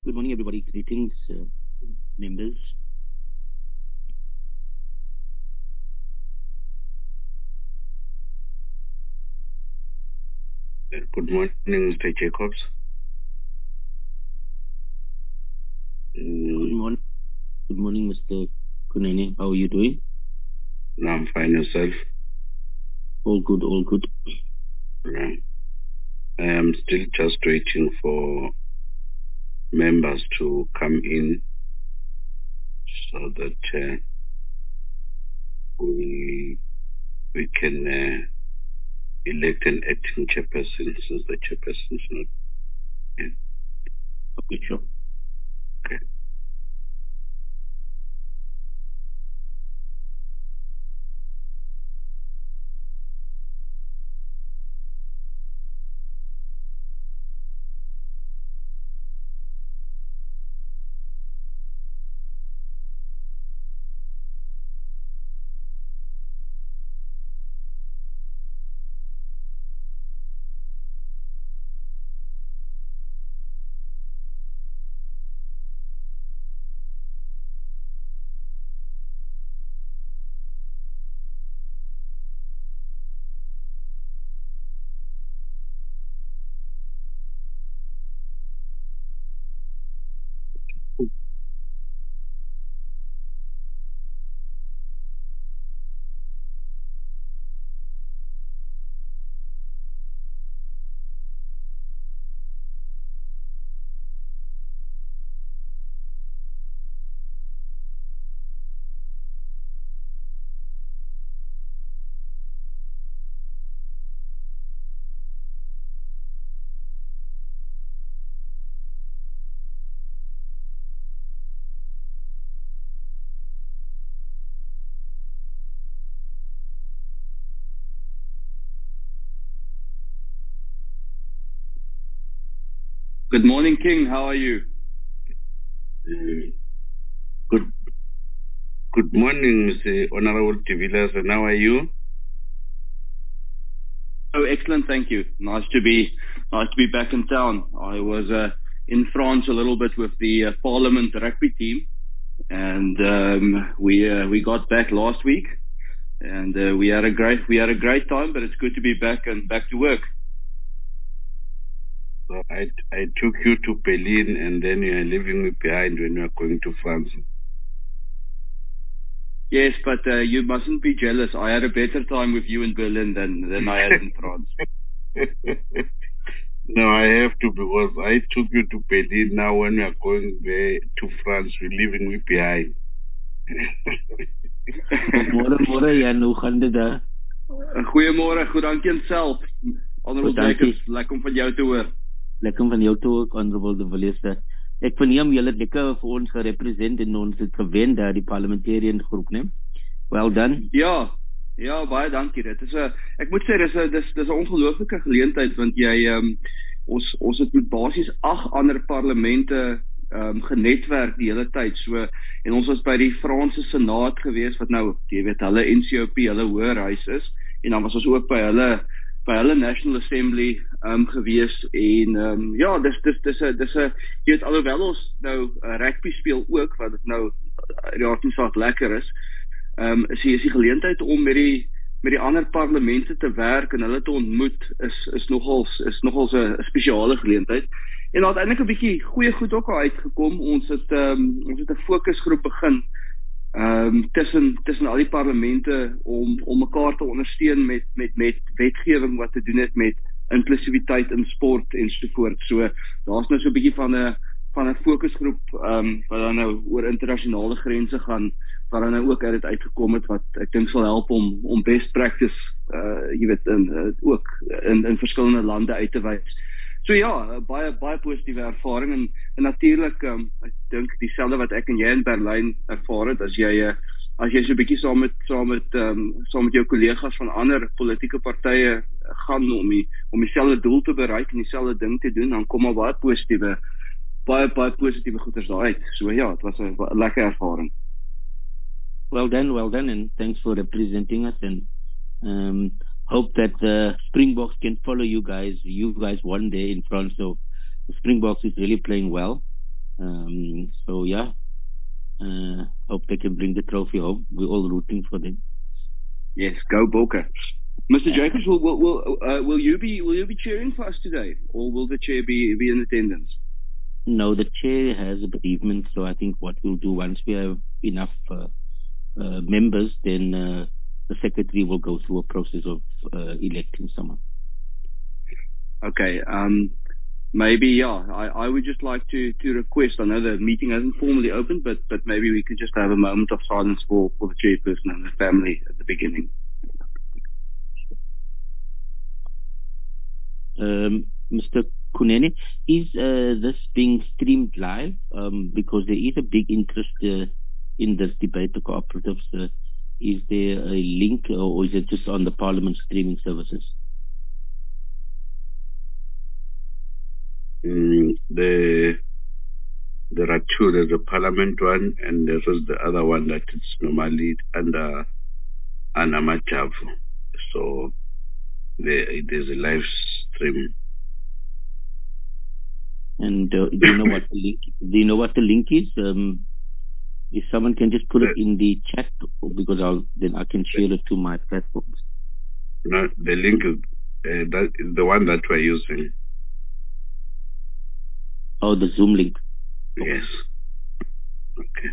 Good morning, everybody. Greetings, members. Good morning, Mr. Jacobs. Good morning. Good morning, Mr. Kunene. How are you doing? I'm fine, yourself? All good, all good. I am still just waiting for members to come in so that we can elect an acting chairperson since the chairperson is not in. Okay, sure. Okay. Good morning, King. How are you? Good morning, Mr. Honorable Tivilas, and how are you? Oh, excellent, thank you. Nice to be back in town. I was in France a little bit with the Parliament rugby team, and we got back last week, and we had a great time. But it's good to be back and back to work. So I took you to Berlin, and then you are leaving me behind when you are going to France. Yes, but you mustn't be jealous. I had a better time with you in Berlin than I had in France. No, I have to, because I took you to Berlin. Now when we are going there to France, you're leaving me behind. Môre Jan, hoe gaan dit daar? Goeiemôre, goed dankie en self. Honorable Jacobs, lekker om van jou te hoor. Lekker om van jou te hoor, Honorable de Villiers. Ek verneem julle het lekker vir ons gerepresent en ons het gewen daar die parliamentarian groep, né? Well done. Ja, baie dankie. Dit is ek moet sê dis 'n ongelooflike geleentheid, want jy ons het met basies 8 ander parlemente genetwerk die hele tyd. So, en ons was by die Franse Senaat gewees wat nou, jy weet, hulle NCOP, hulle hoërhuis is, en dan was ons ook by hulle National Assembly gewees, en ja, dis jy weet, alhoewel ons nou rugby speel ook, wat dit nou raak lekker is die geleentheid om met die ander parlemente te werk en hulle te ontmoet is nogals 'n spesiale geleentheid. En daar het eintlik 'n bietjie goeie goed ook al uitgekom. Ons het 'n fokusgroep begin tussen al die parlemente om mekaar te ondersteun met wetgewing wat te doen het met inklusiwiteit in sport en so voort. So daar's nou so 'n bietjie van 'n fokusgroep wat dan nou oor internasionale grense gaan, wat dan nou ook uit dit uitgekom het, wat ek dink sal help om best practice jy weet ook in verskillende lande uit te wys. So ja, baie positiewe ervaring en natuurlik ek dink dieselfde wat ek en jy in Berlyn ervaar het, as jy so 'n bietjie saam met jou kollegas van ander politieke partye gaan om dieselfde doel te bereik en dieselfde ding te doen, dan kom maar baie positiewe goeders daar uit. So ja, het was 'n lekker ervaring. Well done, and thanks for representing us, and hope that the Springboks can follow you guys. You guys won there in France, so the Springboks is really playing well. So yeah, hope they can bring the trophy home. We're all rooting for them. Yes, go Bokke. Mr. Jacobs, will you be cheering for us today, or will the chair be in attendance? No, the chair has a bereavement, so I think what we'll do once we have enough members, then the secretary will go through a process of electing someone. Okay. Maybe, yeah. I would just like to request. I know the meeting hasn't formally opened, but maybe we could just have a moment of silence for the chairperson and the family at the beginning. Mr. Kunene, is this being streamed live? Because there is a big interest in this debate, the cooperatives. Is there a link, or is it just on the Parliament streaming services? There are two. There's a Parliament one, and there is the other one that is normally under Anamajavu. So there's a live stream. And do you know what the link? Do you know what the link is? If someone can just put it in the chat, because then I can share it to my platforms. No, the link is that is the one that we're using. Oh, the Zoom link. Yes. Okay.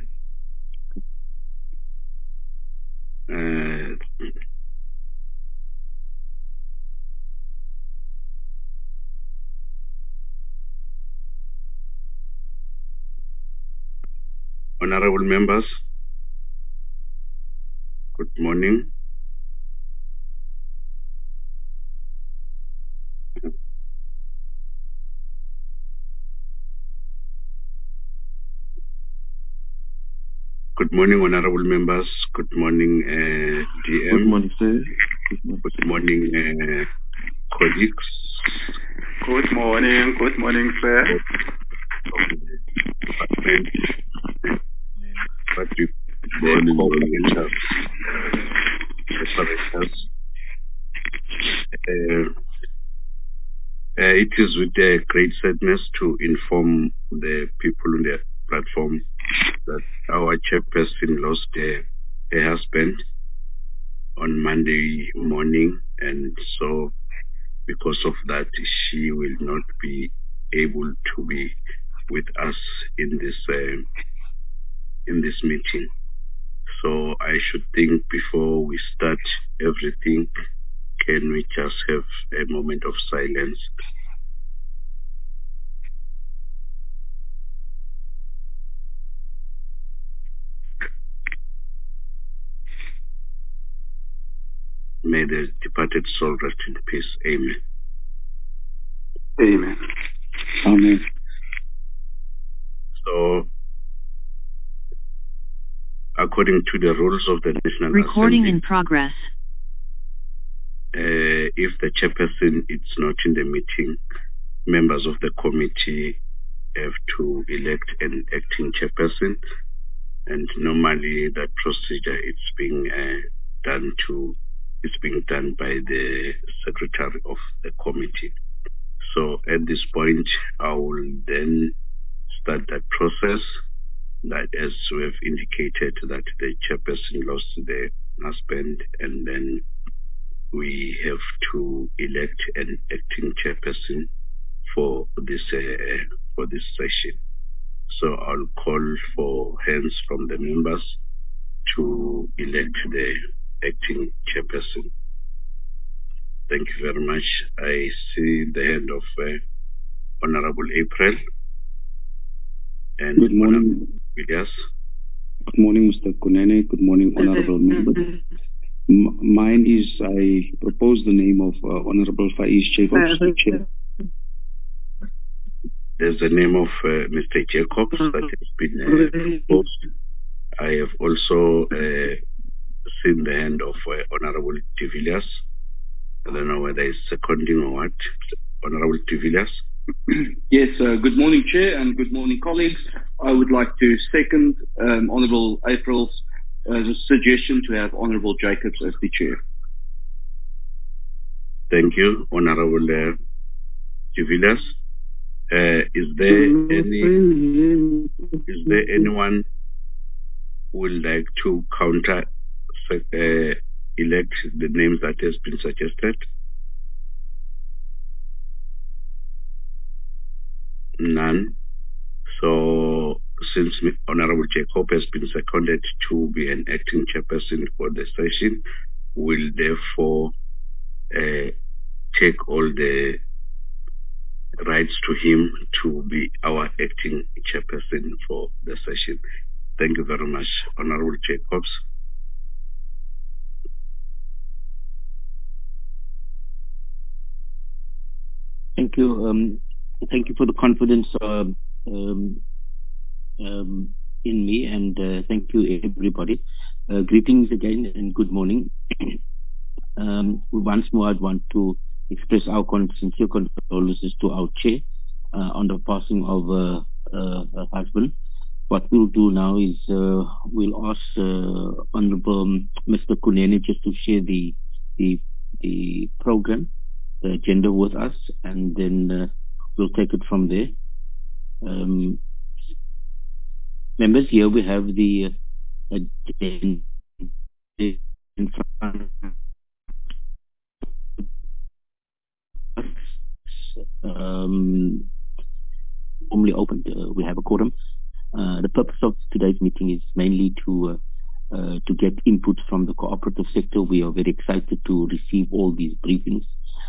Honorable members, good morning. Good morning, honorable members. Good morning, DM. Good morning, sir. Good morning, colleagues. Good morning, sir. It is with great sadness to inform the people on the platform that our chairperson lost her husband on Monday morning, and so because of that, she will not be able to be with us in this meeting. So I should think before we start everything, can we just have a moment of silence? May the departed soul rest in peace. Amen. Amen. Amen. So, according to the rules of the National Recording Assembly, in progress. If the chairperson is not in the meeting, members of the committee have to elect an acting chairperson, and normally that procedure is being done by the secretary of the committee. So at this point, I will then start that process. That, as we have indicated, that the chairperson lost the husband, and then we have to elect an acting chairperson for this session. So I'll call for hands from the members to elect the acting chairperson. Thank you very much. I see the hand of Honorable April. And good morning. Yes. Good morning, Mr. Kunene. Good morning, honorable members. Mine is, I propose the name of Honorable Faiz Jacobs, the chair. There's the name of Mr. Jacobs that has been proposed. I have also seen the hand of Honorable de Villiers. I don't know whether it's seconding or what. Honorable de Villiers. Yes, good morning, Chair, and good morning, colleagues. I would like to second Honorable April's suggestion to have Honorable Jacobs as the Chair. Thank you, Honorable de Villiers. Is there anyone who would like to counter elect the names that has been suggested? None. So since Honorable Jacob has been seconded to be an acting chairperson for the session, we'll therefore take all the rights to him to be our acting chairperson for the session. Thank you very much, Honorable Jacobs. Thank you. Thank you for the confidence in me, and thank you, everybody. Greetings again and good morning. Once more, I'd want to express our sincere condolences to our chair on the passing of her husband. What we'll do now is we'll ask Honorable Mr. Kunene just to share the program, the agenda with us, and then we'll take it from there. Members, here we have the agenda in front of us. Formally opened. We have a quorum. The purpose of today's meeting is mainly to get input from the cooperative sector. We are very excited to receive all these briefings.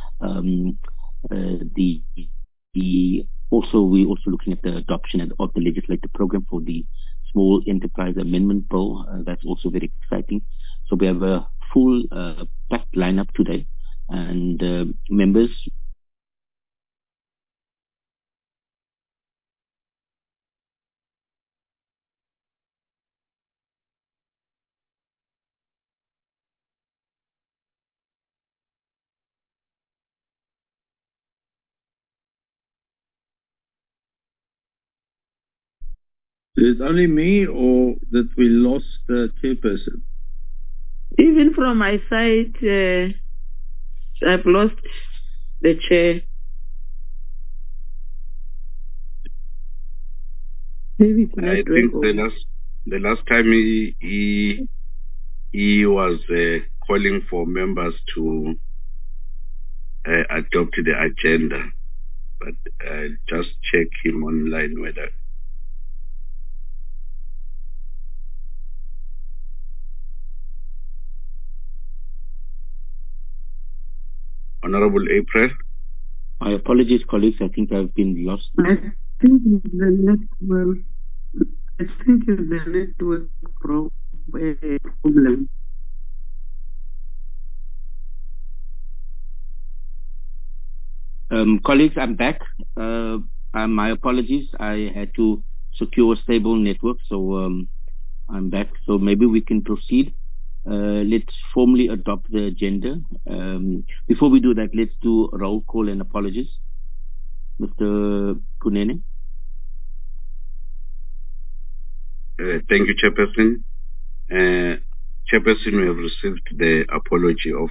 We're also looking at the adoption of the legislative program for the Small Enterprise Amendment Bill. That's also very exciting. So we have a full packed lineup today, and members. Is it only me or that we lost the chairperson? Even from my side, I've lost the chair. Maybe I think the last time he was calling for members to adopt the agenda, but just check him online whether. Honorable April. My apologies, colleagues. I think I've been lost. I think it's the network. I think it's the network problem. Colleagues, I'm back. My apologies. I had to secure a stable network, so I'm back. So maybe we can proceed. Let's formally adopt the agenda. Before we do that, let's do a roll call and apologies. Mr. Kunene. Thank you, Chairperson. Chairperson, we have received the apology of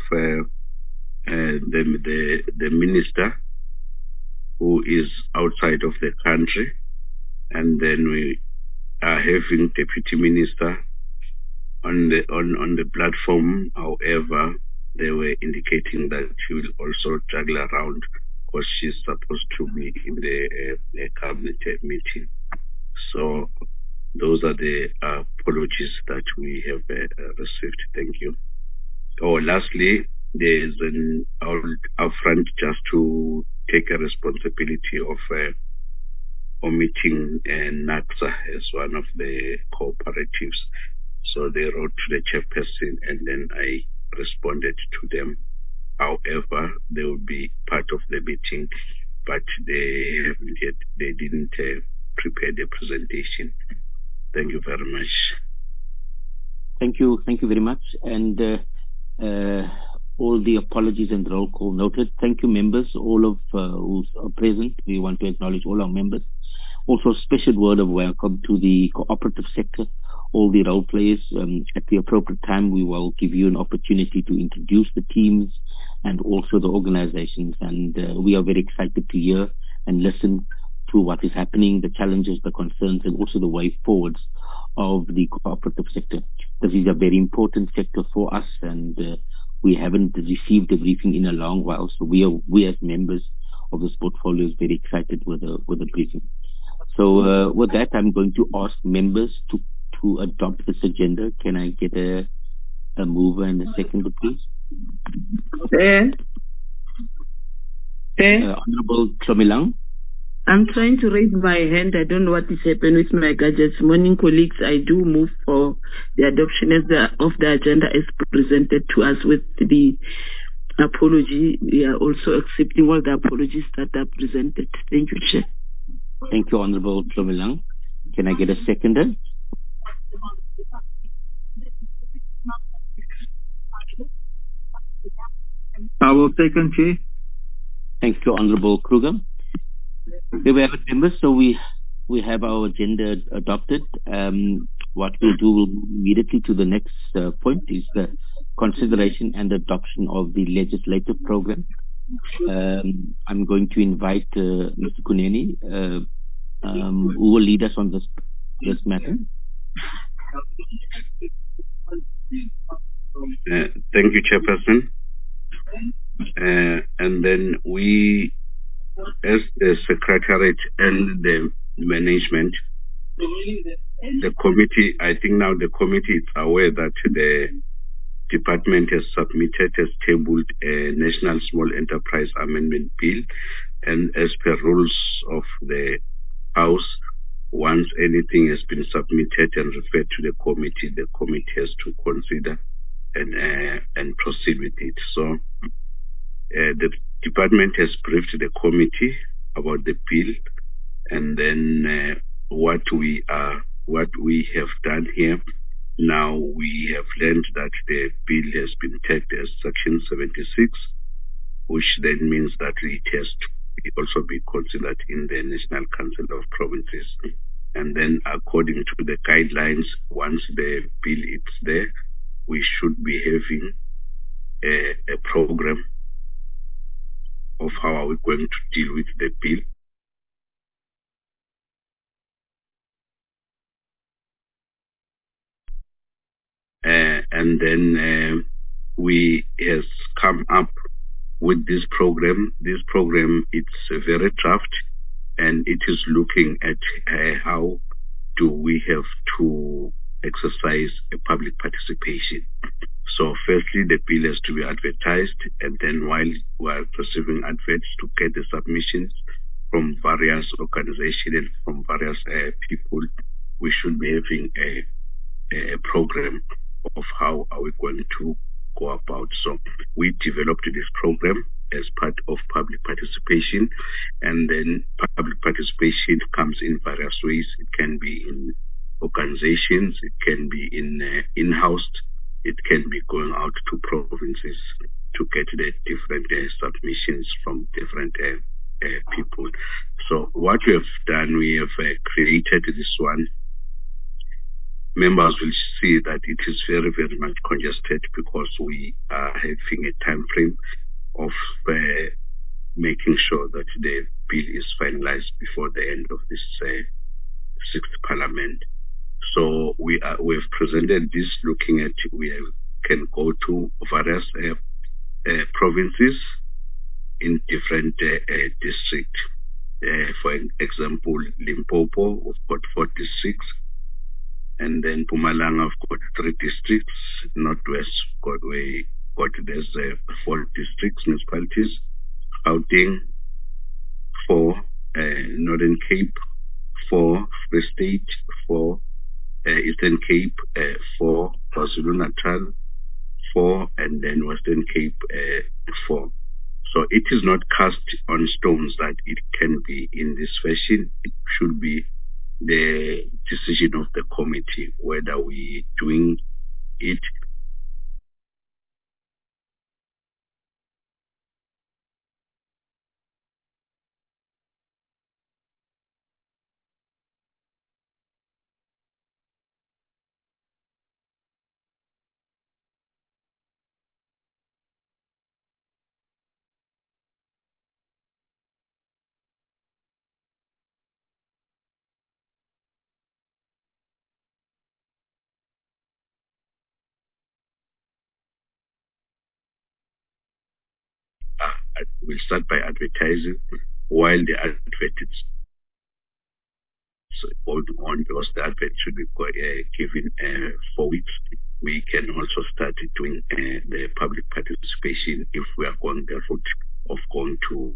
the minister who is outside of the country, and then we are having Deputy Minister on the platform. However, they were indicating that she will also juggle around because she's supposed to be in the cabinet meeting. So those are the apologies that we have received. Thank you. Lastly, there is an upfront just to take a responsibility of omitting NACSA as one of the cooperatives. So they wrote to the chairperson, and then I responded to them. However, they will be part of the meeting, but they didn't prepare the presentation. Thank you very much. Thank you very much, and all the apologies and roll call noted. Thank you, members, all of who are present. We want to acknowledge all our members. Also, a special word of welcome to the cooperative sector, all the role players. At the appropriate time, we will give you an opportunity to introduce the teams and also the organizations. And we are very excited to hear and listen to what is happening, the challenges, the concerns, and also the way forwards of the cooperative sector. This is a very important sector for us, and we haven't received a briefing in a long while. So we as members of this portfolio is very excited with the briefing. So with that, I'm going to ask members to adopt this agenda. Can I get a mover and a seconder, please? Honorable Tlomelang. I'm trying to raise my hand. I don't know what is happening with my gadgets. Morning, colleagues. I do move for the adoption of the agenda as presented to us with the apology. We are also accepting all the apologies that are presented. Thank you, Chair. Thank you, Honorable Tlomelang. Can I get a seconder? I will second, Chair. Thank you, Honorable Kruger. There we have it, members. So we have our agenda adopted. What we'll do, we'll move immediately to the next point, is the consideration and adoption of the legislative program. I'm going to invite Mr. Kunene, who will lead us on this matter. Thank you, Chairperson. And then we, as the Secretariat and the management, the committee, I think now the committee is aware that the department has tabled a National Small Enterprise Amendment Bill, and as per rules of the House, once anything has been submitted and referred to the committee has to consider and proceed with it. So the department has briefed the committee about the bill, and then what we have done here. Now we have learned that the bill has been tagged as Section 76, which then means that it has to also be considered in the National Council of Provinces. And then according to the guidelines, once the bill is there, we should be having a program of how are we going to deal with the bill. And then we has come up with this program. This program, it's a very draft, and it is looking at how do we have to exercise a public participation. So firstly, the bill has to be advertised, and then while receiving adverts to get the submissions from various organizations and from various people, we should be having a program of how are we going to go about. So we developed this program as part of public participation, and then public participation comes in various ways. It can be in organizations, it can be in-house, it can be going out to provinces to get the different submissions from different people. So what we have done, we have created this one. Members will see that it is very, very much congested because we are having a time frame of making sure that the bill is finalized before the end of this sixth parliament. So we have presented this looking at we can go to various provinces in different districts. For example, Limpopo, we've got 4 districts. And then Mpumalanga, we've got 3 districts. Northwest, there's 4 districts, municipalities. Gauteng, 4. Northern Cape, 4. Free State, 4. Eastern Cape, 4. KwaZulu-Natal, 4. And then Western Cape, 4. So it is not cast on stones that it can be in this fashion. It should be the decision of the committee whether we doing it we'll start by advertising while the advert is going on, because the advert should be given 4 weeks. We can also start doing the public participation if we are going the route of going to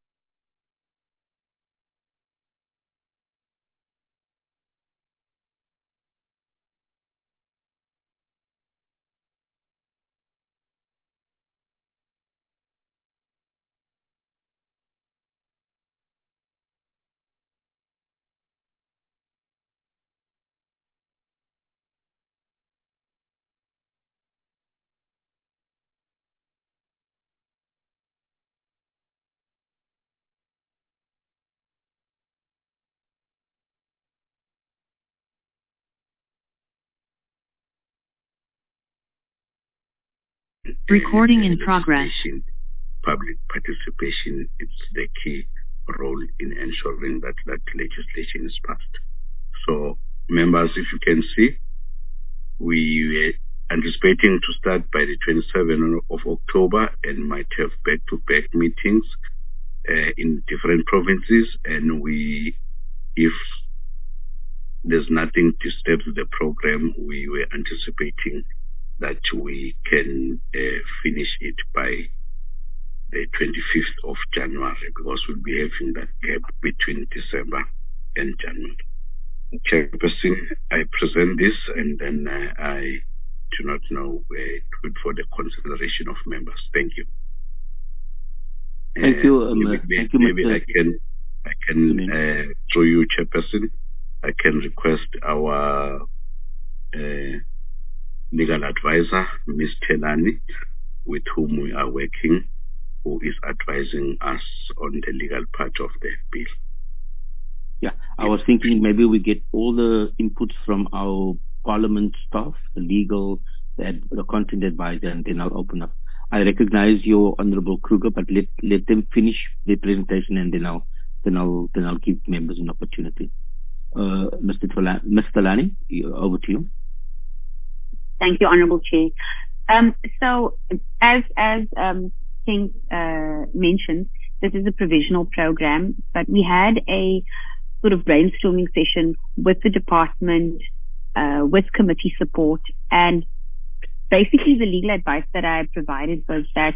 recording in progress. Public participation is the key role in ensuring that legislation is passed. So, members, if you can see, we were anticipating to start by the 27th of October and might have back-to-back meetings in different provinces. And if there's nothing disturbs the program, we were anticipating that we can finish it by the 25th of January, because we'll be having that gap between December and January. Chairperson, I present this, and then I do not know for the consideration of members. Thank you. Thank you. Maybe I can through you, Chairperson, I can request our legal advisor, Ms. Telani, with whom we are working, who is advising us on the legal part of the bill. Yeah, I was thinking maybe we get all the inputs from our parliament staff, the legal, the content advisor, and then I'll open up. I recognize your Honorable Kruger, but let them finish their presentation, and then I'll give members an opportunity. Mr. Telani, over to you. Thank you, Honorable Chair. So, as King mentioned, this is a provisional program, but we had a sort of brainstorming session with the department, with committee support, and basically the legal advice that I provided was that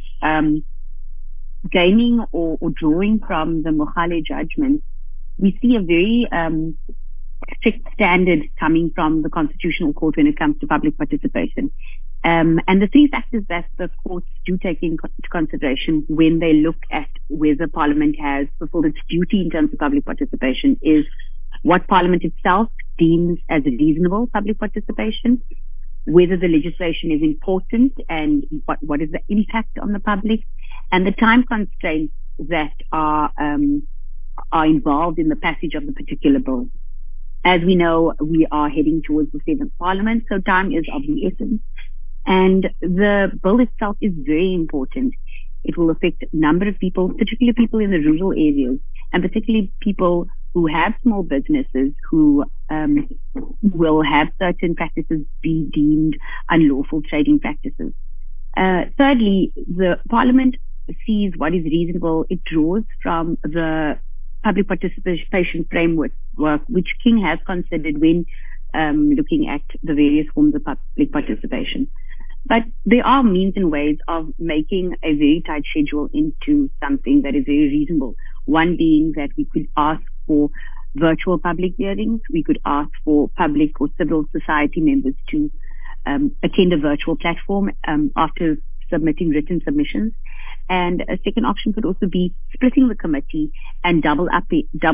gaining or drawing from the Mogale judgment, we see a very strict standard coming from the Constitutional Court when it comes to public participation. And the three factors that the courts do take into consideration when they look at whether Parliament has fulfilled its duty in terms of public participation is what Parliament itself deems as reasonable public participation, whether the legislation is important and what is the impact on the public, and the time constraints that are involved in the passage of the particular bill. As we know, we are heading towards the 7th Parliament, so time is of the essence. And the bill itself is very important. It will affect a number of people, particularly people in the rural areas, and particularly people who have small businesses who will have certain practices be deemed unlawful trading practices. Thirdly, the Parliament sees what is reasonable. It draws from the public participation framework, which King has considered when looking at the various forms of public participation. But there are means and ways of making a very tight schedule into something that is very reasonable. One being that we could ask for virtual public hearings. We could ask for public or civil society members to attend a virtual platform after submitting written submissions. And a second option could also be splitting the committee and double up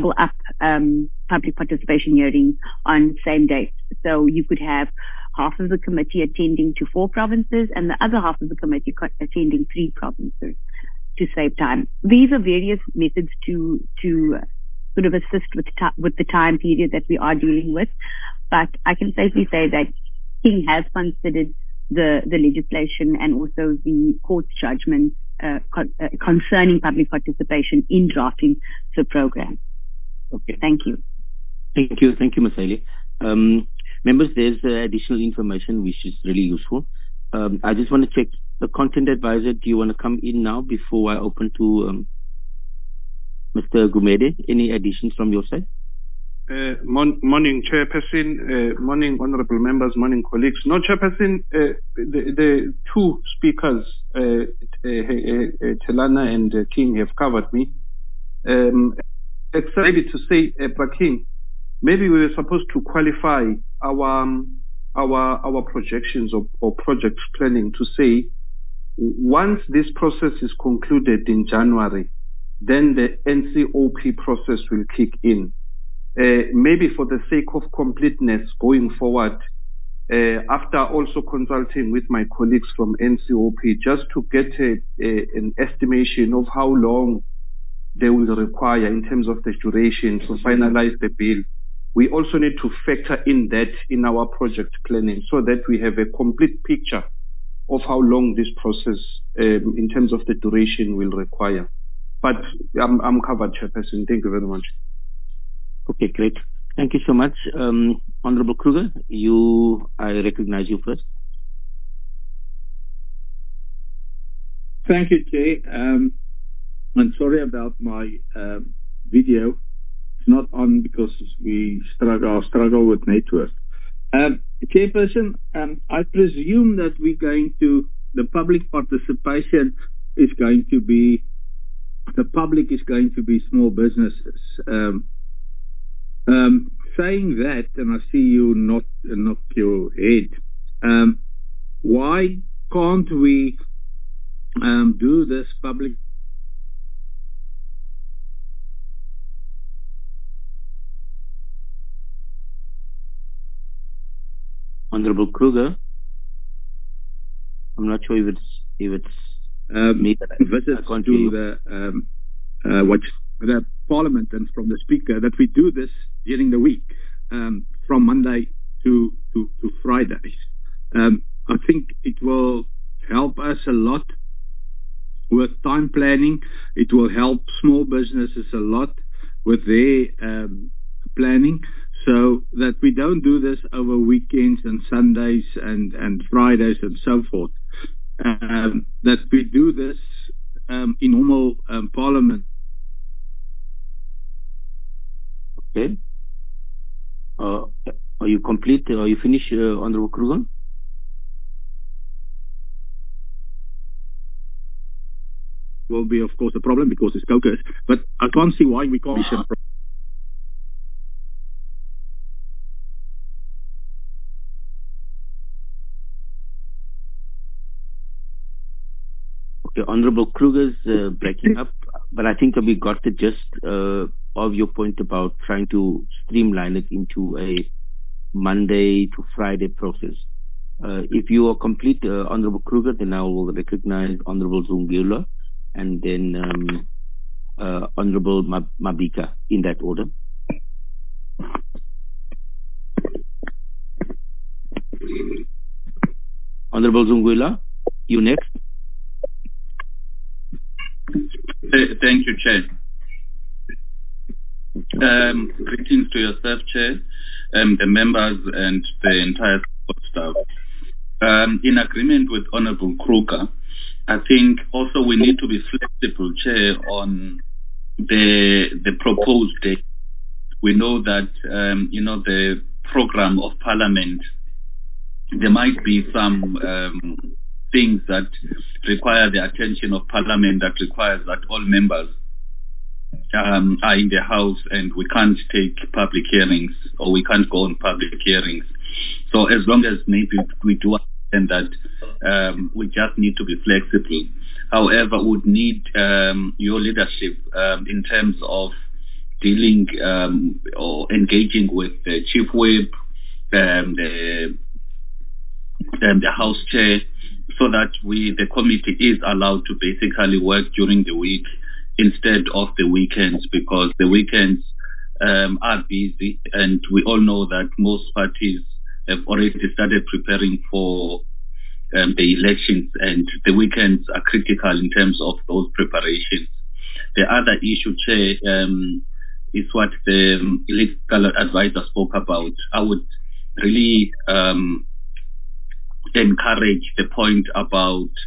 public participation hearings on same dates. So you could have half of the committee attending to 4 provinces and the other half of the committee attending 3 provinces to save time. These are various methods to sort of assist with the time period that we are dealing with. But I can safely say that King has considered the legislation and also the court's judgment concerning public participation in drafting the program. Okay. Thank you. Thank you, Ms. Haile. Members, there's additional information which is really useful. I just want to check The content advisor, do you want to come in now before I open to Mr. Gumede? Any additions from your side? Morning, Chairperson. Morning, honourable members. Morning, colleagues. No, Chairperson, the two speakers, Telana and King, have covered me. Excited to say, King, maybe we were supposed to qualify our projections or project planning to say, once this process is concluded in January, then the NCOP process will kick in. Maybe for the sake of completeness going forward, after also consulting with my colleagues from NCOP, just to get an estimation of how long they will require in terms of the duration to finalize the bill. We also need to factor in that in our project planning so that we have a complete picture of how long this process, in terms of the duration, will require. But I'm covered, Chairperson. Thank you very much. Okay, great. Thank you so much. Honorable Kruger, I recognize you first. Thank you, Chair. I'm sorry about my video. It's not on because we struggle with network. Chairperson, I presume that the public participation is going to be, small businesses. Saying that, and I see you knock your head, why can't we do this public? Honorable Kruger, I'm not sure if it's me that visits to the Parliament and from the Speaker that we do this during the week, from Monday to Fridays. I think it will help us a lot with time planning. It will help small businesses a lot with their planning, so that we don't do this over weekends and Sundays and Fridays and so forth. That we do this in normal Parliament. Okay. Are you complete? Are you finished, Honorable Kruger? Will be, of course, a problem because it's caucus, but I can't see why we can't. Okay, Honorable Kruger's breaking up, but I think that we got the gist of your point about trying to streamline it into a Monday to Friday process. If you are complete, Honorable Kruger, then I will recognize Honorable Zungula and then Honorable Mabika in that order. Honorable Zungula, you next. Thank you, Chair. Greetings to yourself, Chair, the members and the entire staff. In agreement with Honorable Kruger, I think also we need to be flexible, Chair, on the proposed date. We know that, the program of Parliament, there might be some things that require the attention of Parliament, that requires that all members are in the House, and we can't take public hearings, or we can't go on public hearings. So as long as maybe we do understand that, we just need to be flexible. However, we would need your leadership in terms of dealing or engaging with the Chief Whip, the House Chair, so that the committee is allowed to basically work during the week instead of the weekends, because the weekends are busy, and we all know that most parties have already started preparing for the elections, and the weekends are critical in terms of those preparations. The other issue, Chair, is what the legal advisor spoke about. I would really encourage the point about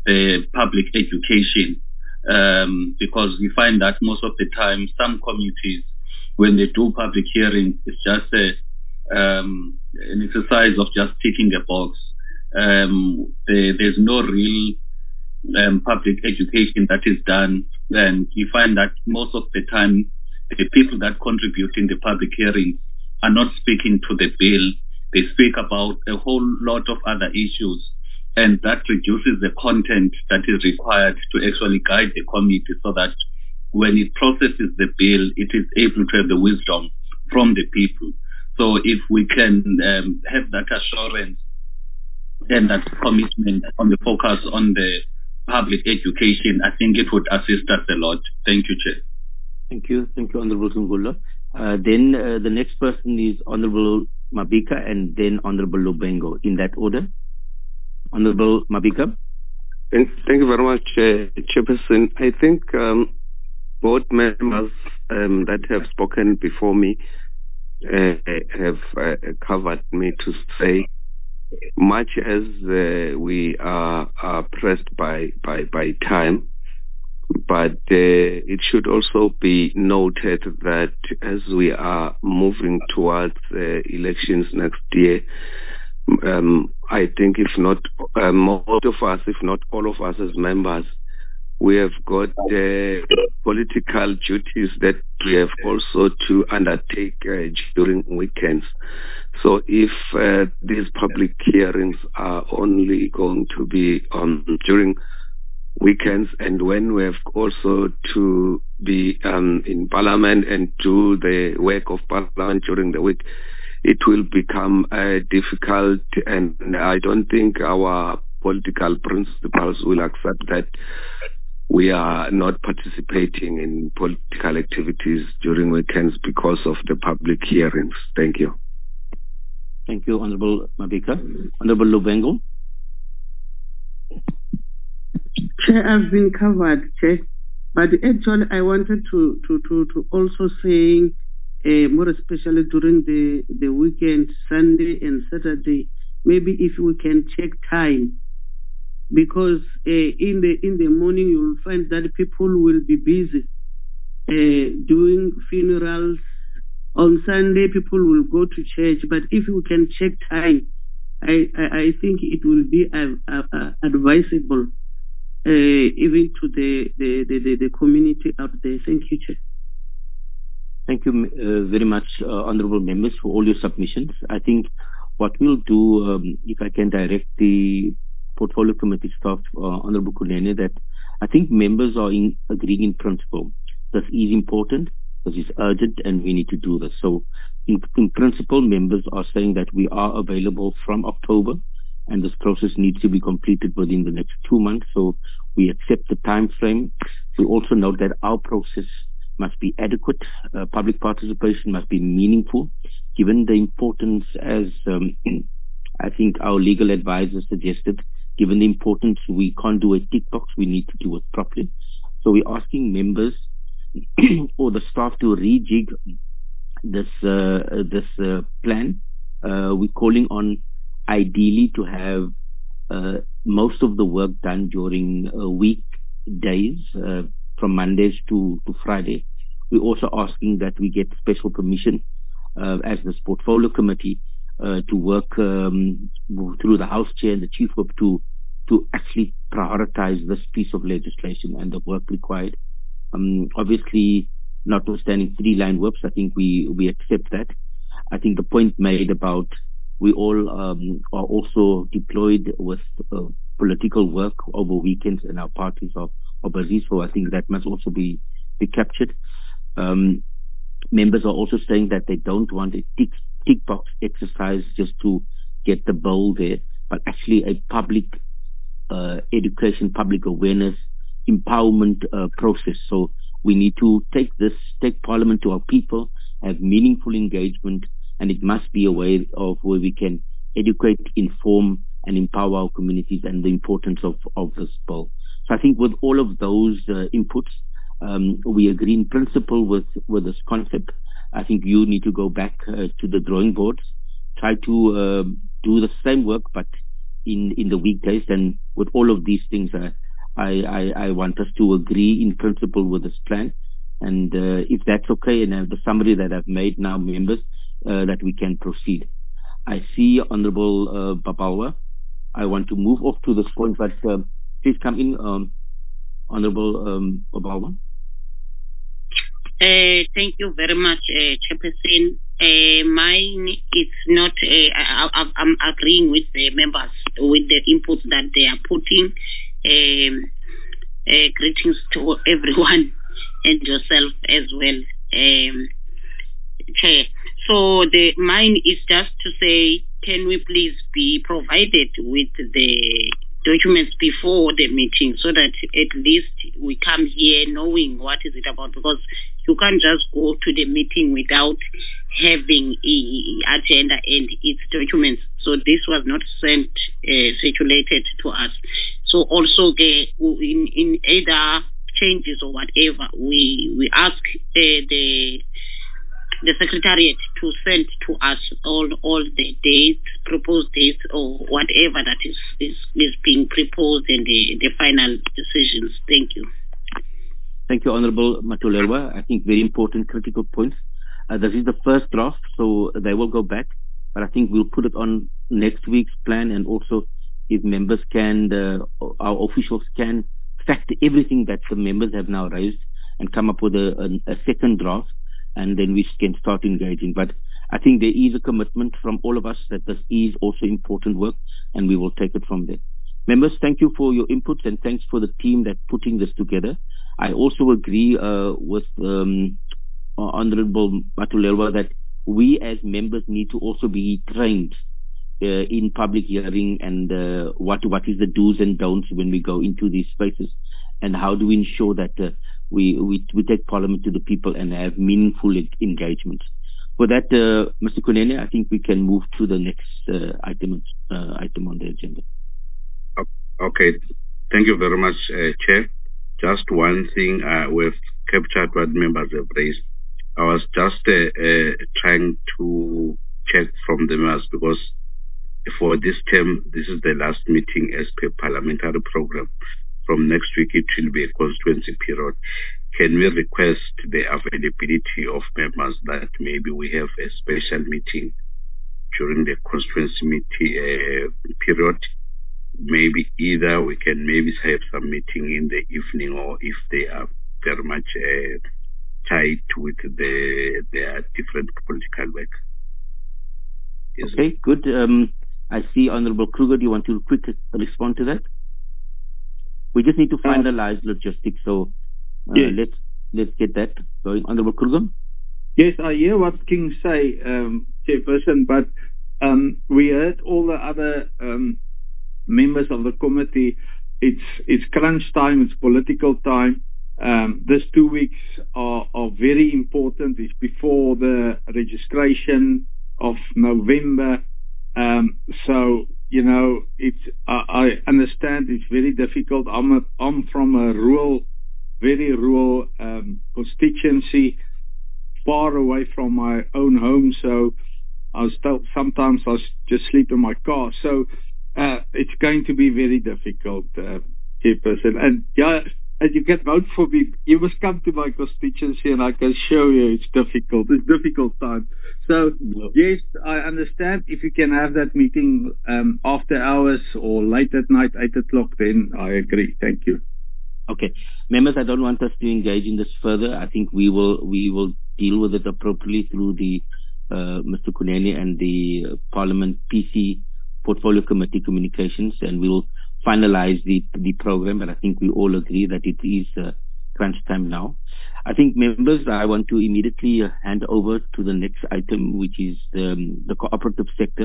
the public education, because we find that most of the time some communities, when they do public hearings, it's just an exercise of just ticking a box. There's no real public education that is done, and you find that most of the time the people that contribute in the public hearings are not speaking to the bill. They speak about a whole lot of other issues, and that reduces the content that is required to actually guide the committee so that when it processes the bill, it is able to have the wisdom from the people. So if we can have that assurance and that commitment on the focus on the public education, I think it would assist us a lot. Thank you, Chair. Thank you, Honorable Zungula. Then the next person is Honorable Mabika and then Honorable Lubengo, in that order. Honorable Mabika. Thank you very much, Chairperson. I think both members that have spoken before me have covered me to say, much as we are pressed by time, but it should also be noted that as we are moving towards elections next year, I think if not most of us, if not all of us as members, we have got political duties that we have also to undertake during weekends. So if these public hearings are only going to be during weekends, and when we have also to be in Parliament and do the work of Parliament during the week, it will become difficult, and I don't think our political principles will accept that we are not participating in political activities during weekends because of the public hearings. Thank you. Thank you, Honorable Mabika. Honorable Lubengo. Chair, I've been covered, Chair, but actually I wanted to also say, more especially during the weekend, Sunday and Saturday, maybe if we can check time, because in the morning you will find that people will be busy doing funerals. On Sunday people will go to church, but if we can check time, I think it will be advisable even to the community out there. Thank you, Chair. Thank you very much, honorable members, for all your submissions. I think what we'll do, if I can direct the portfolio committee staff, Honorable Kunene, that I think members are agreeing in principle. This is important, this is urgent, and we need to do this. So in principle, members are saying that we are available from October, and this process needs to be completed within the next 2 months. So we accept the time frame. We also note that our process must be adequate. Public participation must be meaningful, given the importance, as I think our legal advisor suggested, given the importance, we can't do a tick box, we need to do it properly. So we're asking members or the staff to rejig this plan. We're calling on ideally to have most of the work done during weekdays, from Mondays to Friday. We're also asking that we get special permission as this portfolio committee to work through the House Chair and the Chief Whip to actually prioritize this piece of legislation and the work required. Obviously, notwithstanding 3-line whips, I think we accept that. I think the point made about we all are also deployed with political work over weekends, and our parties are busy, so I think that must also be captured. Members are also saying that they don't want a tick box exercise just to get the bowl there, but actually a public education, public awareness, empowerment process. So we need to take Parliament to our people, have meaningful engagement, and it must be a way of where we can educate, inform, and empower our communities and the importance of this bill. So I think with all of those inputs, we agree in principle with this concept. I think you need to go back to the drawing boards, try to do the same work, but in the weekdays. And with all of these things, I want us to agree in principle with this plan. And if that's okay, and the summary that I've made now, members, that we can proceed. I see Honorable Babalwa. I want to move off to this point, but please come in, Honorable Babalwa. Thank you very much, Chairperson. Mine is not, I'm agreeing with the members with the inputs that they are putting. Greetings to everyone and yourself as well, Chair. So mine is just to say, can we please be provided with the documents before the meeting so that at least we come here knowing what is it about, because you can't just go to the meeting without having an agenda and its documents. So this was not sent, circulated to us. So also in either changes or whatever, we ask the Secretariat to send to us all the dates, proposed dates, or whatever that is being proposed and the final decisions. Thank you. Thank you, Honorable Matulerwa. I think very important, critical points. This is the first draft, so they will go back, but I think we'll put it on next week's plan, and also if members can, our officials can factor everything that the members have now raised and come up with a second draft, and then we can start engaging. But I think there is a commitment from all of us that this is also important work, and we will take it from there. Members, thank you for your inputs, and thanks for the team that's putting this together. I also agree with Honorable Matulerwa that we as members need to also be trained in public hearing and what is the do's and don'ts when we go into these spaces, and how do we ensure that we take Parliament to the people and have meaningful engagement. For that, Mr. Kunene, I think we can move to the next item on the agenda. Okay, thank you very much, Chair. Just one thing we've captured what members have raised. I was just trying to check from the members, because for this term, this is the last meeting as per parliamentary program. From next week, it will be a constituency period. Can we request the availability of members that maybe we have a special meeting during the constituency meeting period? Maybe either we can maybe have some meeting in the evening, or if they are very much tied with their different political work. Okay, good. I see Honorable Kruger. Do you want to quickly respond to that? We just need to finalize logistics, so let's get that going. Honorable Kruger? Yes, I hear what King say, Chairperson, but we heard all the other members of the committee. It's crunch time, it's political time. These 2 weeks are very important. It's before the registration of November. So, you know, I understand it's very difficult. I'm from a very rural constituency, far away from my own home. So sometimes I just sleep in my car. So it's going to be very difficult, Chairperson. And yeah, as you can vote for me, you must come to my constituency and I can show you it's difficult. It's difficult time. So, yes, I understand if you can have that meeting after hours or late at night, 8 o'clock, then I agree. Thank you. Okay. Members, I don't want us to engage in this further. I think we will deal with it appropriately through the Mr. Kunene and the Parliament PC Portfolio Committee communications, and we will finalize the program. But I think we all agree that it is crunch time now. I think, members, I want to immediately hand over to the next item, which is the cooperative sector.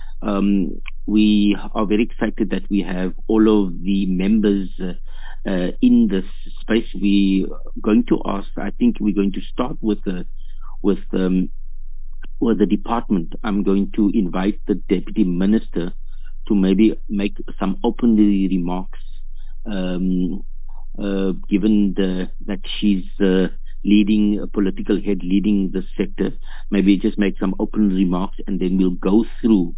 We are very excited that we have all of the members in this space. We are going to ask, I think we're going to start with the department. I'm going to invite the Deputy Minister to maybe make some open remarks, given that she's leading a political head leading the sector. Maybe just make some open remarks, and then we'll go through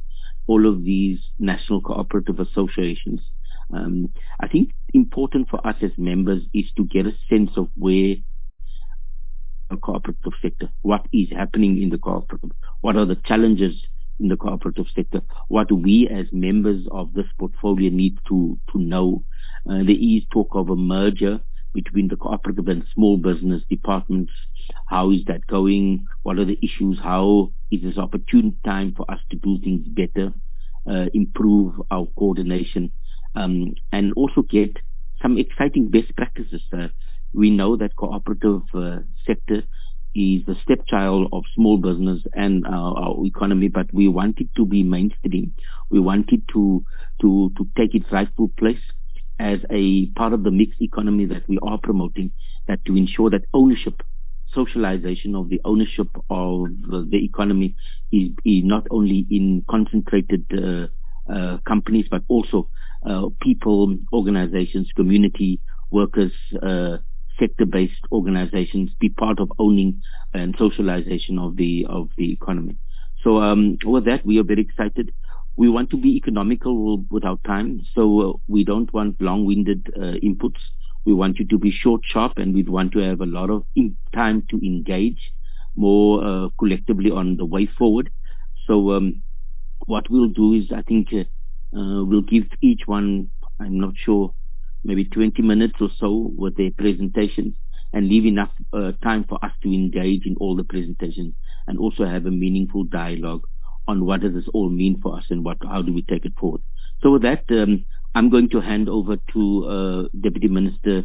all of these national cooperative associations. I think important for us as members is to get a sense of where the cooperative sector, what is happening in the cooperative, what are the challenges in the cooperative sector, what we as members of this portfolio need to know. There is talk of a merger between the cooperative and small business departments. How is that going? What are the issues? How is this opportune time for us to do things better, improve our coordination, and also get some exciting best practices? We know that cooperative sector is the stepchild of small business and our economy, but we want it to be mainstream. We want it to take its rightful place as a part of the mixed economy that we are promoting, that to ensure that ownership, socialization of the ownership of the economy is not only in concentrated companies, but also people, organizations, community workers, sector-based organizations be part of owning and socialization of the economy. So with that, we are very excited. We want to be economical with our time, so we don't want long-winded inputs. We want you to be short, sharp, and we want to have a lot of time to engage more collectively on the way forward. So what we'll do is, I think we'll give each one, I'm not sure, maybe 20 minutes or so with their presentations, and leave enough time for us to engage in all the presentations and also have a meaningful dialogue on what does this all mean for us and how do we take it forward. So with that, I'm going to hand over to Deputy Minister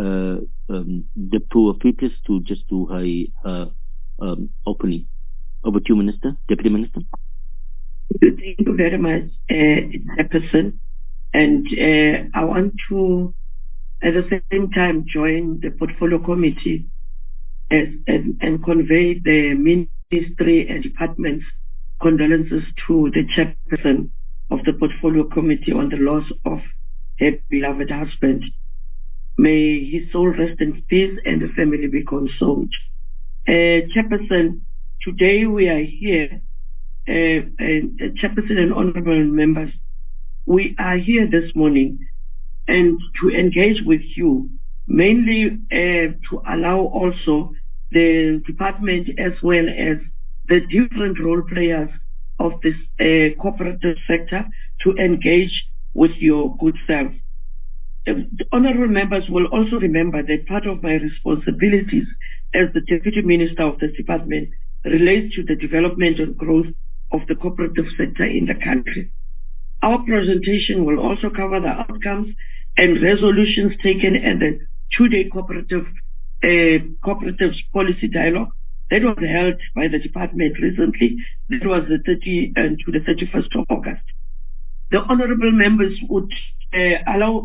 Dipuo Peters to just do her opening. Over to you, Minister, Deputy Minister. Thank you very much, Chairperson. And I want to, at the same time, join the Portfolio Committee and convey the Ministry and Department's condolences to the Chairperson of the Portfolio Committee on the loss of her beloved husband. May his soul rest in peace and the family be consoled. Chairperson, today we are here, Chairperson and honorable members, we are here this morning and to engage with you, mainly to allow also the department as well as the different role players of this cooperative sector to engage with your good self. The honorable members will also remember that part of my responsibilities as the Deputy Minister of this department relates to the development and growth of the cooperative sector in the country. Our presentation will also cover the outcomes and resolutions taken at the two-day cooperatives policy dialogue that was held by the department recently. That was the 30th to the 31st of August. The honorable members would allow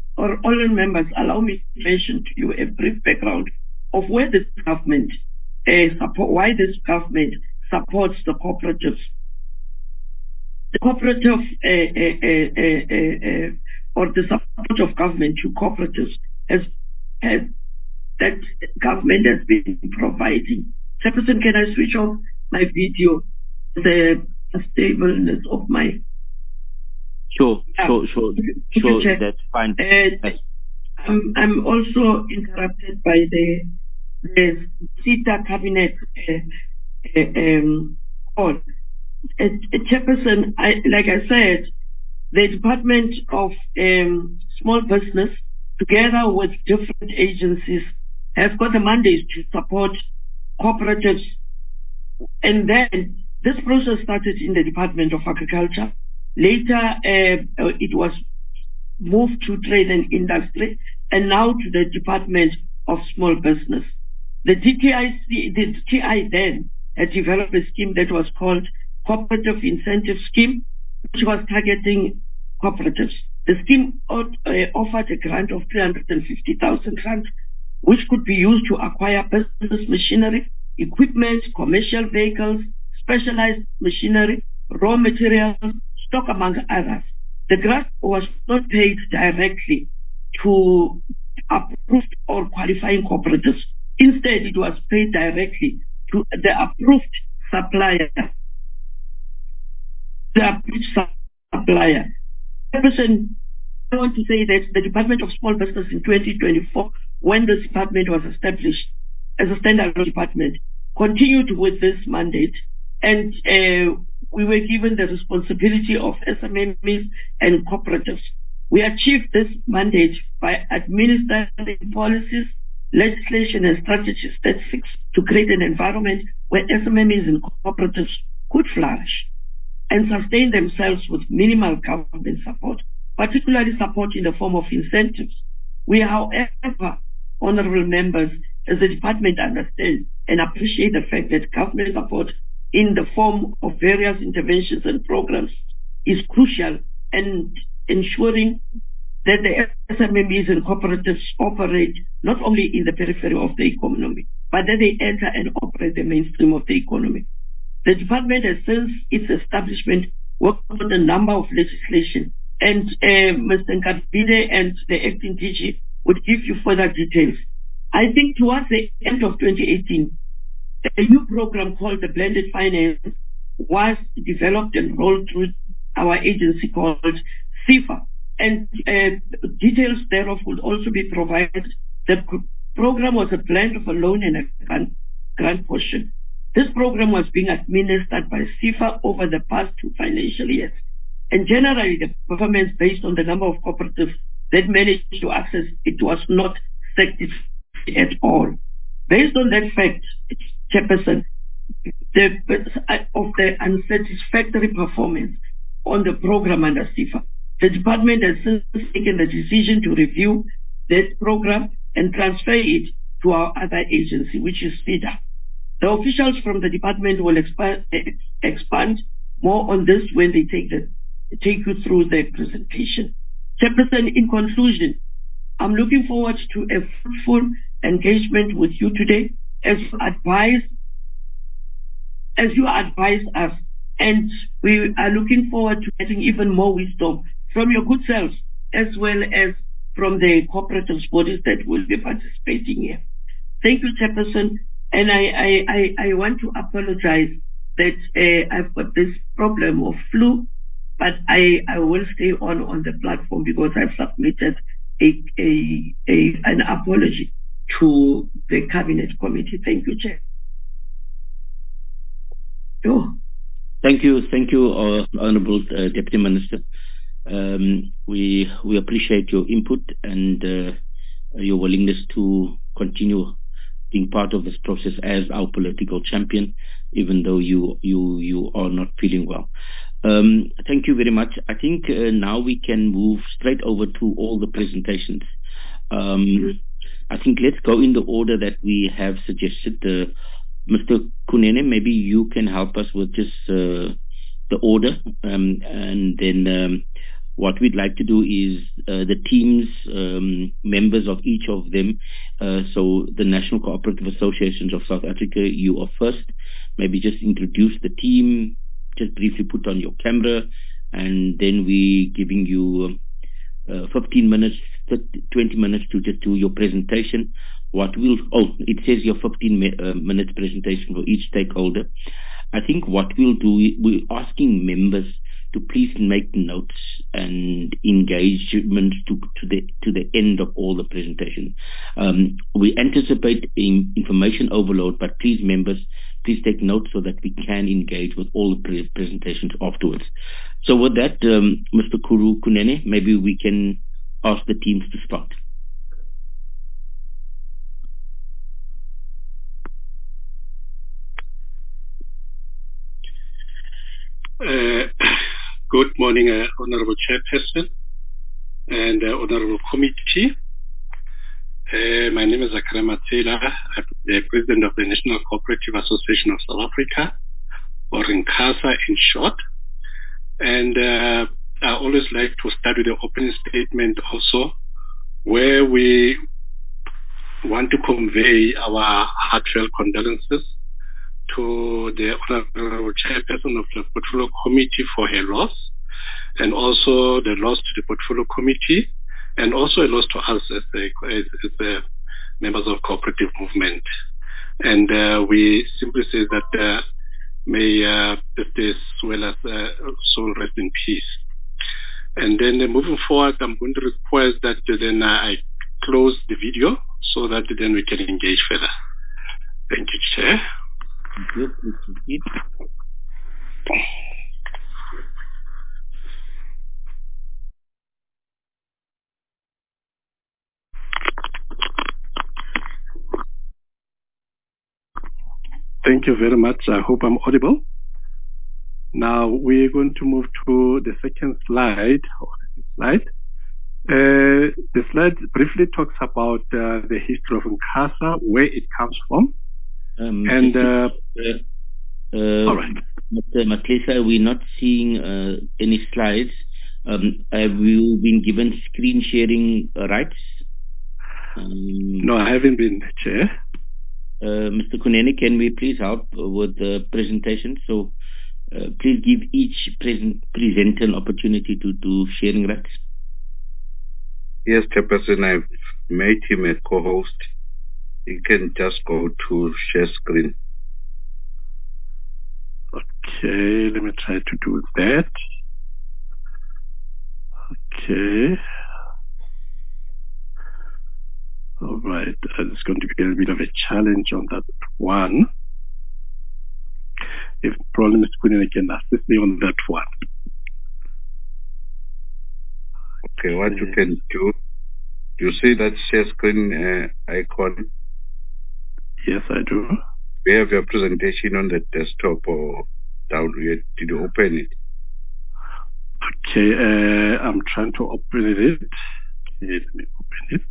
me to mention to you a brief background of where this government why this government supports the cooperatives. The cooperative or the support of government to cooperatives that government has been providing. Chairperson, can I switch off my video? The stableness of my... Sure, that's fine. I'm also interrupted by the CETA cabinet call. Chairperson, like I said, the Department of Small Business, together with different agencies, have got a mandate to support cooperatives. And then this process started in the Department of Agriculture. Later, it was moved to Trade and Industry, and now to the Department of Small Business. The TI then had developed a scheme that was called Cooperative Incentive Scheme, which was targeting cooperatives. The scheme offered a grant of 350,000 rand, which could be used to acquire business machinery, equipment, commercial vehicles, specialized machinery, raw materials, stock, among others. The grant was not paid directly to approved or qualifying cooperatives. Instead, it was paid directly to the approved supplier. their supplier. Chairperson, I want to say that the Department of Small Business in 2024, when this department was established as a standalone department, continued with this mandate, and we were given the responsibility of SMMEs and cooperatives. We achieved this mandate by administering policies, legislation, and strategies that seek to create an environment where SMMEs and cooperatives could flourish and sustain themselves with minimal government support, particularly support in the form of incentives. We, however, honorable members, as the department understand and appreciate the fact that government support in the form of various interventions and programs is crucial in ensuring that the SMMEs and cooperatives operate not only in the periphery of the economy, but that they enter and operate the mainstream of the economy. The department has, since its establishment, worked on a number of legislation, and Mr. Nkabile and the acting DG would give you further details. I think towards the end of 2018, a new program called the Blended Finance was developed and rolled through our agency called CIFA, and details thereof would also be provided. The program was a blend of a loan and a grant portion. This program was being administered by CIFA over the past 2 financial years. And generally, the performance based on the number of cooperatives that managed to access it was not satisfactory at all. Based on that fact, Chairperson, of the unsatisfactory performance on the program under CIFA, the department has since taken the decision to review that program and transfer it to our other agency, which is FIDA. The officials from the department will expand more on this when they take you through the presentation. Chairperson, in conclusion, I'm looking forward to a fruitful engagement with you today as you advise us, and we are looking forward to getting even more wisdom from your good selves as well as from the cooperative bodies that will be participating here. Thank you, Chairperson, and I want to apologize that I've got this problem of flu, but I will stay on the platform because I've submitted an apology to the Cabinet Committee. Thank you, Chair. Thank you, Honourable Deputy Minister. We appreciate your input and your willingness to continue being part of this process as our political champion, even though you are not feeling well. Thank you very much. I think now we can move straight over to all the presentations. I think let's go in the order that we have suggested. Mr. Kunene, maybe you can help us with just the order, and then what we'd like to do is the teams, members of each of them, so the National Cooperative Associations of South Africa, you are first. Maybe just introduce the team, just briefly put on your camera, and then we giving you 15 minutes, 20 minutes to just do your presentation. It says your 15 minutes presentation for each stakeholder. I think what we'll do, we're asking members to please make notes and engagement to the end of all the presentation. We anticipate information overload, but please members, please take notes so that we can engage with all the presentations afterwards. So with that, Mr. Kunene, maybe we can ask the teams to start. Good morning, Honorable Chairperson and Honorable Committee. My name is Zakaria Matsela. I'm the President of the National Cooperative Association of South Africa, or NCASA in short. And I always like to start with the opening statement also, where we want to convey our heartfelt condolences to the Honorable Chairperson of the Portfolio Committee for her loss, and also the loss to the Portfolio Committee, and also a loss to us as the members of cooperative movement. And we simply say that May this well as soul rest in peace. And then moving forward, I'm going to request that then I close the video so that then we can engage further. Thank you, Chair. Thank you. Please proceed. Thank you very much. I hope I'm audible. Now we're going to move to the second slide. The slide briefly talks about the history of Nkasa, where it comes from. All right. Mr. Matlisa, we're not seeing any slides. Have you been given screen sharing rights? No, I haven't been, Chair. Mr. Kunene, can we please help with the presentation? So please give each presenter an opportunity to do sharing rights. Yes, Chairperson, I've made him a co-host. You can just go to share screen. Okay, let me try to do that. Okay. All right, it's going to be a bit of a challenge on that one. If probably Mr. Kunene can assist me on that one. Okay, what you can do you see that share screen icon? Yes, I do. Do you have your presentation on the desktop or down? Did you open it? Okay, I'm trying to open it. Okay, let me open it.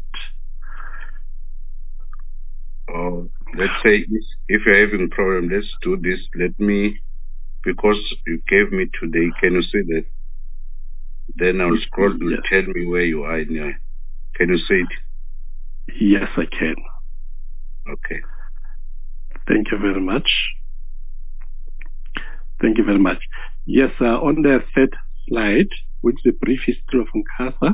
Oh, let's say if you're having a problem, let's do this. Let me, because you gave me today, can you see that? Then I'll scroll to tell me where you are. Can you see it? Yes, I can. Okay. Thank you very much. Thank you very much. Yes, on the third slide, which is a brief history of Nkasa,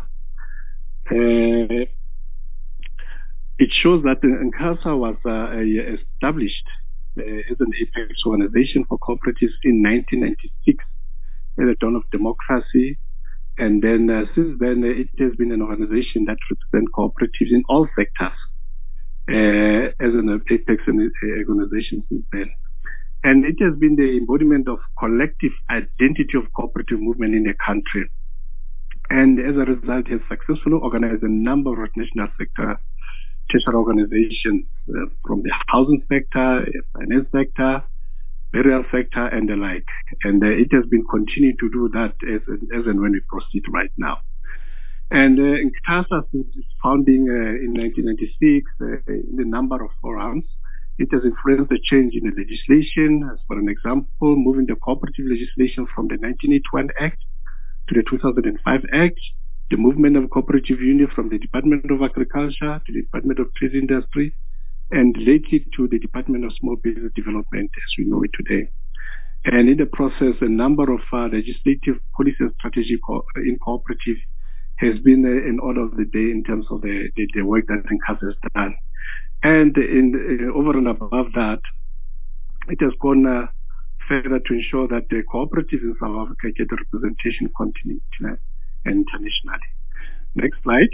it shows that Nkasa was established as an apex organization for cooperatives in 1996 at the dawn of democracy. And then since then, it has been an organization that represents cooperatives in all sectors as an apex organization since then. And it has been the embodiment of collective identity of cooperative movement in the country. And as a result, it has successfully organized a number of national sector tertiary organizations from the housing sector, finance sector, burial sector, and the like. And it has been continuing to do that as and when we proceed right now. And Nkasa, since its founding in 1996, in a number of forums, it has influenced the change in the legislation. As for an example, moving the cooperative legislation from the 1981 Act to the 2005 Act, the movement of cooperative union from the Department of Agriculture to the Department of Trade Industry, and lately to the Department of Small Business Development as we know it today. And in the process, a number of legislative policy and strategy in cooperative has been in order of the day in terms of the work that Nkasa has done. And over and above that, it has gone further to ensure that the cooperatives in South Africa get representation continentally and internationally. Next slide.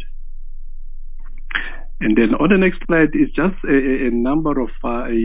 And then on the next slide is just a number of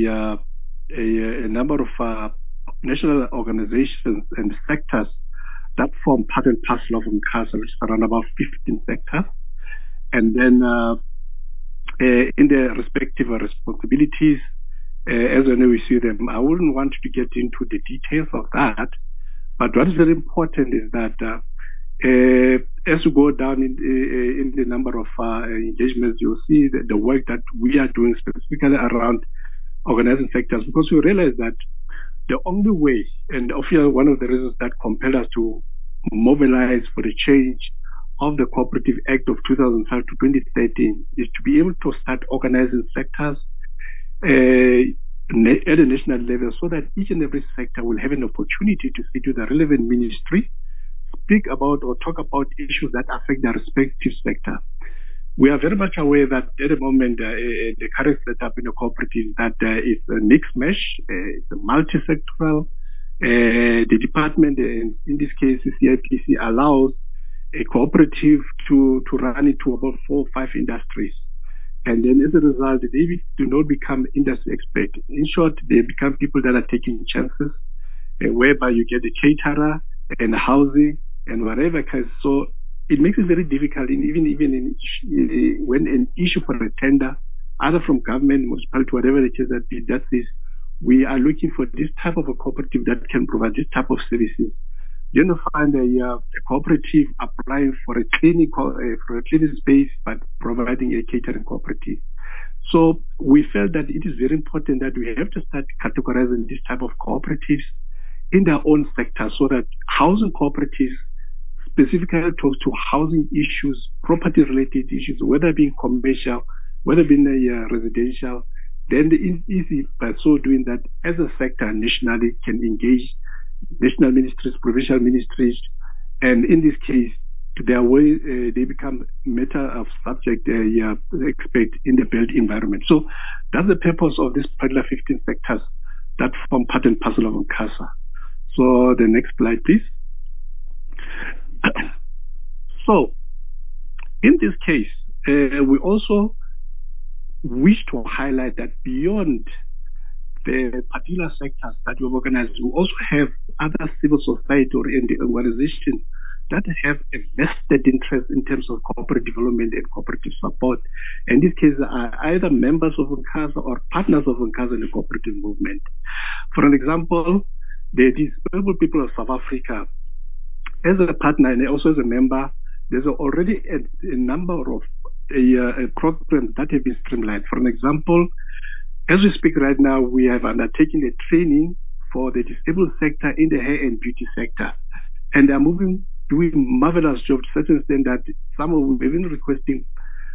national organizations and sectors that form part and parcel of Nkasa, which is around about 15 sectors. And then in their respective responsibilities, as I know we see them, I wouldn't want to get into the details of that. But what is very important is that as you go down in the number of engagements, you'll see the work that we are doing specifically around organizing sectors, because we realize that the only way, and obviously one of the reasons that compelled us to mobilize for the change of the Cooperative Act of 2005 to 2013 is to be able to start organizing sectors at a national level so that each and every sector will have an opportunity to speak to the relevant ministry, speak about or talk about issues that affect their respective sector. We are very much aware that at the moment the current setup in the cooperative that it's a mixed mesh, it's a multi-sectoral, The department, in this case, the CIPC, allows a cooperative to run into about 4 or 5 industries. And then as a result, they do not become industry experts. In short, they become people that are taking chances, whereby you get a caterer and housing and whatever. So it makes it very difficult, even when an issue for a tender, either from government, municipality, whatever it is that is, we are looking for this type of a cooperative that can provide this type of services. You're going to find a cooperative applying for a cleaning space, but providing a catering cooperative. So we felt that it is very important that we have to start categorizing this type of cooperatives in their own sector, so that housing cooperatives specifically talk to housing issues, property-related issues, whether being commercial, whether being residential. Then it is easy by so doing that as a sector nationally can engage national ministries, provincial ministries, and in this case, their way they become matter of subject expert in the built environment. So that's the purpose of this particular 15 sectors that form part and parcel of UNCASA. So the next slide, please. So in this case, we also wish to highlight that beyond the particular sectors that we've organized, we also have other civil society or organizations that have a vested interest in terms of corporate development and cooperative support. In this case, are either members of UNCASA or partners of UNCASA in the cooperative movement. For an example, the Disabled People of South Africa, as a partner and also as a member, there's already a number of programs that have been streamlined. For an example, as we speak right now, we have undertaken a training for the disabled sector in the hair and beauty sector. And they are doing marvelous job to such an extent that some of them have been requesting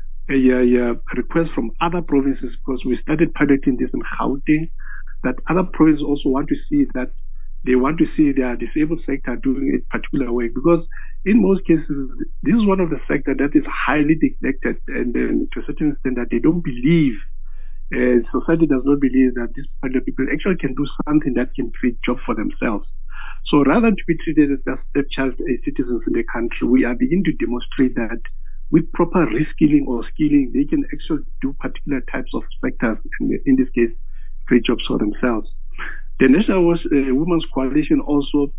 a request from other provinces, because we started piloting this in Gauteng, that other provinces also want to see that they want to see their disabled sector doing it particular way, because in most cases, this is one of the sectors that is highly neglected, and to a certain extent that they don't believe, society does not believe that these particular people actually can do something that can create jobs for themselves. So rather than to be treated as stepchild citizens in the country, we are beginning to demonstrate that with proper reskilling or skilling, they can actually do particular types of sectors, in this case, create jobs for themselves. The National Women's Coalition also,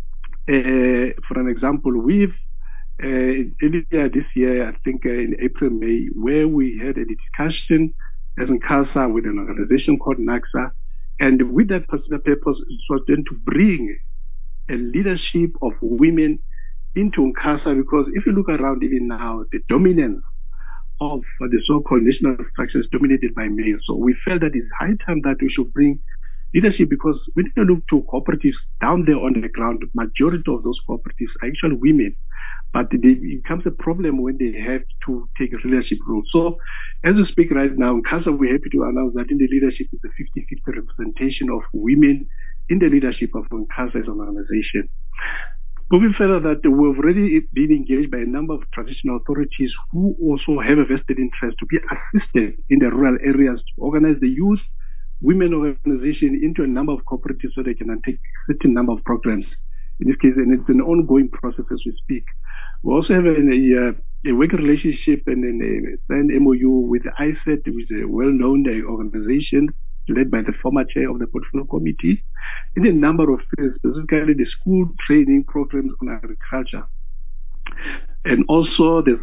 for an example, we've earlier this year, I think in April, May, where we had a discussion as in CASA with an organization called NACSA, and with that particular purpose, it was then to bring a leadership of women into CASA, because if you look around even now, the dominance of the so-called national structure is dominated by males. So we felt that it's high time that we should bring leadership, because when you look to cooperatives down there on the ground, the majority of those cooperatives are actually women, but it becomes a problem when they have to take a leadership role. So as we speak right now, in CASA, we're happy to announce that in the leadership is a 50-50 representation of women in the leadership of CASA as an organization. Moving further, that we've already been engaged by a number of traditional authorities who also have a vested interest to be assisted in the rural areas to organize the youth women organization into a number of cooperatives so they can take a certain number of programs. In this case, and it's an ongoing process as we speak. We also have a working relationship and a signed MOU with ISET, which is a well-known organization led by the former chair of the Portfolio Committee, in a number of fields, specifically the school training programs on agriculture. And also there's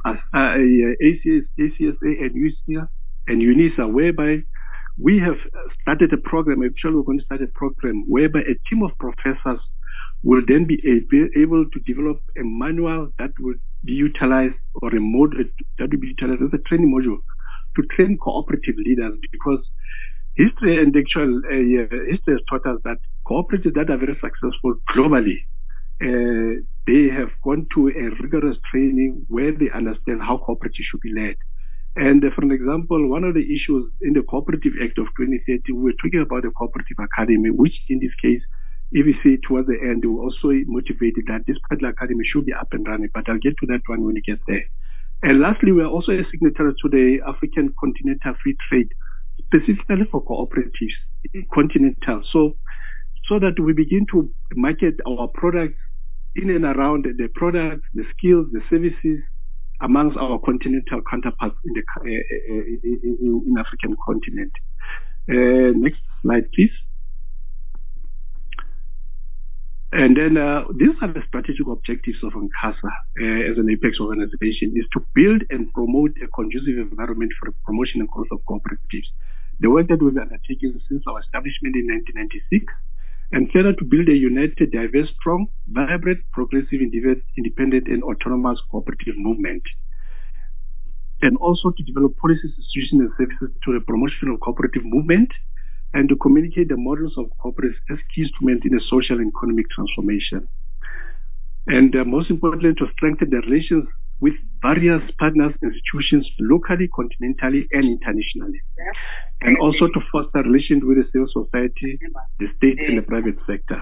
ACSA and UNISA, whereby we have started a program. Actually, we're going to start a program whereby a team of professors will then be able to develop a manual that will be utilized, or a mode that will be utilized as a training module to train cooperative leaders, because history and actual history has taught us that cooperatives that are very successful globally, they have gone to a rigorous training where they understand how cooperatives should be led. And for an example, one of the issues in the Cooperative Act of 2013, we're talking about the Cooperative Academy, which in this case, if you see towards the end, we also motivated that this particular academy should be up and running, but I'll get to that one when we get there. And lastly, we're also a signatory to the African Continental Free Trade, specifically for cooperatives, continental. So so that we begin to market our products in and around the products, the skills, the services amongst our continental counterparts in the African continent. Next slide, please. And then these are the strategic objectives of UNCASA as an apex organization, is to build and promote a conducive environment for the promotion and growth of cooperatives. The work that we've undertaken since our establishment in 1996, and further to build a united, diverse, strong, vibrant, progressive, independent, and autonomous cooperative movement. And also to develop policies, institutions, and services to the promotion of cooperative movement, and to communicate the models of cooperatives as key instruments in a social and economic transformation. And most importantly, to strengthen the relations with various partners, institutions, locally, continentally, and internationally. And also to foster relations with the civil society, the state, and the private sector.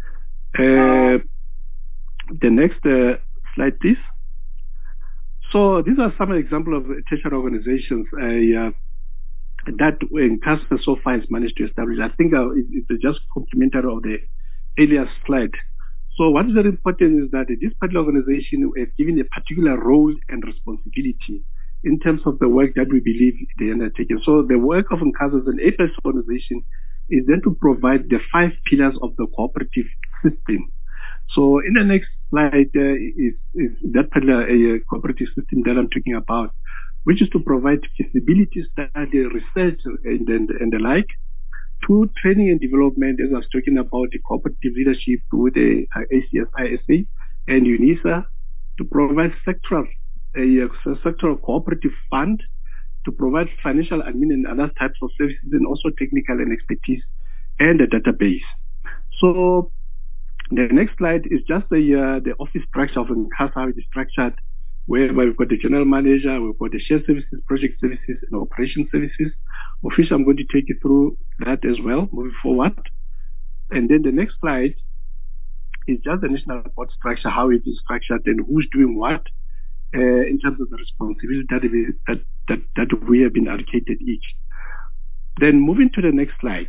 The next slide, please. So these are some examples of tertiary organizations that UNCASA so far has managed to establish. I think it's just complementary of the earlier slide. So what is very important is that this particular organization is given a particular role and responsibility in terms of the work that we believe they undertake. So the work of UNCASA as an apex organization is then to provide the 5 pillars of the cooperative system. So in the next slide is that particular cooperative system that I'm talking about, which is to provide feasibility study, research, and the like. 2, training and development, as I was talking about the cooperative leadership with the ACSISA and UNISA, to provide sectoral cooperative fund, to provide financial admin and other types of services, and also technical and expertise, and a database. So the next slide is just the office structure of UNCASA, how it is structured, where we've got the general manager, we've got the shared services, project services, and operation services, of which I'm going to take you through that as well, moving forward. And then the next slide is just the national board structure, how it is structured and who's doing what in terms of the responsibility that we have been allocated each. Then moving to the next slide.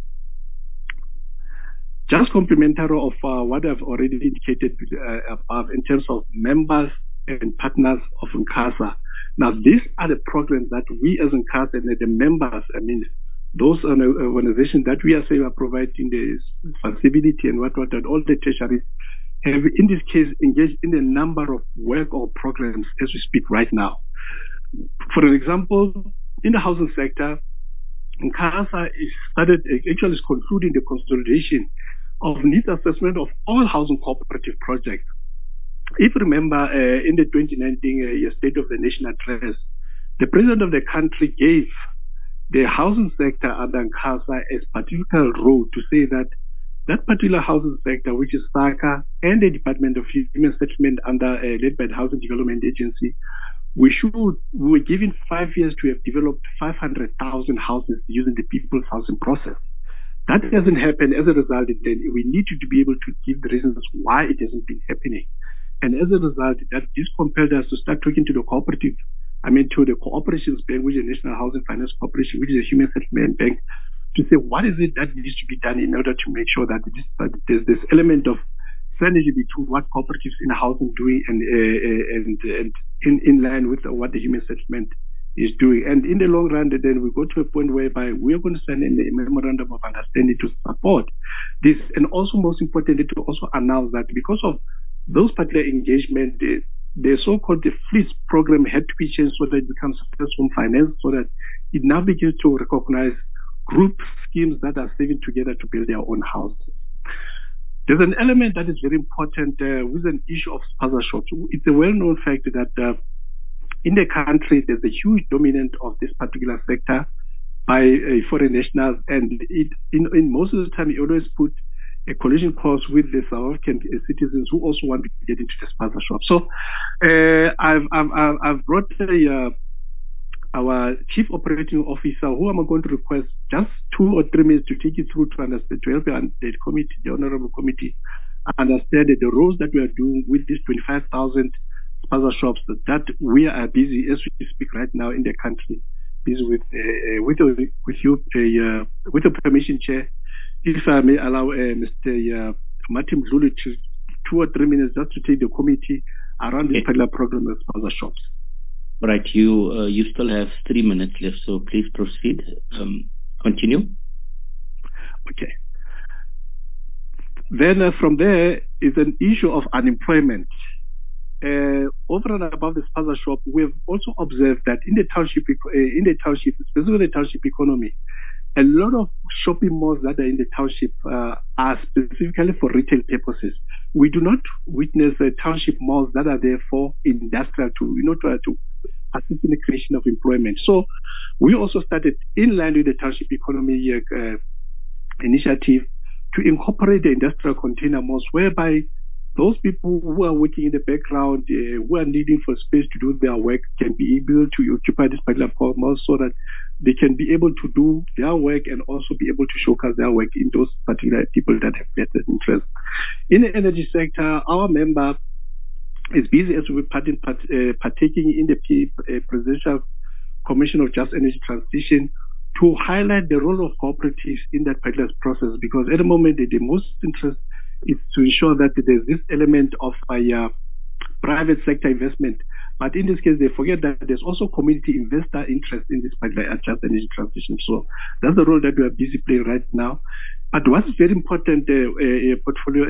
Just complementary of what I've already indicated above in terms of members and partners of UNCASA. Now, these are the programs that we as UNCASA and the members, I mean, those organizations that we are saying are providing the facility and what, and all the tertiaries have, in this case, engaged in a number of work or programs as we speak right now. For example, in the housing sector, UNCASA is concluding the consolidation of needs assessment of all housing cooperative projects. If you remember, in the 2019 State of the Nation address, the President of the country gave the housing sector under UNCASA as particular role to say that that particular housing sector, which is SACA and the Department of Human Settlement led by the Housing Development Agency, we were given 5 years to have developed 500,000 houses using the People's Housing Process. That doesn't happen. As a result, then we need to be able to give the reasons why it hasn't been happening. And as a result, that this compelled us to start talking to the cooperative, to the cooperations bank, which is the National Housing Finance Corporation, which is a human settlement bank, to say what is it that needs to be done in order to make sure that there's this element of synergy between what cooperatives in housing doing and in line with what the human settlement is doing. And in the long run, then we go to a point whereby we are going to send in a memorandum of understanding to support this, and also most importantly to also announce that because of those particular engagement, the so-called FLEES program had to be changed so that it becomes successful finance, so that it now begins to recognize group schemes that are saving together to build their own houses. There's an element that is very important with an issue of spaza shops. It's a well-known fact that in the country, there's a huge dominance of this particular sector by foreign nationals, and in most of the time, it always put a collision course with the South African citizens who also want to get into the spaza shop. So I've brought our chief operating officer, who I'm going to request just 2 or 3 minutes to take you through to understand, to help the committee, the honorable committee, understand the roles that we are doing with these 25,000 spaza shops that we are busy as we speak right now in the country, busy with the permission, Chair, if I may allow Mr. Martin Mdluli 2 or 3 minutes just to take the committee around this particular program of sponsorships. Right, you still have 3 minutes left, so please proceed. Continue. Okay. Then from there is an issue of unemployment. Over and above the sponsorship, we've also observed that in the township, especially the township economy, a lot of shopping malls that are in the township are specifically for retail purposes. We do not witness township malls that are there for industrial to assist in the creation of employment. So we also started in line with the township economy initiative to incorporate the industrial container malls, whereby those people who are working in the background, who are needing for space to do their work, can be able to occupy this particular mall so that they can be able to do their work and also be able to showcase their work in those particular people that have vested interest. In the energy sector, our member is busy as we're partaking in the Presidential Commission of Just Energy Transition to highlight the role of cooperatives in that particular process, because at the moment the most interest is to ensure that there's this element of private sector investment. But in this case, they forget that there's also community investor interest in this particular just energy transition. So that's the role that we are busy playing right now. But what's very important to the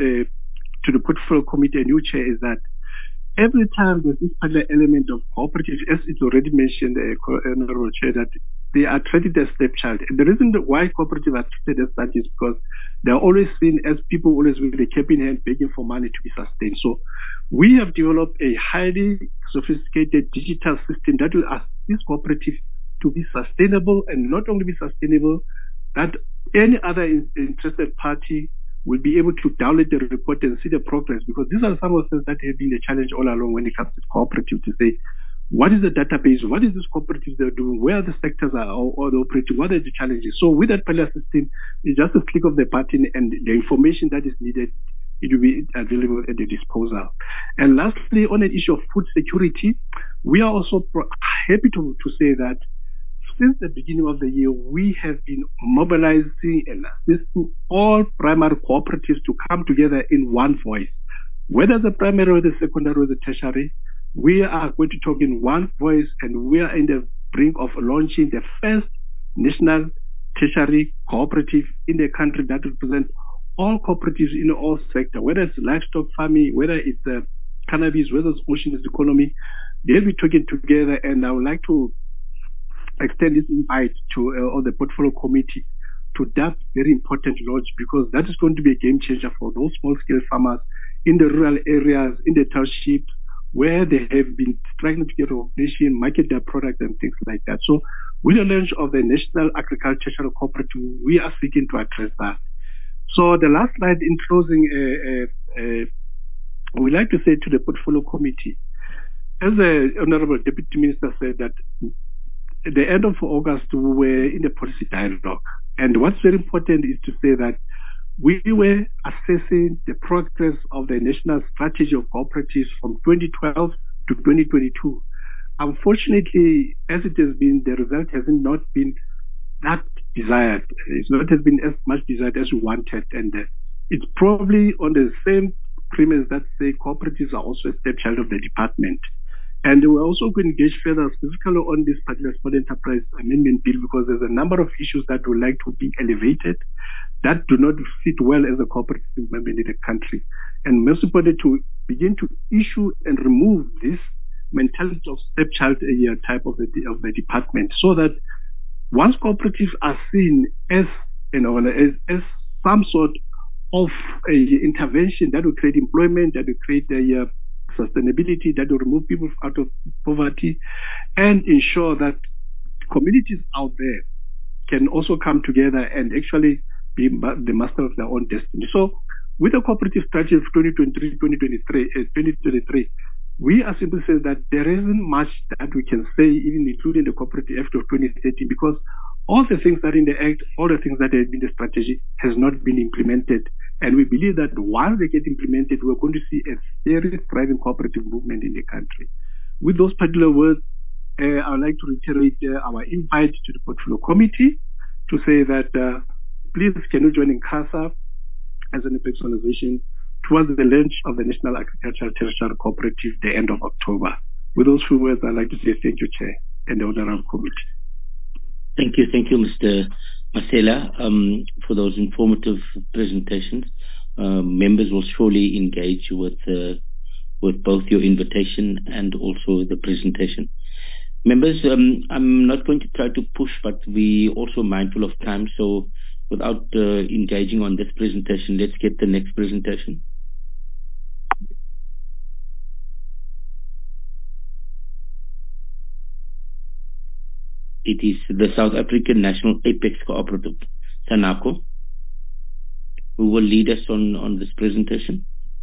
portfolio committee and new chair is that every time there's this particular element of cooperatives, as it's already mentioned, Honorable Chair, that they are treated as stepchild. And the reason why cooperatives are treated as such is because they are always seen as people always with a cap in hand begging for money to be sustained. So we have developed a highly sophisticated digital system that will assist cooperatives to be sustainable, and not only be sustainable, that any other interested party will be able to download the report and see the progress, because these are some of the things that have been a challenge all along when it comes to cooperatives, to say, what is the database? What is this cooperative they're doing? Where the sectors are or the operating? What are the challenges? So with that particular system, it's just a click of the button, and the information that is needed, it will be available at the disposal. And lastly, on an issue of food security, we are also happy to say that since the beginning of the year, we have been mobilizing and assisting all primary cooperatives to come together in one voice. Whether the primary or the secondary or the tertiary, we are going to talk in one voice, and we are in the brink of launching the first national tertiary cooperative in the country that represents all cooperatives in all sectors, whether it's livestock farming, whether it's cannabis, whether it's ocean economy. They'll be talking together, and I would like to extend this invite to all the portfolio committee to that very important launch, because that is going to be a game changer for those small-scale farmers in the rural areas, in the townships, where they have been struggling to get recognition, market their product and things like that. So with the launch of the National Agricultural Cooperative, we are seeking to address that. So the last slide in closing, we'd like to say to the portfolio committee, as the Honorable Deputy Minister said, that at the end of August, we were in the policy dialogue. And what's very important is to say that we were assessing the progress of the National Strategy of Cooperatives from 2012 to 2022. Unfortunately, as it has been, the result has not been that desired. It's not has been as much desired as we wanted. And it's probably on the same premise that say cooperatives are also a stepchild of the department. And we're also going to engage further specifically on this particular Small Enterprise Amendment Bill, because there's a number of issues that would like to be elevated that do not fit well as a cooperative member in the country. And most importantly, to begin to issue and remove this mentality of stepchild type of the department, so that once cooperatives are seen as as some sort of a intervention that will create employment, that will create sustainability, that will remove people out of poverty, and ensure that communities out there can also come together and actually be the master of their own destiny. So with the cooperative strategy of 2023, we are simply saying that there isn't much that we can say, even including the Cooperative Act of 2013, because all the things that are in the Act, all the things that have been in the strategy has not been implemented. And we believe that while they get implemented, we're going to see a very thriving cooperative movement in the country. With those particular words, I would like to reiterate our invite to the Portfolio Committee to say that please can you join in CASA as an apex organization towards the launch of the National Agricultural Tertiary Cooperative the end of October. With those few words, I'd like to say thank you, Chair, and the Honorable Committee. Thank you, Mr. Masela, for those informative presentations. Members will surely engage with both your invitation and also the presentation. Members, I'm not going to try to push, but we're also mindful of time. So without engaging on this presentation, let's get the next presentation. It is the South African National Apex Cooperative, SANACO, who will lead us on this presentation.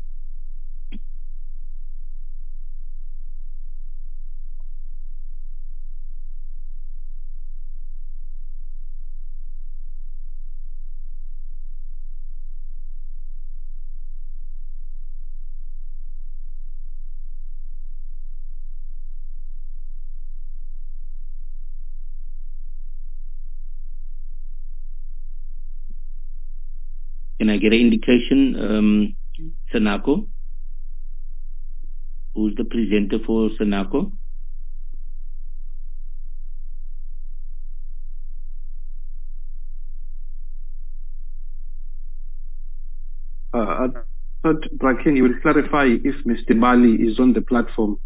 Can I get an indication, SANACO? Who's the presenter for SANACO? I thought, Bracken, you will clarify if Mr. Bali is on the platform.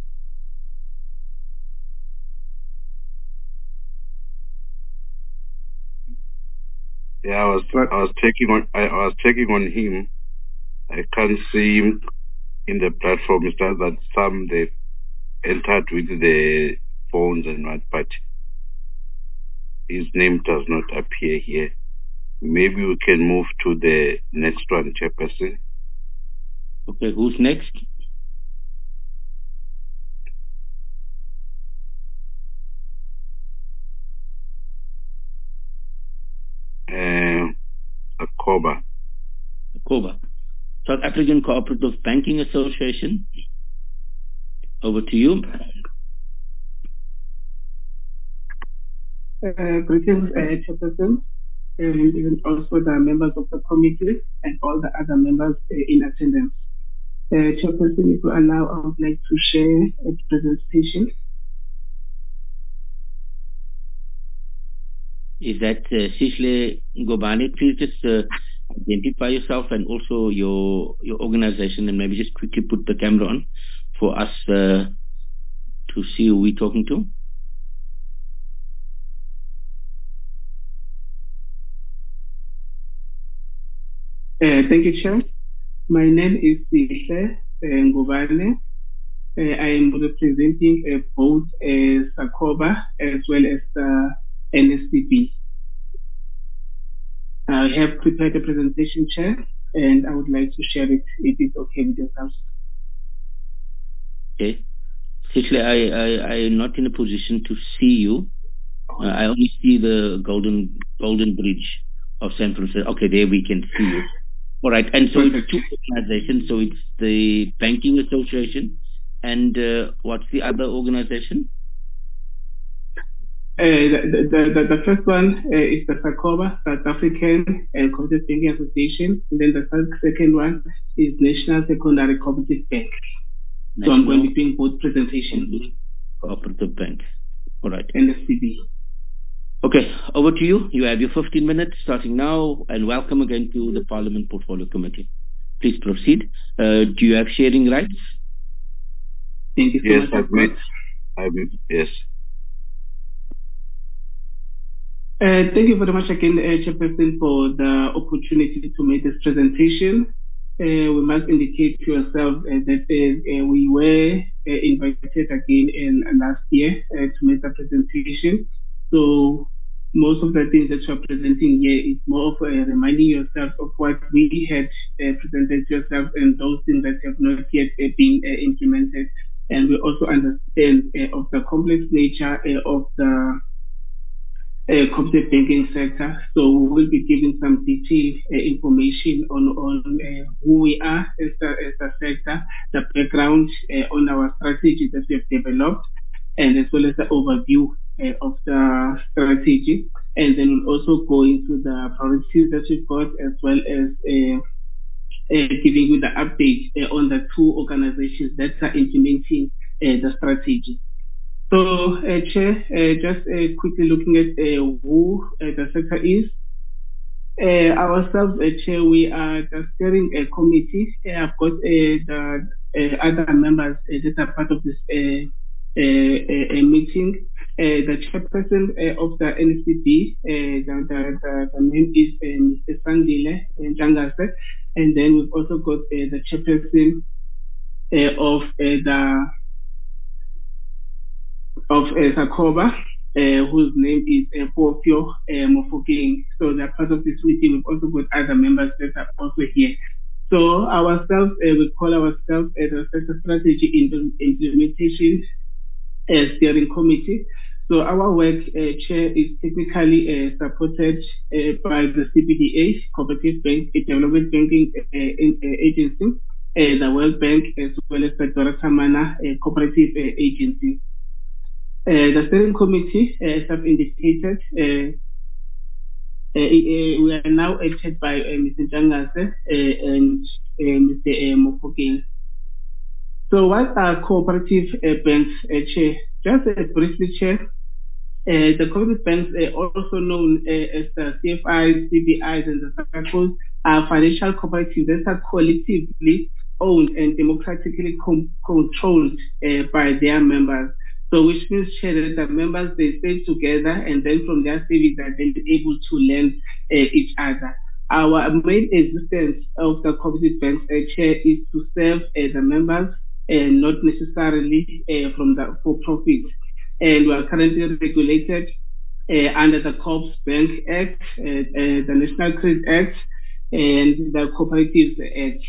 Yeah, I was checking on him. I can't see him in the platform. It's just that some they entered with the phones and what, but his name does not appear here. Maybe we can move to the next one, Chairperson. Okay, who's next? ACOBA, South African Cooperative Banking Association. Over to you. Greetings, Chairperson, and even also the members of the committee and all the other members in attendance. Chairperson, if you allow, I would like to share a presentation. Is that Sishle Ngobane? Please just identify yourself and also your organization, and maybe just quickly put the camera on for us to see who we're talking to. Thank you, Chair. My name is Sishle Ngobane. I am representing both SACOBA as well as the NSCB. I have prepared a presentation, Chair, and I would like to share it if it's okay with yourself. Okay. Sishle, I'm not in a position to see you. I only see the golden bridge of San Francisco. Okay, there we can see you. All right, and so it's two organizations. So it's the Banking Association and what's the other organization? The first one is the SACOBA, South African Cooperative Banking Association, and then the second one is National Secondary Cooperative Bank. So I'm going to be doing both presentations. Cooperative Bank. All right. NSCB. Okay, over to you. You have your 15 minutes starting now, and welcome again to the Parliament Portfolio Committee. Please proceed. Do you have sharing rights? Thank you so much. Yes. Thank you very much again, Chairperson, for the opportunity to make this presentation. We must indicate to yourself that we were invited again last year to make the presentation. So most of the things that you're presenting here is more of reminding yourself of what we had presented to yourself and those things that have not yet been implemented. And we also understand of the complex nature of the cooperative banking sector. So we will be giving some detailed information on who we are as a sector, the background on our strategy that we have developed, and as well as the overview of the strategy. and then we'll also go into the priorities that we've got, as well as giving you the update on the two organizations that are implementing the strategy. So, Chair, just quickly looking at who the sector is. Ourselves, Chair, we are the steering committee. I've got the other members that are part of this meeting. The chairperson of the NCB, the name is Mr. Sandile Njangase, and then we've also got the chairperson of Sakoba, whose name is Popio Mofokeng. So they're part of this meeting. We've also got other members that are also here. So ourselves, we call ourselves the Sector Strategy Implementation Steering Committee. So our work, Chair, is technically supported by the CBDA, Cooperative Bank Development Banking Agency, the World Bank, as well as the Dora Tamana Cooperative Agency. The steering committee, as I've indicated, we are now acted by Mr. Njangase and Mr. Mofokeng. So what are cooperative banks, Chair? Just briefly, Chair, the cooperative banks, also known as the CFIs, CBIs, and the SACCOs, are financial cooperatives that are collectively owned and democratically controlled by their members. So which means, Chair, that the members, they stay together, and then from their savings are then able to lend each other. Our main existence of the cooperative banks, Chair, is to serve the members and not necessarily from the for-profit. And we are currently regulated under the Corps Bank Act, the National Credit Act, and the Cooperatives Act.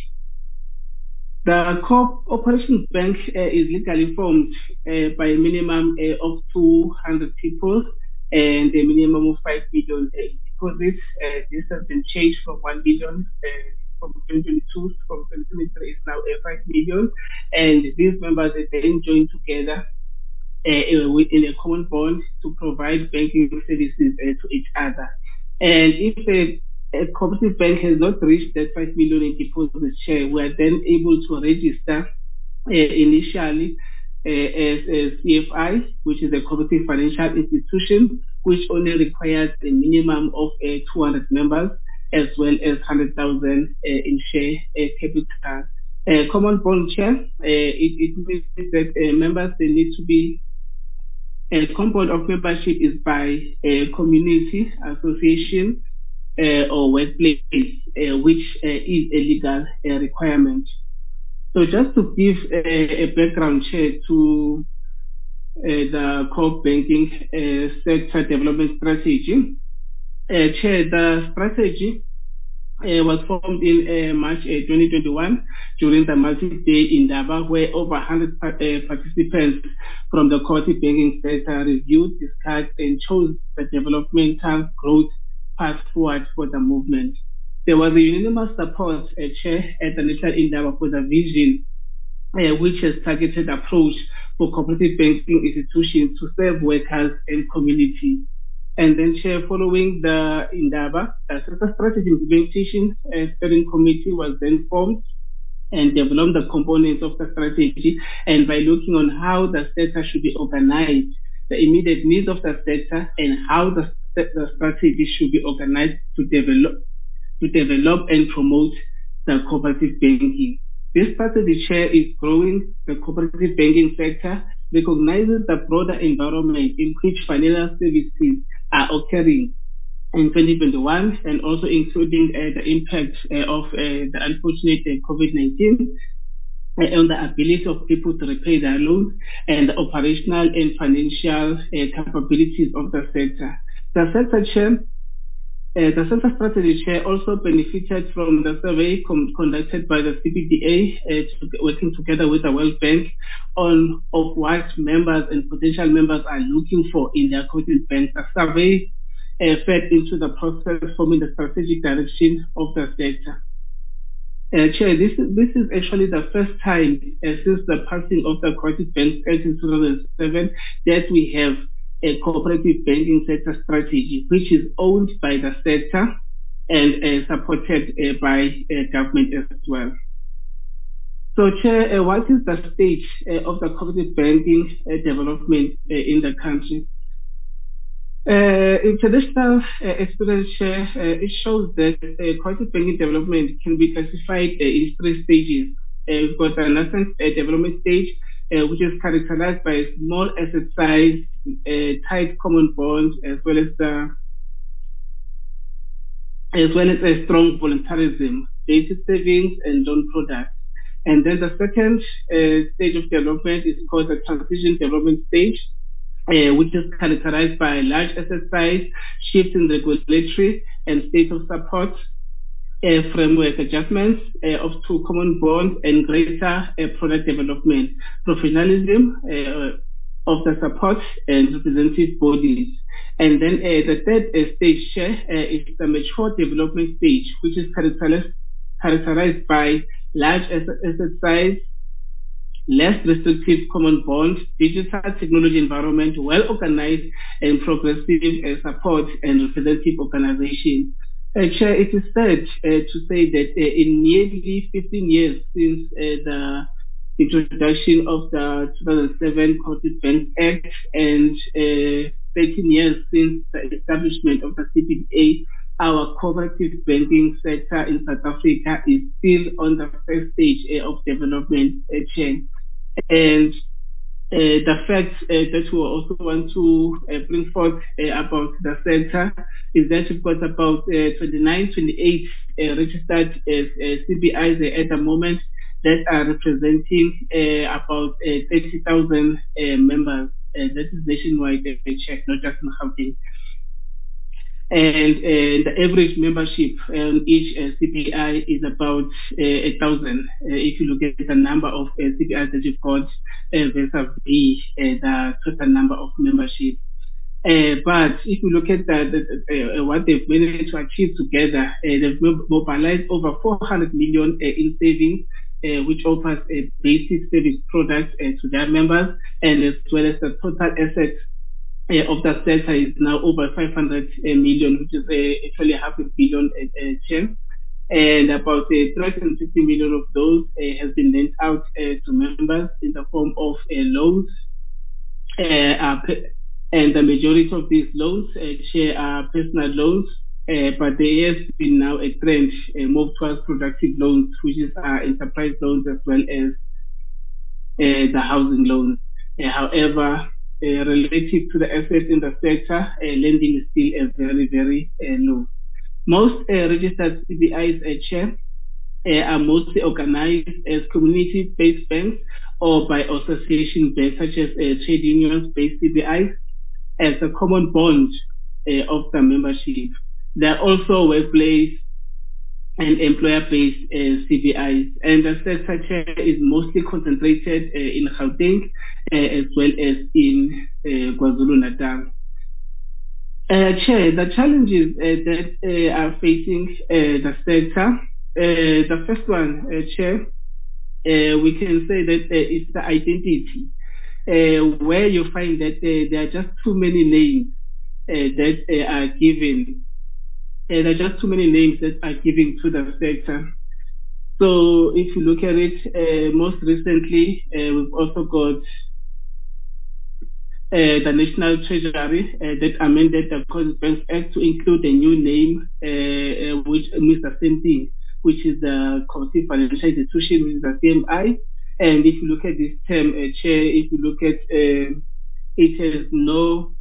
The Cooperation Bank is legally formed by a minimum of 200 people and a minimum of 5 million deposits. This has been changed from 1 million from 2022, from 2023 is now 5 million. And these members are then joined together in a common bond to provide banking services to each other. And if a cooperative bank has not reached that 5 million in deposit share, we are then able to register initially as a CFI, which is a cooperative financial institution, which only requires a minimum of 200 members, as well as 100,000 in share capital. Common bond share, it means that members, they need to be, a component of membership is by a community, association, or workplace, which is a legal requirement. So just to give a background, Chair, to the core banking sector development strategy. Chair, the strategy was formed in March 2021 during the multi-day Indaba, where over 100 participants from the cooperative banking sector reviewed, discussed, and chose the developmental growth path forward for the movement. There was a unanimous support, Chair, at the National Indaba for the vision, which has targeted approach for cooperative banking institutions to serve workers and communities. And then, Chair, following the Indaba, the strategy implementation steering committee was then formed and developed the components of the strategy. And by looking on how the sector should be organized, the immediate needs of the sector, and how the strategy should be organized to develop and promote the cooperative banking. This strategy, Chair, is growing the cooperative banking sector, recognizes the broader environment in which financial services are occurring in 2021, and also including the impact of the unfortunate COVID-19 on the ability of people to repay their loans and the operational and financial capabilities of the sector. The sector, Chair, the sector strategy, Chair, also benefited from the survey conducted by the CBDA, working together with the World Bank, of what members and potential members are looking for in their cooperative banks. A survey fed into the process, forming the strategic direction of the sector. Chair, this is actually the first time since the passing of the Cooperative Banks Act in 2007 that we have a cooperative banking sector strategy, which is owned by the sector and supported by government as well. So, Chair, what is the stage of the cooperative banking development in the country? In traditional experience, Chair, it shows that cooperative banking development can be classified in 3 stages. We've got the nascent development stage, which is characterized by small asset size, tight common bonds, as well as a strong voluntarism, basic savings, and loan products. And then the second stage of development is called the transition development stage, which is characterized by large asset size, shift in regulatory and state of support, framework adjustments of 2 common bonds, and greater product development, professionalism of the support and representative bodies. And then the third stage is the mature development stage, which is characterized by large asset size, less restrictive common bonds, digital technology environment, well-organized and progressive support and representative organization. Chair, it is said to say that in nearly 15 years since the introduction of the 2007 Cooperative Bank Act and 13 years since the establishment of the CBA, our cooperative banking sector in South Africa is still on the first stage of development, Chair. And the fact that we also want to bring forth about the sector is that we've got about 29, 28 registered CBIs at the moment that are representing about 30,000 members. That is nationwide, check, not just in Gauteng. And the average membership on each CBI is about 1,000. If you look at the number of CBIs that you've got versus the total number of membership. But if you look at what they've managed to achieve together, they've mobilized over 400 million in savings, which offers a basic savings product to their members, and as well as the total assets of the sector is now over 500 million, which is actually $500 million. And about 350 million of those has been lent out to members in the form of loans. And the majority of these loans are personal loans, but there has been now a trend move towards productive loans, which is enterprise loans as well as the housing loans. However, relative to the assets in the sector, lending is still very, very low. Most registered CBIs are mostly organized as community-based banks or by association banks such as trade unions-based CBIs as a common bond of the membership. There are also workplace and employer-based CBIs, and the sector is mostly concentrated in Gauteng as well as in KwaZulu-Natal. Chair, the challenges that are facing the sector, the first one, Chair, we can say that it's the identity, where you find that there are just too many names that are given. There are just too many names that are given to the sector. So if you look at it, most recently, we've also got the National Treasury that amended the Cooperative Banks Act to include a new name, which means the same thing, which is the Cooperative Financial Institution, which is the CMI. And if you look at this term, Chair, if you look at it has no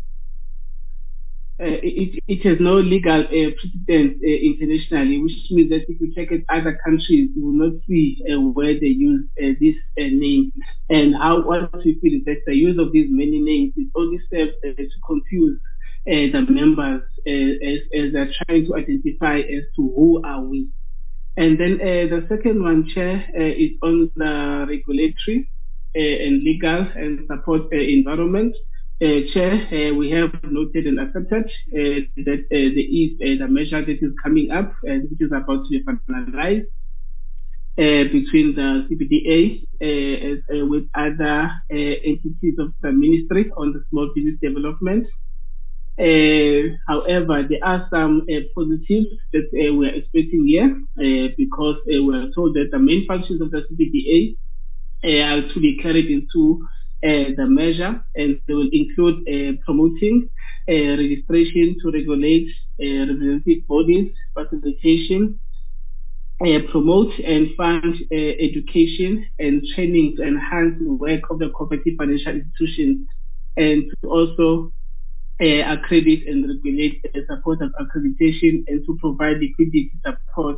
legal precedent internationally, which means that if you check at other countries, you will not see where they use this name. And what we feel is that the use of these many names is only serves to confuse the members as they're trying to identify as to who are we. And then the second one, Chair, is on the regulatory and legal and support environment. Chair, we have noted and accepted that there is the measure that is coming up, which is about to be finalized. between the CBDA with other entities of the ministry on the small business development. However, there are some positives that we're expecting here because we're told that the main functions of the CBDA are to be carried into the measure, and they will include promoting registration to regulate representative bodies, facilitation, promote and fund education and training to enhance the work of the cooperative financial institutions, and to also accredit and regulate the support of accreditation, and to provide liquidity support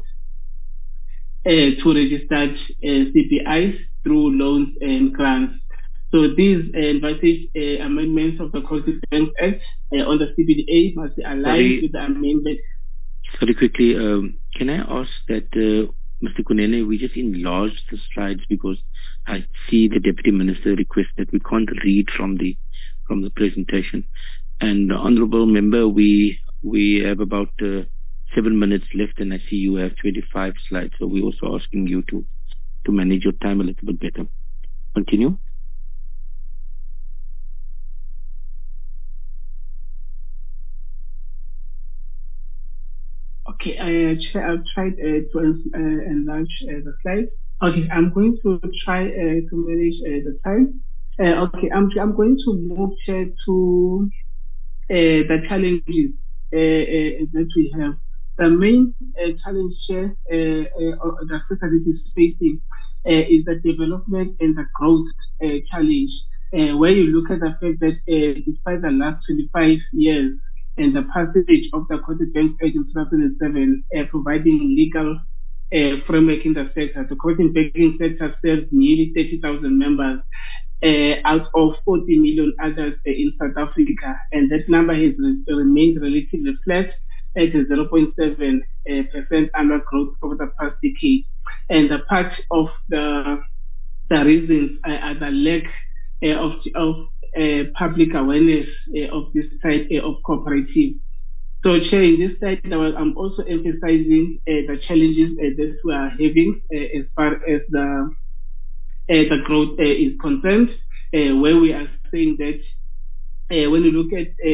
to registered CBIs through loans and grants. So these envisaged amendments of the Corporate Bank Act on the CBDA must be aligned with the amendment. Very quickly, can I ask that Mr. Kunene, we just enlarge the slides because I see the Deputy Minister request that we can't read from the presentation. And Honourable Member, we have about 7 minutes left, and I see you have 25 slides. So we're also asking you to manage your time a little bit better. Continue. Okay, I've tried to enlarge the slides. Okay, I'm going to try to manage the time. Okay, I'm going to move to the challenges that we have. The main challenge the society is facing is the development and the growth challenge, where you look at the fact that despite the last 25 years and the passage of the Corporate Bank Act in 2007, providing legal framework in the sector, the corporate banking sector serves nearly 30,000 members out of 40 million others in South Africa, and that number has remained relatively flat at 0.7% annual growth over the past decade. And the part of the reasons are the lack of public awareness of this type of cooperative. So, Chair, in this slide, I'm also emphasizing the challenges that we are having as far as the growth is concerned, where we are saying that when you look at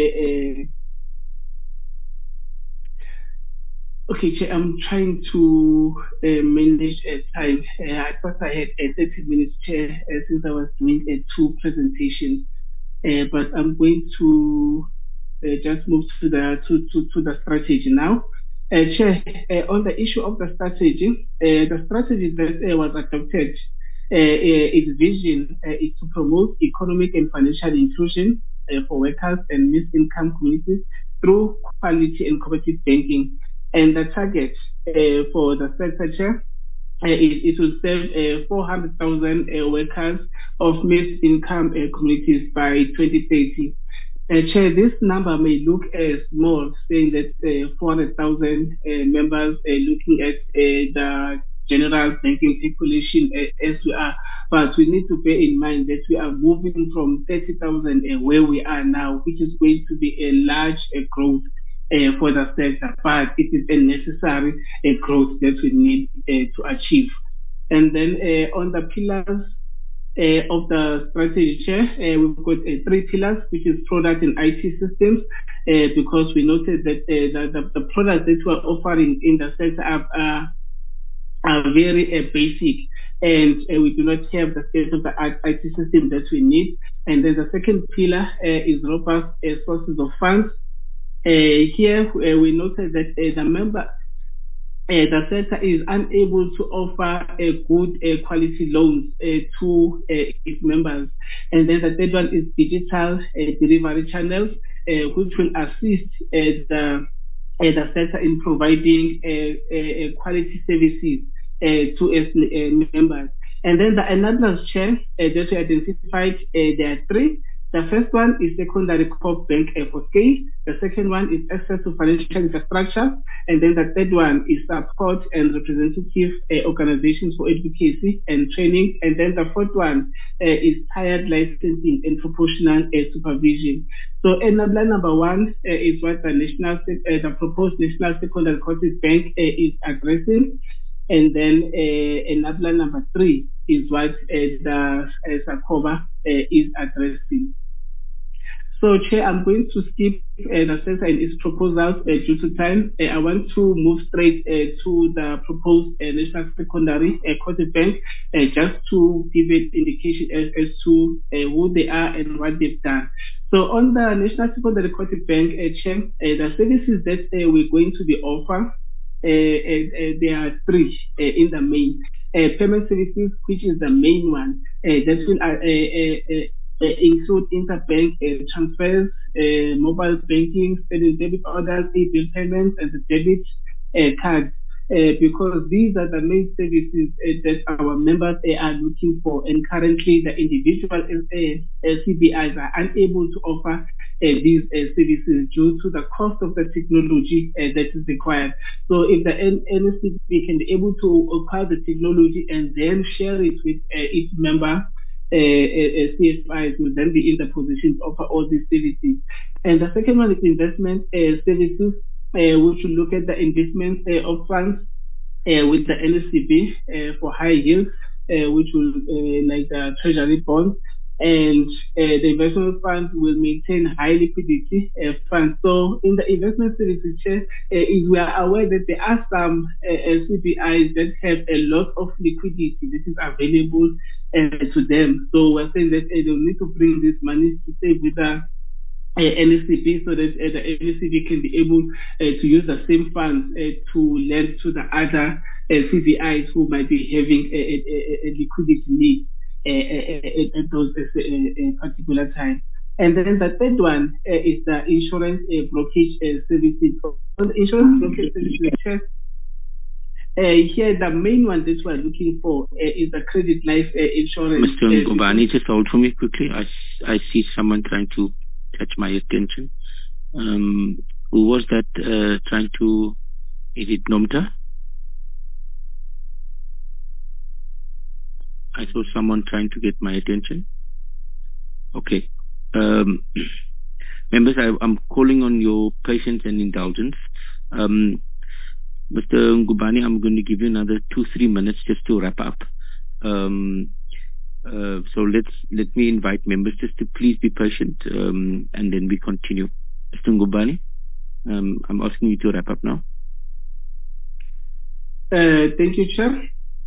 okay, Chair, I'm trying to manage time. I thought I had 30 minutes, Chair, since I was doing 2 presentations, but I'm going to just move to the strategy now. Chair, on the issue of the strategy that was adopted, its vision is to promote economic and financial inclusion for workers and mixed-income communities through quality and cooperative banking. And the target for the sector, Chair, it will serve 400,000 workers of mixed-income communities by 2030. Chair, this number may look small, saying that 400,000 members looking at the general banking population as we are, but we need to bear in mind that we are moving from 30,000 where we are now, which is going to be a large growth for the sector, but it is a necessary growth that we need to achieve. And then on the pillars of the strategy, Chair, we've got 3 pillars, which is product and IT systems, because we noted that the products that we're offering in the sector are very basic, and we do not have the state of the IT system that we need. And then the second pillar is robust sources of funds. Here we noted that the sector is unable to offer good quality loans to its members. And then the third one is digital delivery channels, which will assist the sector in providing quality services to its members. And then the enablers, Chair, that we identified, there are 3. The first one is secondary core bank for scale. The second one is access to financial infrastructure. And then the third one is support and representative organizations for advocacy and training. And then the fourth one is tiered licensing and proportional supervision. So enabler number 1 is what the proposed national secondary corporate bank is addressing. And then enabler number 3 is what the SACOBA is addressing. So, Chair, I'm going to skip the SENSA and its proposals due to time. I want to move straight to the proposed National Secondary Quoted Bank, just to give an indication as to who they are and what they've done. So, on the National Secondary Quoted Bank, Chair, the services that we're going to be offered, there are 3 in the main. Payment services, which is the main one, that will include interbank transfers, mobile banking, spending debit orders, e-bill payments, and the debit cards, because these are the main services that our members are looking for, and currently the individual CBIs are unable to offer these services due to the cost of the technology that is required. So if the NSCB can be able to acquire the technology and then share it with each member, CFIs will then be in the position to offer all these services. And the second one is investment services, which will look at the investment of funds with the NSCB for high yields, which will like the treasury bonds, and the investment funds will maintain high liquidity funds. So in the investment services, we are aware that there are some CBIs that have a lot of liquidity that is available to them. So we're saying that they will need to bring this money to save with the NSCB, so that the NSCB can be able to use the same funds to lend to the other CBIs who might be having a liquidity need at those particular times. And then the third one is the insurance brokerage services. So on the insurance brokerage services, here the main one that we're looking for is the credit life insurance. Mr. Ngubane, just hold for me quickly. I see someone trying to catch my attention. Who was that trying to, is it Nomta? I saw someone trying to get my attention. Okay. Members, I'm calling on your patience and indulgence. Mr. Ngubane, I'm going to give you another 2-3 minutes just to wrap up. So let me invite members just to please be patient, and then we continue. Mr. Ngubane, I'm asking you to wrap up now. Thank you, Chair.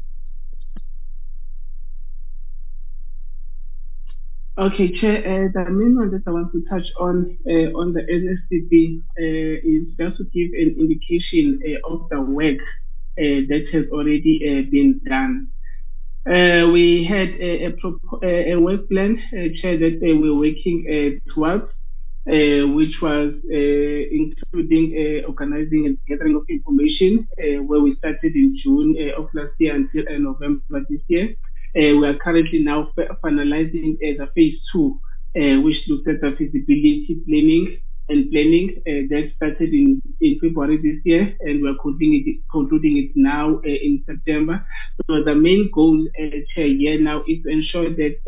Okay, Chair, the main one that I want to touch on the NSCB is just to give an indication of the work that has already been done. We had a work plan, Chair, that we're working towards, which was including organizing and gathering of information, where we started in June of last year until November this year. We are currently now finalizing the phase 2, which looks at the feasibility planning that started in February this year, and we're concluding it now in September. So the main goal, Chair, here now is to ensure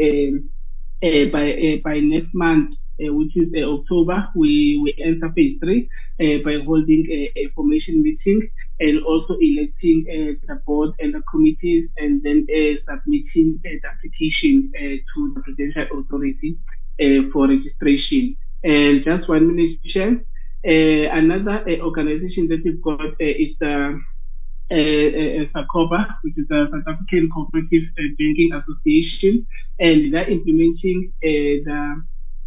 that by next month, which is October, we enter phase 3 by holding a formation meeting and also electing the board and the committees, and then submitting the application to the Prudential Authority for registration. And just 1 minute, Chair. Another organization that we've got is the SACOBA, which is the South African Cooperative Banking Association, and they're implementing the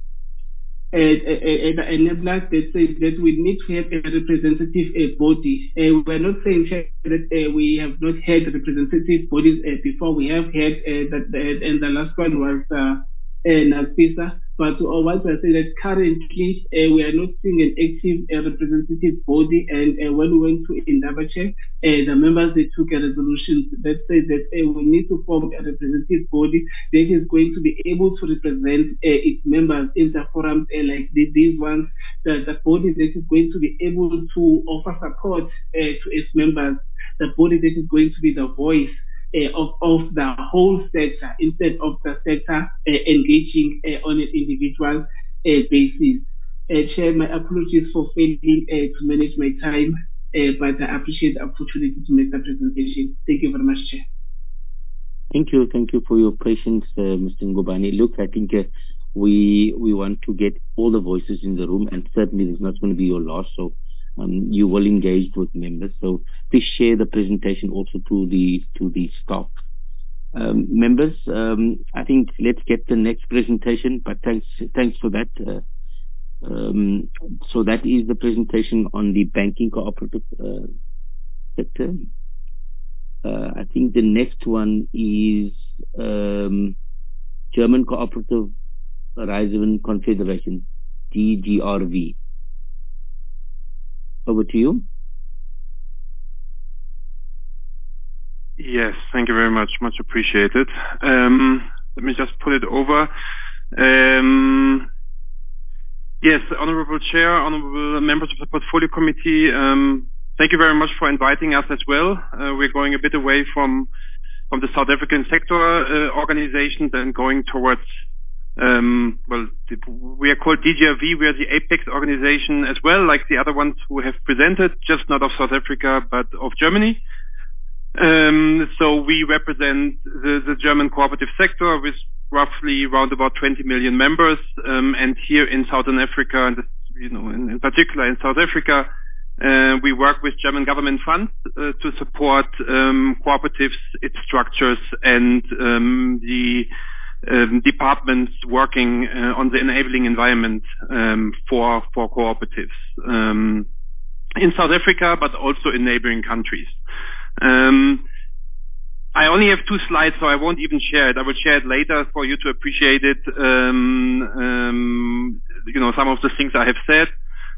enablers that says that we need to have a representative body. We're not saying that we have not had representative bodies before. We have had that, and the last one was NASPISA. But what I say that currently we are not seeing an active representative body, and when we went to Indabache, the members, they took a resolution that said that we need to form a representative body that is going to be able to represent its members in the forums like these ones, the body that is going to be able to offer support to its members, the body that is going to be the voice of the whole sector, instead of the sector engaging on an individual basis. Chair, my apologies for failing to manage my time but I appreciate the opportunity to make that presentation. Thank you very much, Chair. Thank you for your patience, Mr. Ngobane. Look, I think we want to get all the voices in the room, and certainly this is not going to be your last, so you will engage with members. So please share the presentation also to the staff. Members, I think let's get the next presentation, but thanks for that. So that is the presentation on the banking cooperative sector. I think the next one is German Cooperative Raiserven Confederation, DGRV. Over to you. Yes, thank you very much. Much appreciated. Let me just put it over. Yes, Honorable Chair, Honorable members of the Portfolio Committee, thank you very much for inviting us as well. We're going a bit away from the South African sector organizations and going towards, we are called DGRV. We are the Apex organization as well, like the other ones who have presented, just not of South Africa, but of Germany. So we represent the German cooperative sector with roughly around about 20 million members. And here in Southern Africa, and in particular in South Africa, we work with German government funds to support cooperatives, its structures, and the departments working on the enabling environment for cooperatives in South Africa, but also in neighboring countries. I only have 2 slides, so I won't even share it. I will share it later for you to appreciate it. Some of the things I have said.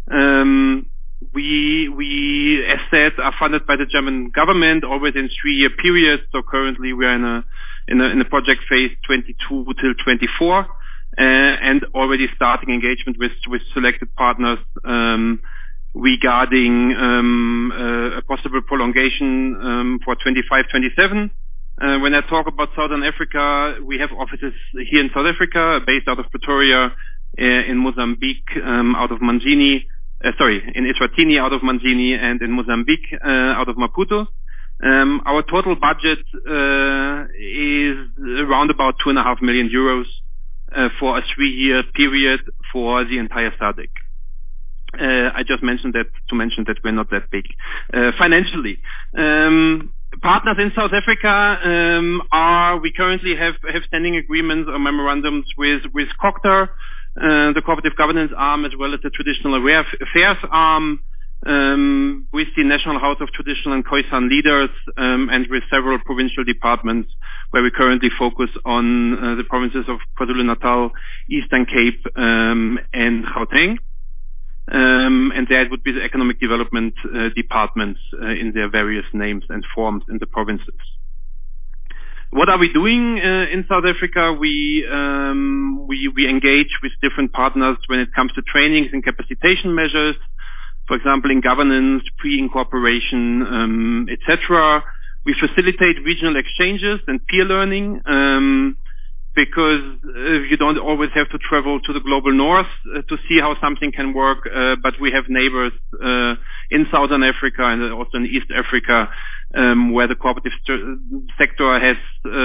We, as said, are funded by the German government, always in 3-year periods. So currently we are in a project phase 22 till 24, and already starting engagement with selected partners regarding a possible prolongation for 25-27. When I talk about Southern Africa, we have offices here in South Africa, based out of Pretoria, in Mozambique, out of Manzini. In Eswatini out of Manzini, and in Mozambique out of Maputo. Our total budget is around about 2.5 million euros for a 3-year period for the entire SADC. I just mentioned that to mention that we're not that big financially. Partners in South Africa we currently have standing agreements or memorandums with COGTA, the cooperative governance arm, as well as the traditional affairs arm, with the National House of Traditional and Khoisan Leaders, and with several provincial departments, where we currently focus on the provinces of KwaZulu-Natal, Eastern Cape, and Gauteng. And there it would be the economic development departments in their various names and forms in the provinces. What are we doing in South Africa? We engage with different partners when it comes to trainings and capacitation measures, for example, in governance, pre-incorporation, etc. We facilitate regional exchanges and peer learning, because you don't always have to travel to the global north to see how something can work, but we have neighbors in Southern Africa and also in East Africa, where the cooperative sector has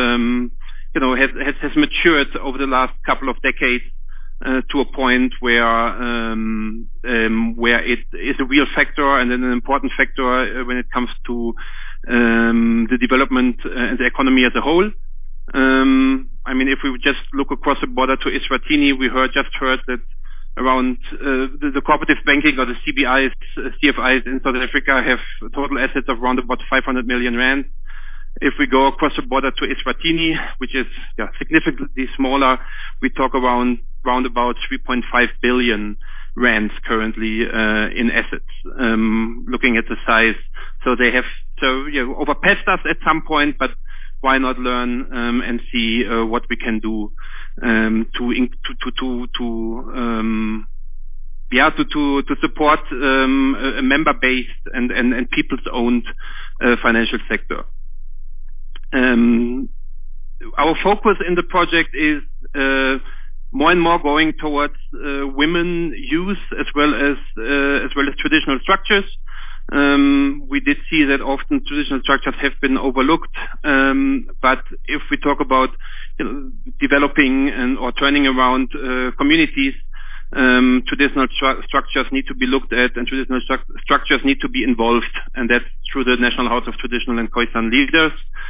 matured over the last couple of decades to a point where it is a real factor and an important factor when it comes to the development and the economy as a whole. If we just look across the border to Eswatini, we just heard that around the cooperative banking or the CFIs in South Africa have total assets of around about 500 million rand. If we go across the border to Eswatini, which is significantly smaller, we talk around about 3.5 billion rands currently in assets. Looking at the size, so they have overpassed us at some point, but why not learn and see what we can do to support a member-based and people-owned financial sector. Our focus in the project is more and more going towards women, youth, as well as traditional structures. We did see that often traditional structures have been overlooked, but if we talk about developing or turning around communities, traditional structures need to be looked at, and traditional structures need to be involved, and that's through the National House of Traditional and Khoisan Leaders.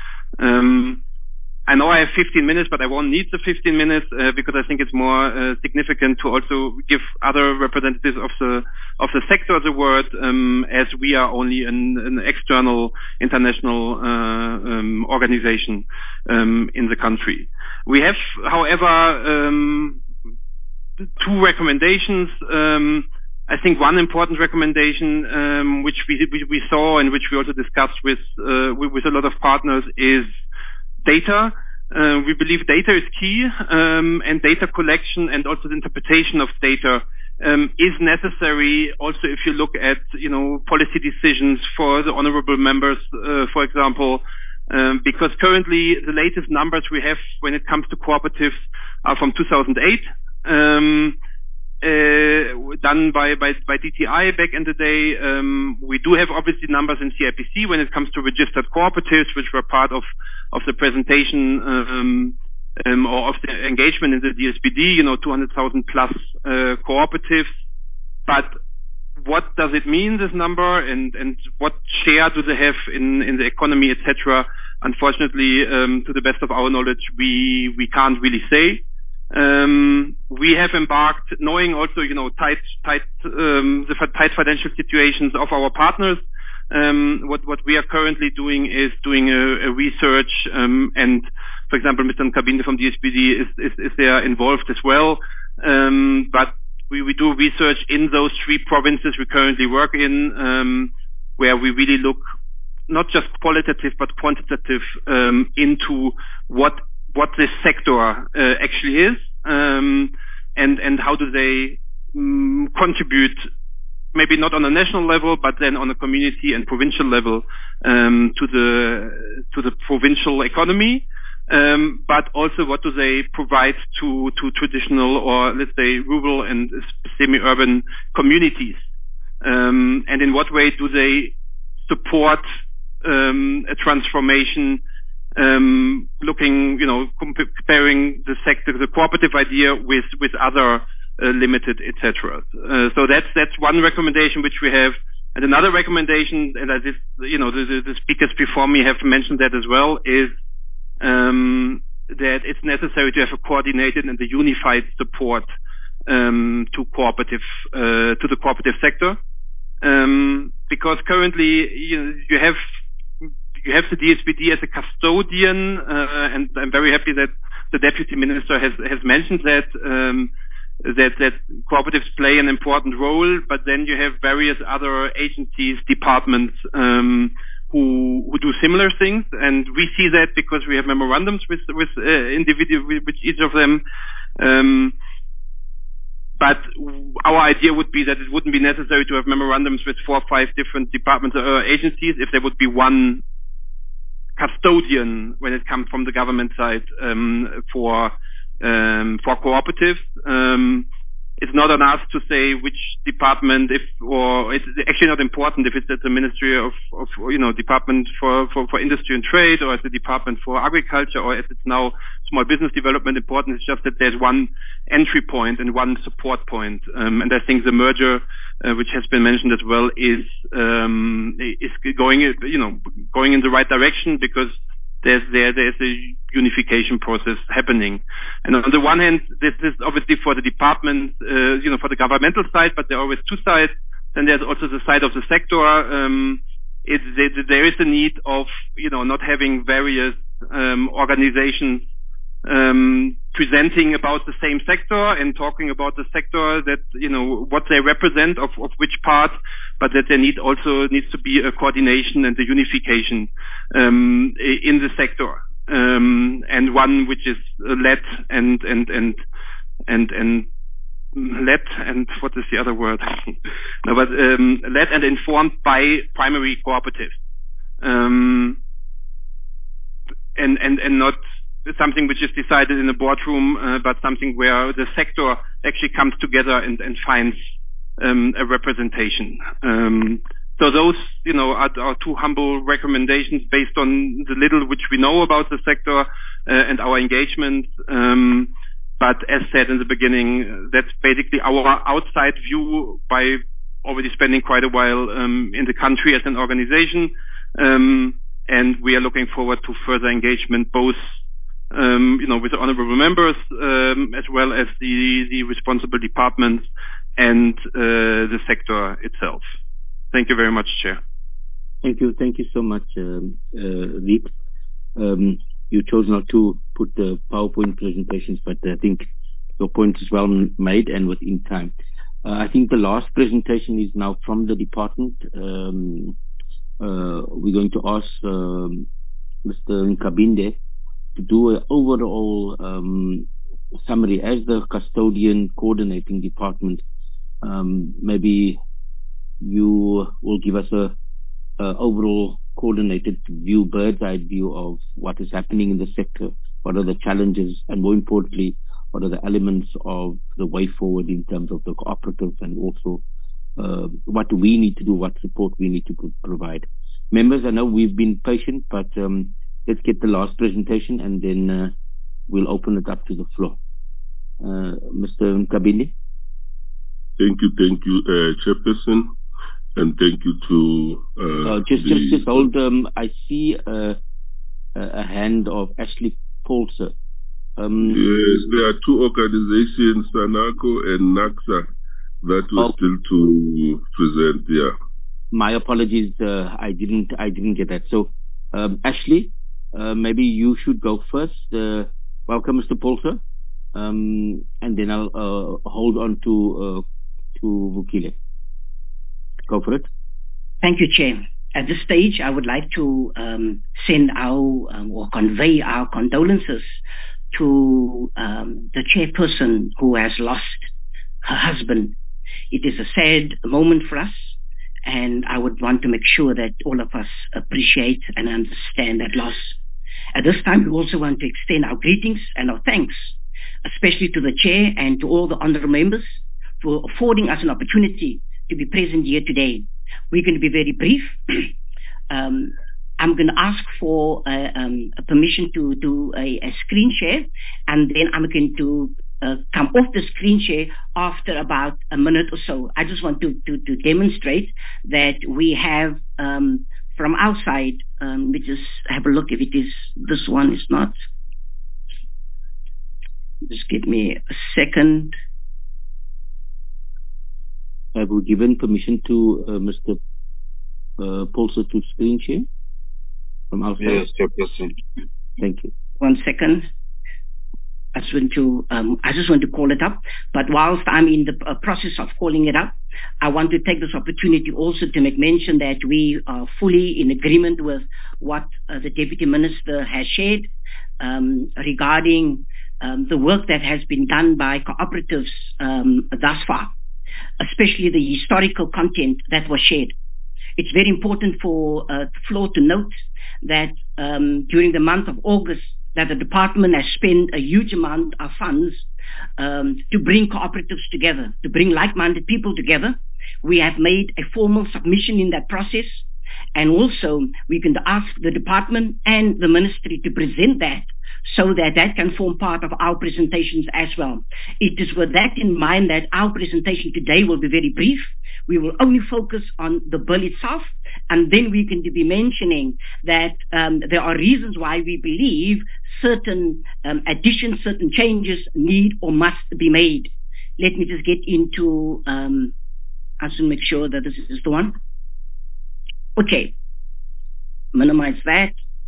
I know I have 15 minutes, but I won't need the 15 minutes because I think it's more significant to also give other representatives of the sector the word, as we are only an external international organization in the country. We have, however, two recommendations. I think one important recommendation, which we saw and which we also discussed with a lot of partners, is data. We believe data is key, and data collection and also the interpretation of data is necessary. Also, if you look at policy decisions for the honourable members, for example, because currently the latest numbers we have when it comes to cooperatives are from 2008. Done by DTI back in the day. We do have obviously numbers in CIPC when it comes to registered cooperatives, which were part of the presentation or of the engagement in the DSBD, 200,000 plus cooperatives. But what does it mean, this number, and what share do they have in the economy, etc.? Unfortunately, to the best of our knowledge, we can't really say. We have embarked, knowing also, the tight financial situations of our partners. What we are currently doing is doing a research, and for example, Mr. Nkabinde from DSBD is there involved as well. But we do research in those three provinces we currently work in, where we really look not just qualitative but quantitative into what this sector actually is, and how do they contribute, maybe not on a national level, but then on a community and provincial level, to the provincial economy, but also what do they provide to traditional, or let's say rural and semi-urban communities, and in what way do they support a transformation, looking, comparing the sector, the cooperative idea with other limited, etc. So that's one recommendation which we have, and another recommendation, and the speakers before me have mentioned that as well, is that it's necessary to have a coordinated and a unified support to the cooperative sector, because currently you have the DSBD as a custodian, and I'm very happy that the Deputy Minister has mentioned that cooperatives play an important role, but then you have various other agencies, departments, who do similar things, and we see that because we have memorandums with individual with each of them. But our idea would be that it wouldn't be necessary to have memorandums with 4 or 5 different departments or agencies if there would be one custodian when it comes from the government side for cooperatives. It's not on us to say which department, or it's actually not important if it's at the Ministry of Department for Industry and Trade, or at the Department for Agriculture, or if it's now Small Business Development. Important. It's just that there's one entry point and one support point, and I think the merger, which has been mentioned as well, is going in the right direction, because there's a unification process happening. And on the one hand, this is obviously for the department, for the governmental side, but there are always two sides. Then there's also the side of the sector. There is a need of, not having various organizations presenting about the same sector and talking about the sector that, what they represent of which part, but that there needs to be a coordination and a unification in the sector, and one which is led and led, and what is the other word? No, but led and informed by primary cooperatives, and not something which is decided in a boardroom, but something where the sector actually comes together and finds a representation. So those, are our two humble recommendations based on the little which we know about the sector and our engagement. But as said in the beginning, that's basically our outside view by already spending quite a while in the country as an organization. And we are looking forward to further engagement, both with the honorable members, as well as the responsible departments and the sector itself. Thank you very much, Chair. Thank you so much, Riet. You chose not to put the PowerPoint presentations, but I think your point is well made and within time. I think the last presentation is now from the department. We're going to ask Mr. Nkabinde to do an overall summary as the custodian coordinating department. Maybe you will give us a overall coordinated view, bird's eye view of what is happening in the sector, what are the challenges, and more importantly, what are the elements of the way forward in terms of the cooperatives, and also what do we need to do, what support we need to provide. Members, I know we've been patient, but let's get the last presentation and then we'll open it up to the floor. Mr. Nkabinde. Thank you, Chairperson, and thank you to... just hold, I see a hand of Ashley Paulser. Yes, there are two organizations, SANACO and NACSA, that were still to present. Yeah. My apologies, I didn't get that. So, Ashley, maybe you should go first. Welcome, Mr. Paulser, and then I'll hold on to Vukile. Go for it. Thank you, Chair. At this stage, I would like to send or convey our condolences to the chairperson who has lost her husband. It is a sad moment for us, and I would want to make sure that all of us appreciate and understand that loss. At this time, we also want to extend our greetings and our thanks, especially to the Chair and to all the honourable members for affording us an opportunity to be present here today. We're going to be very brief. I'm going to ask for permission to do a screen share, and then I'm going to come off the screen share after about a minute or so. I just want to demonstrate that we have from our side, we just have a look if it is, this one is not. Just give me a second. Have we given permission to Mr. Paulser to screen share from our side? Yes, Chairperson. Thank you. 1 second. I just want to call it up. But whilst I'm in the process of calling it up, I want to take this opportunity also to make mention that we are fully in agreement with what the Deputy Minister has shared regarding the work that has been done by cooperatives thus far, especially the historical content that was shared. It's very important for the floor to note that during the month of August, that the department has spent a huge amount of funds to bring cooperatives together, to bring like-minded people together. We have made a formal submission in that process, and also we can ask the department and the ministry to present that so that that can form part of our presentations as well. It is with that in mind that our presentation today will be very brief. We will only focus on the bill itself, and then we can be mentioning that there are reasons why we believe certain additions, certain changes need or must be made. Let me just get into, I should make sure that this is the one. Okay, minimize that.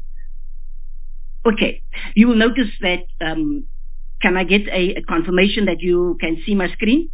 Okay, you will notice that, can I get a confirmation that you can see my screen?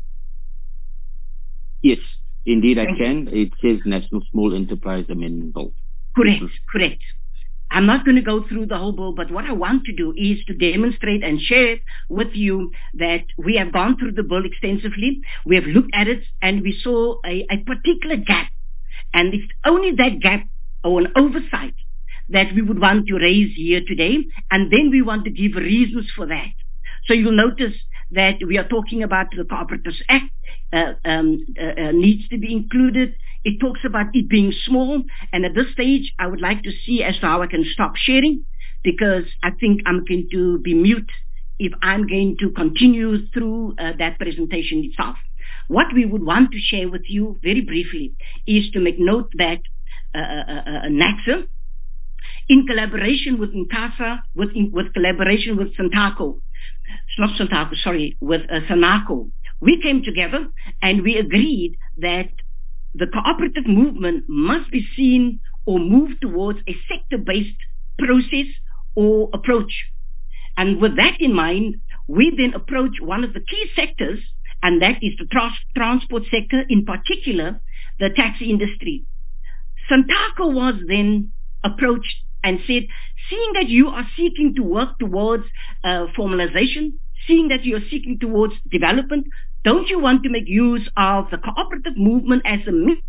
Yes, indeed I can. It says National Small Enterprise Amendment Bill. Correct. I'm not going to go through the whole bill, but what I want to do is to demonstrate and share with you that we have gone through the bill extensively. We have looked at it and we saw a particular gap. And it's only that gap or an oversight that we would want to raise here today, and then we want to give reasons for that. So you'll notice that we are talking about the Cooperatives Act needs to be included It talks about it being small. And at this stage, I would like to see as to how I can stop sharing, because I think I'm going to be mute if I'm going to continue through that presentation itself. What we would want to share with you very briefly is to make note that NACSA, in collaboration with INCASA, with collaboration with Santaco, not Santaco, sorry, with Sanaco, we came together and we agreed that the cooperative movement must be seen or move towards a sector-based process or approach. And with that in mind, we then approach one of the key sectors, and that is the transport sector, in particular, the taxi industry. Santaco was then approached and said, seeing that you are seeking to work towards formalization, seeing that you are seeking towards development, don't you want to make use of the cooperative movement as a means?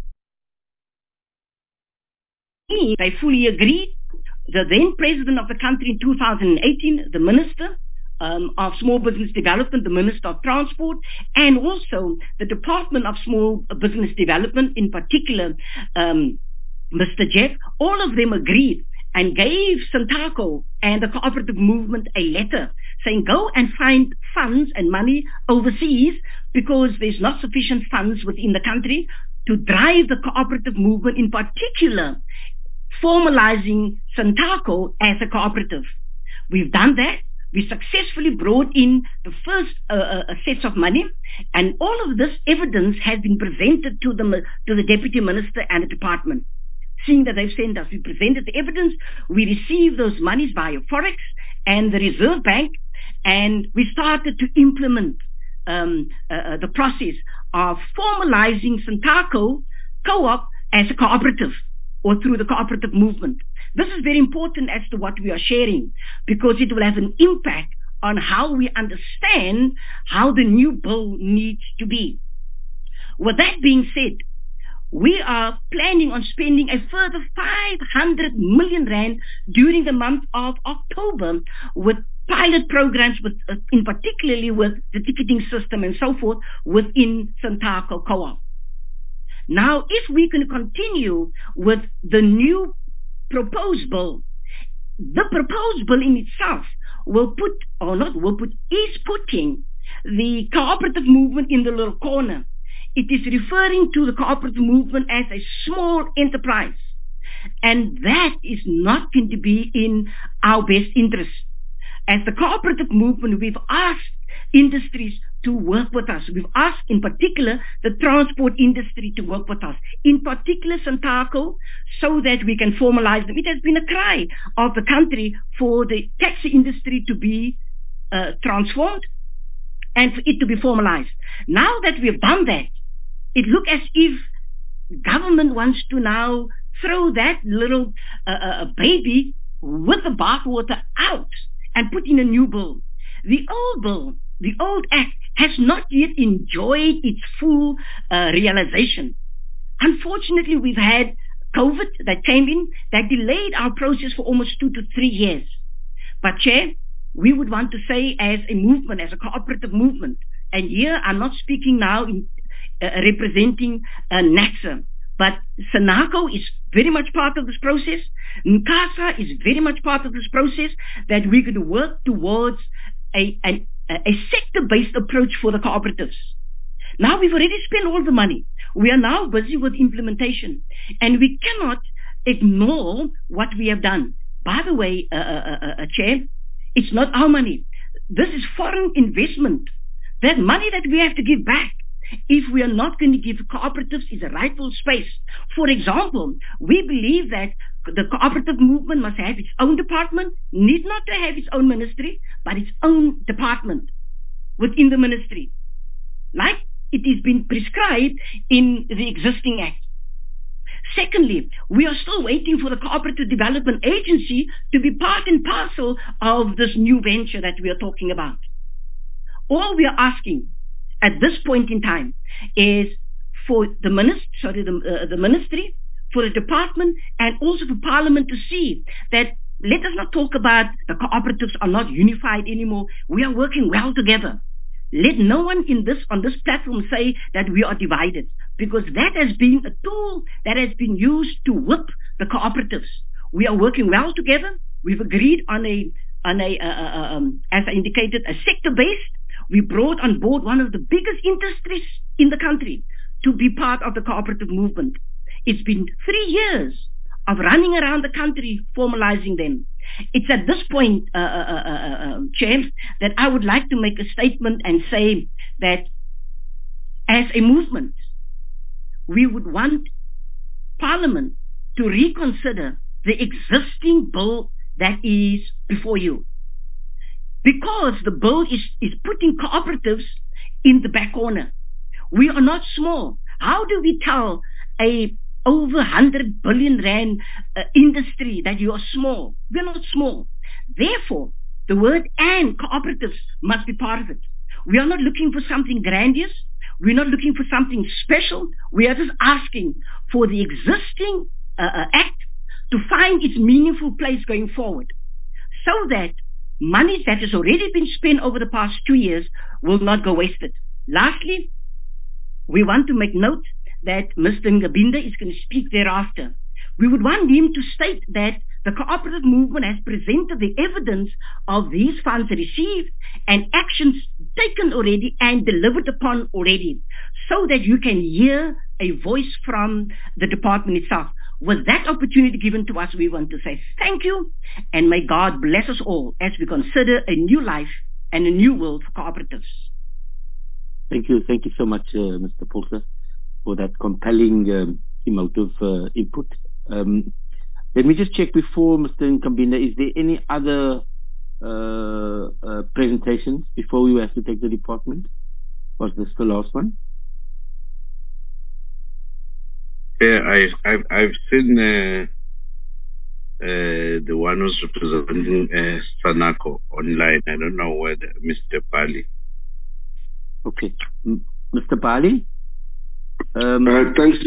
They fully agreed. The then president of the country in 2018, the minister of Small Business Development, the Minister of Transport, and also the Department of Small Business Development, in particular, Mr. Jeff, all of them agreed and gave Santaco and the cooperative movement a letter saying go and find funds and money overseas because there's not sufficient funds within the country to drive the cooperative movement, in particular, formalizing Santaco as a cooperative. We've done that. We successfully brought in the first sets of money, and all of this evidence has been presented to the Deputy Minister and the Department. Seeing that they've sent us, we presented the evidence, we received those monies via Forex and the Reserve Bank, and we started to implement the process of formalizing Santaco Co-op as a cooperative, or through the cooperative movement. This is very important as to what we are sharing, because it will have an impact on how we understand how the new bill needs to be. With that being said, we are planning on spending a further 500 million rand during the month of October with pilot programs, in particularly with the ticketing system and so forth within Santaco Co-op. Now, if we can continue with the new proposed bill, the proposed bill in itself is putting the cooperative movement in the little corner. It is referring to the cooperative movement as a small enterprise. And that is not going to be in our best interest. As the cooperative movement, we've asked industries to work with us. We've asked, in particular, the transport industry to work with us, in particular Santaco, so that we can formalize them. It has been a cry of the country for the taxi industry to be transformed and for it to be formalized. Now that we've done that, it looks as if government wants to now throw that little baby with the bathwater out and put in a new bill. The old bill, the old act, has not yet enjoyed its full realization. Unfortunately, we've had COVID that came in that delayed our process for almost 2 to 3 years. But Chair, we would want to say as a movement, as a cooperative movement, and here I'm not speaking now in representing NACSA, but Sanaco is very much part of this process. NCASA is very much part of this process, that we're going to work towards a sector-based approach for the cooperatives. Now we've already spent all the money. We are now busy with implementation, and we cannot ignore what we have done. By the way, Chair, it's not our money. This is foreign investment. That money that we have to give back, if we are not going to give cooperatives is a rightful space. For example, we believe that the cooperative movement must have its own department, need not to have its own ministry, but its own department within the ministry, like it is being prescribed in the existing act. Secondly, we are still waiting for the Cooperative Development Agency to be part and parcel of this new venture that we are talking about. All we are asking at this point in time is for the ministry, for the department, and also for Parliament to see that let us not talk about the cooperatives are not unified anymore. We are working well together. let no one on this platform say that we are divided, because that has been a tool that has been used to whip the cooperatives. We are working well together. We've agreed on as I indicated, a sector-based. We brought on board one of the biggest industries in the country to be part of the cooperative movement. It's been 3 years of running around the country formalizing them. It's at this point, Chair, that I would like to make a statement and say that as a movement, we would want Parliament to reconsider the existing bill that is before you. Because the bill is putting cooperatives in the back corner. We are not small. How do we tell a over 100 billion rand industry that you are small? We're not small. Therefore, the word and cooperatives must be part of it. We are not looking for something grandiose. We're not looking for something special. We are just asking for the existing act to find its meaningful place going forward, so that money that has already been spent over the past 2 years will not go wasted. Lastly, we want to make note that Mr. Ngabinda is going to speak thereafter. We would want him to state that the cooperative movement has presented the evidence of these funds received and actions taken already and delivered upon already, so that you can hear a voice from the department itself. With that opportunity given to us, we want to say thank you, and may God bless us all as we consider a new life and a new world for cooperatives. Thank you so much, Mr. Polter, for that compelling emotive input. Let me just check before Mr. Nkambinda, is there any other presentations before we have to take the department? Was this the last one? Yeah, I've seen the one who's representing SANACO online. I don't know whether Mr. Bali. Okay, Mr. Bali. Thanks.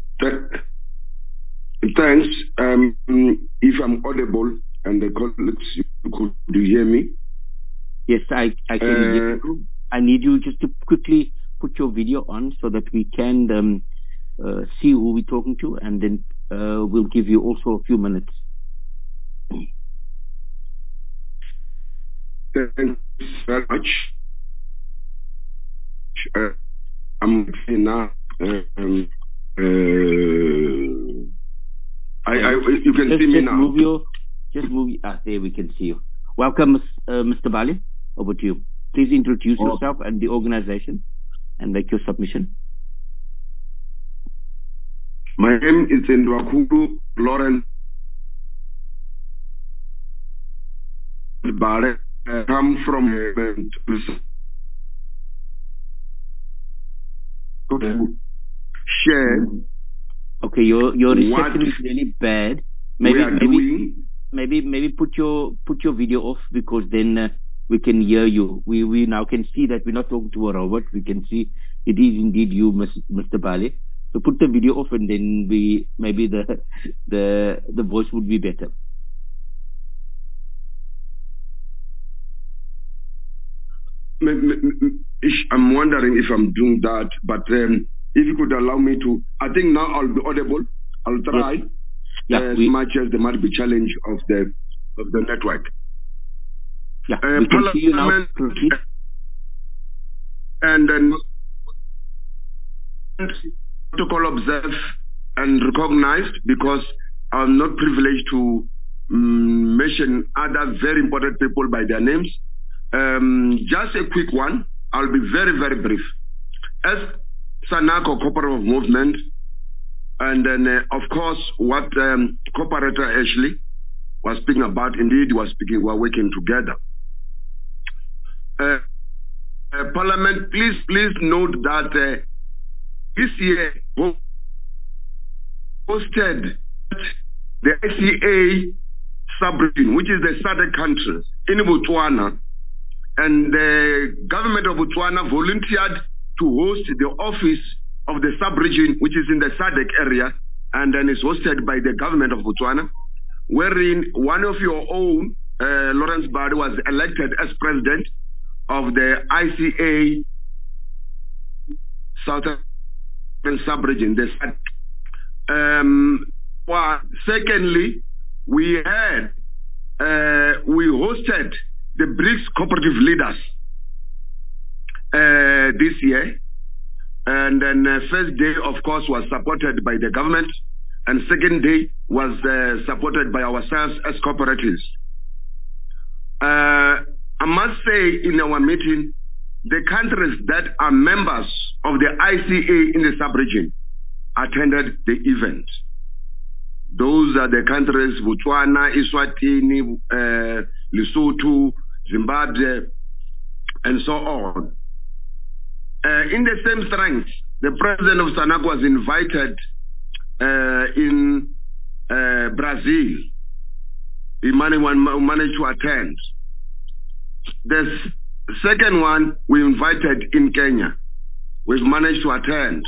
Thanks. If I'm audible and the colleagues, could you hear me? Yes, I can hear you. I need you just to quickly put your video on so that we can see who we're talking to, and then we'll give you also a few minutes. Thanks very much. I'm now. You can see me now. Just move. There we can see you. Welcome, Mr. Bali. Over to you. Please introduce yourself and the organization and make your submission. My name is Ndwakulu Lawrence Bare. I come from share. Okay, your reception is really bad. Maybe put your video off, because then we can hear you. We now can see that we're not talking to a robot. We can see it is indeed you, Mr. Bali. So put the video off, and then maybe the voice would be better. I'm wondering if I'm doing that, but if you could allow me to, I think now I'll be audible. I'll try as much as there might be challenge of the network. Yeah, we can see you now. Proceed. And then protocol observed and recognized, because I'm not privileged to mention other very important people by their names. Just a quick one. I'll be very, very brief. As SANACO Cooperative Movement, and then of course what Cooperator Ashley was speaking about, indeed we're working together. Parliament, please note that this year hosted the ICA sub-region, which is the SADC countries in Botswana, and the government of Botswana volunteered to host the office of the sub-region, which is in the SADC area, and then is hosted by the government of Botswana, wherein one of your own, Lawrence Bade, was elected as president of the ICA Southern Sub-Region. Secondly, we hosted the BRICS cooperative leaders this year. And then first day, of course, was supported by the government. And second day was supported by ourselves as cooperatives. I must say in our meeting, the countries that are members of the ICA in the sub-region attended the event. Those are the countries Botswana, Eswatini, Lesotho, Zimbabwe, and so on. In the same strength, the president of SANAC was invited in Brazil. He managed to attend. The second one we invited in Kenya. We've managed to attend.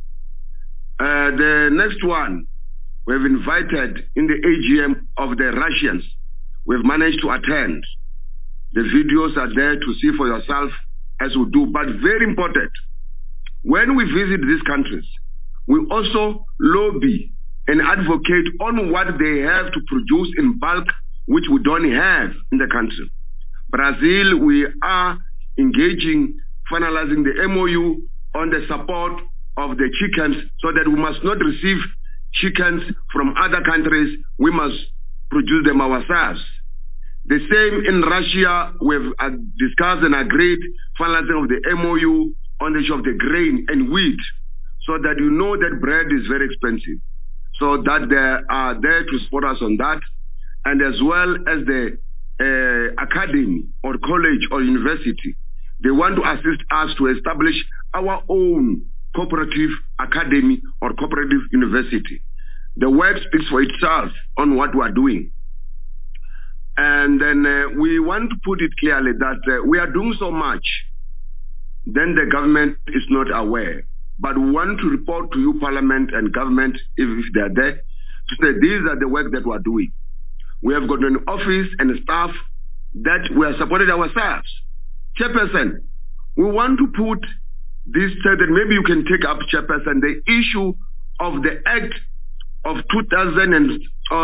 The next one we've invited in the AGM of the Russians. We've managed to attend. The videos are there to see for yourself as we do. But very important, when we visit these countries, we also lobby and advocate on what they have to produce in bulk, which we don't have in the country. Brazil, we are engaging, finalizing the MOU on the support of the chickens so that we must not receive chickens from other countries. We must produce them ourselves. The same in Russia, we've discussed and agreed finalizing of the MOU on the issue of the grain and wheat so that you know that bread is very expensive. So that they are there to support us on that. And as well as the academy or college or university, they want to assist us to establish our own cooperative academy or cooperative university. The work speaks for itself on what we are doing. And then we want to put it clearly that we are doing so much, then the government is not aware. But we want to report to you, Parliament and government, if they are there, to say these are the work that we are doing. We have got an office and staff that we are supporting ourselves. Chairperson, we want to put this so that maybe you can take up, Chairperson, the issue of the Act of 2013,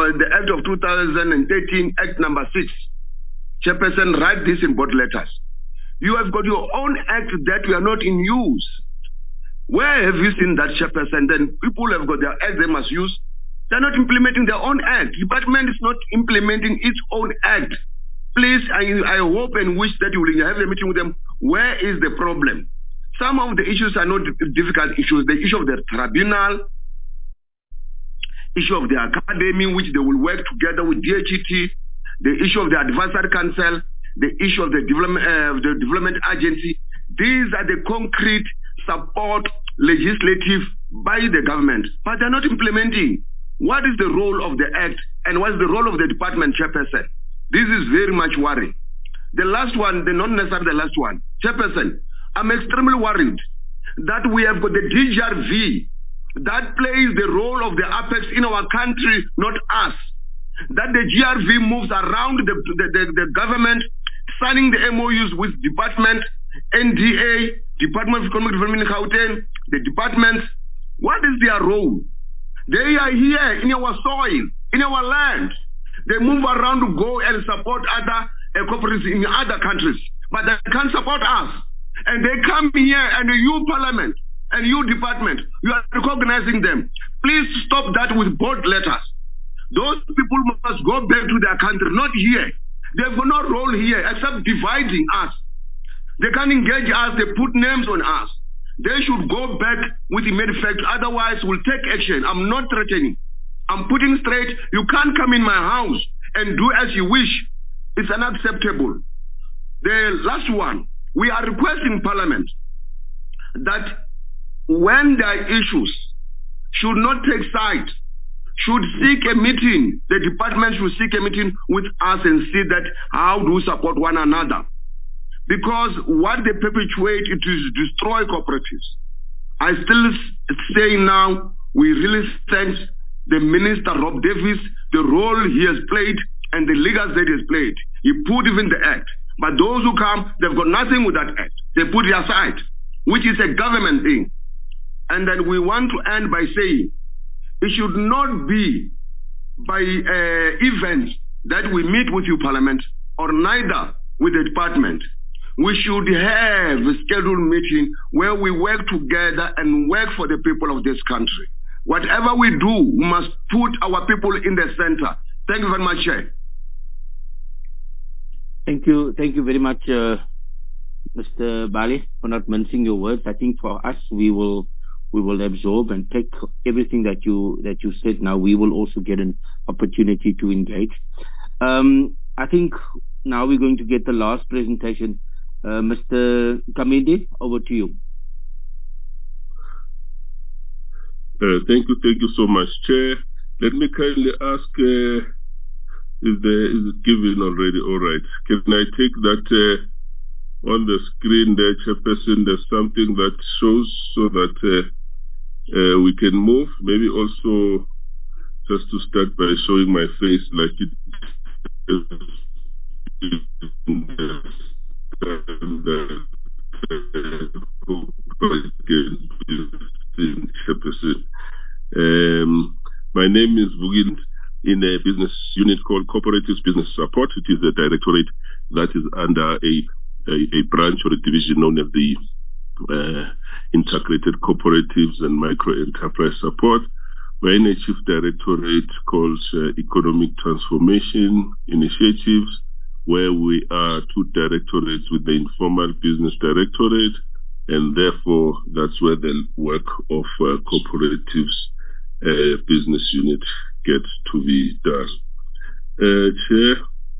Act number 6. Chairperson, write this in bold letters. You have got your own act that we are not in use. Where have you seen that, Chairperson? Then people have got their act they must use. They're not implementing their own act. The department is not implementing its own act. Please, I hope and wish that you will have a meeting with them. Where is the problem? Some of the issues are not difficult issues. The issue of the tribunal, issue of the academy, which they will work together with DHET, the issue of the advisory council, the issue of the development agency. These are the concrete support legislative by the government, but they're not implementing. What is the role of the act and what is the role of the department, Chairperson? This is very much worrying. The last one, not necessarily the last one, Chairperson, I'm extremely worried that we have got the DGRV that plays the role of the apex in our country, not us. That the GRV moves around the government, signing the MOUs with department, NDA, Department of Economic Development in Gauteng, the departments. What is their role? They are here in our soil, in our land. They move around to go and support other cooperatives in other countries, but they can't support us. And they come here, and you Parliament and you department, you are recognizing them. Please stop that with bold letters. Those people must go back to their country, not here. They've got no role here except dividing us. They can't engage us, they put names on us. They should go back with immediate effect, otherwise we'll take action. I'm not threatening. I'm putting straight, you can't come in my house and do as you wish. It's unacceptable. The last one, we are requesting Parliament that when there are issues, should not take side, should seek a meeting. The department should seek a meeting with us and see that how do we support one another. Because what they perpetuate, it is destroy cooperatives. I still say now, we really thank the Minister Rob Davis, the role he has played and the legal that he has played. He put even the act. But those who come, they've got nothing with that act. They put it aside, which is a government thing. And then we want to end by saying, it should not be by events that we meet with you, Parliament, or neither with the department. We should have a scheduled meeting where we work together and work for the people of this country. Whatever we do, we must put our people in the center. Thank you very much, Chair. Thank you very much, Mr. Bali, for not mincing your words. I think for us, we will absorb and take everything that you said. Now we will also get an opportunity to engage. I think now we're going to get the last presentation. Mr. Kamede, over to you. Thank you so much, Chair. Let me kindly ask, is it given already? All right. Can I take that on the screen there, Chairperson? There's something that shows so that we can move. Maybe also just to start by showing my face like it my name is Vugin in a business unit called Cooperatives Business Support. It is a directorate that is under a branch or a division known as the Integrated Cooperatives and Micro Enterprise Support. We're in a chief directorate called Economic Transformation Initiatives, where we are two directorates with the Informal Business Directorate, and therefore that's where the work of cooperatives business unit gets to be done. Chair,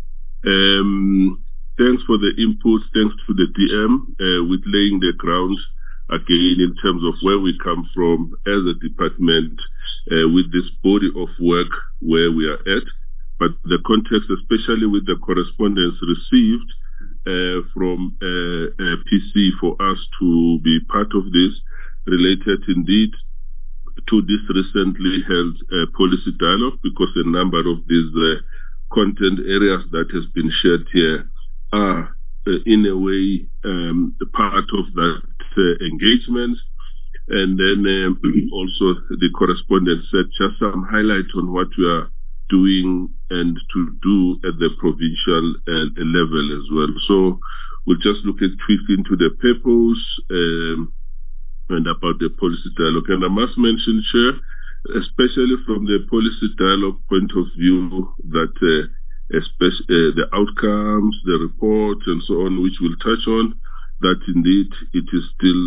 thanks for the input. Thanks to the DM with laying the ground again in terms of where we come from as a department with this body of work where we are at. But the context, especially with the correspondence received from PC for us to be part of this, related indeed to this recently held policy dialogue, because a number of these content areas that has been shared here are in a way part of that engagement. And then also the correspondent said just some highlight on what we are doing and to do at the provincial level as well. So we'll just look at quick into the purpose and about the policy dialogue. And I must mention, Chair, especially from the policy dialogue point of view, that especially the outcomes, the report, and so on, which we'll touch on, that indeed it is still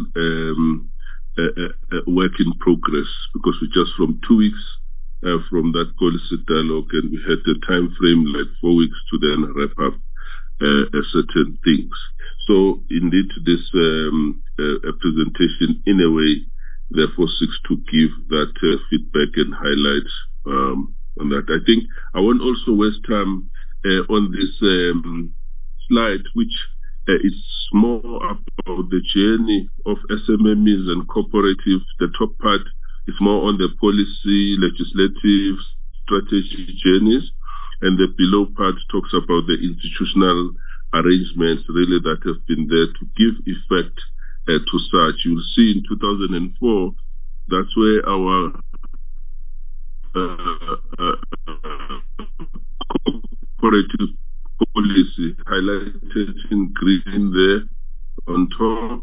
a work in progress, because we're just from 2 weeks from that policy dialogue, and we had the time frame like 4 weeks to then wrap up certain things. So indeed, this presentation, in a way, therefore seeks to give that feedback and highlight on that. I think I want also waste time on this slide, which is more about the journey of SMMEs and cooperatives. The top part is more on the policy, legislative, strategy journeys, and the below part talks about the institutional arrangements really that have been there to give effect to such. You'll see in 2004, that's where our cooperative policy highlighted in green there on top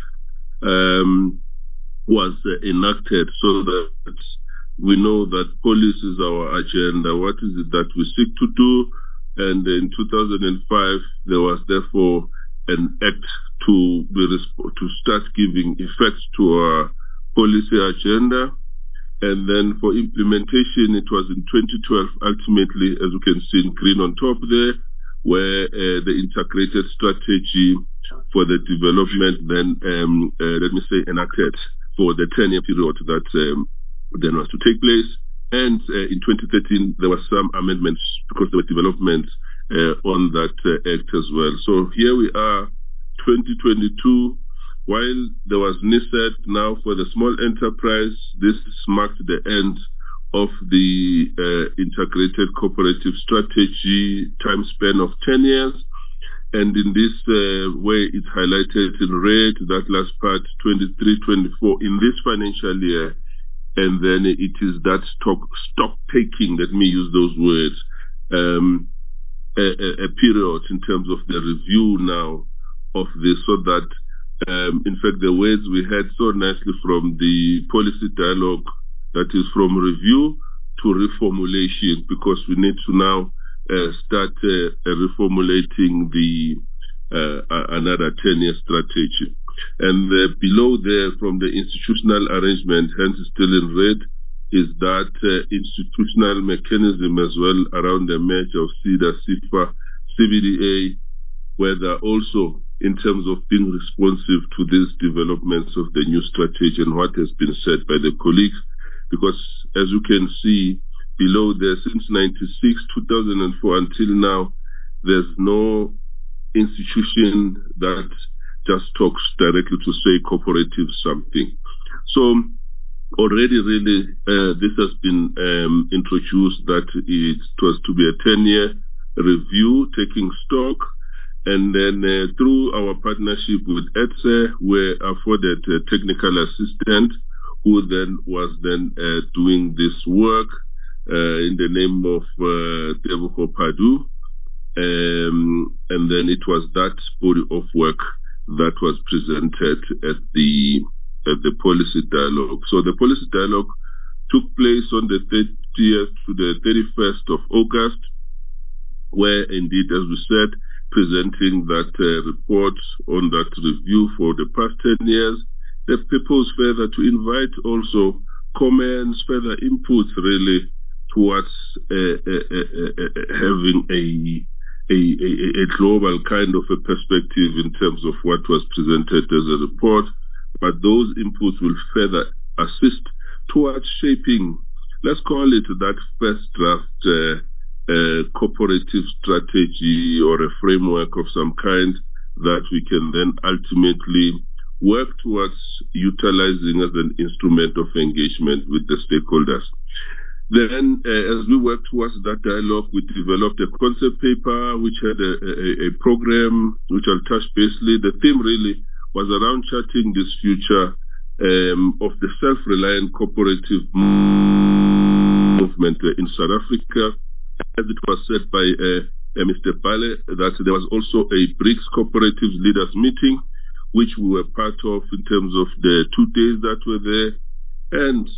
was enacted, so that we know that policy is our agenda. What is it that we seek to do? And in 2005, there was therefore an act to start giving effect to our policy agenda. And then for implementation, it was in 2012, ultimately, as you can see in green on top there, where the integrated strategy for the development then, let me say, enacted for the 10-year period that then was to take place. And in 2013, there were some amendments because there were developments on that act as well. So here we are, 2022. While there was NISET now for the small enterprise, this marked the end of the integrated cooperative strategy time span of 10 years. And in this way, it's highlighted in red, that last part, 23-24, in this financial year. And then it is that stock taking, let me use those words, a period in terms of the review now of this, so that, in fact, the words we had so nicely from the policy dialogue, that is from review to reformulation, because we need to now start reformulating the another 10-year strategy. And below there, from the institutional arrangement, hence still in red, is that institutional mechanism as well around the merge of SEDA, CIFA, CBDA, whether also in terms of being responsive to these developments of the new strategy and what has been said by the colleagues. Because as you can see below there, since 96, 2004 until now, there's no institution that just talks directly to say cooperative something. So already really this has been introduced, that it was to be a 10-year review, taking stock, and then through our partnership with ETSE, we're afforded a technical assistant who then was doing this work in the name of Tebogo Padu. And then it was that body of work that was presented at the policy dialogue. So the policy dialogue took place on the 30th to the 31st of August, where indeed, as we said, presenting that report on that review for the past 10 years. They propose further to invite also comments, further inputs really towards having a global kind of a perspective in terms of what was presented as a report. But those inputs will further assist towards shaping, let's call it that first draft cooperative strategy or a framework of some kind that we can then ultimately work towards utilizing as an instrument of engagement with the stakeholders. Then, as we work towards that dialogue, we developed a concept paper which had a program which I'll touch basically. The theme really was around charting this future of the self-reliant cooperative movement in South Africa. As it was said by Mr. Bale, that there was also a BRICS Cooperatives Leaders Meeting, which we were part of in terms of the 2 days that were there. And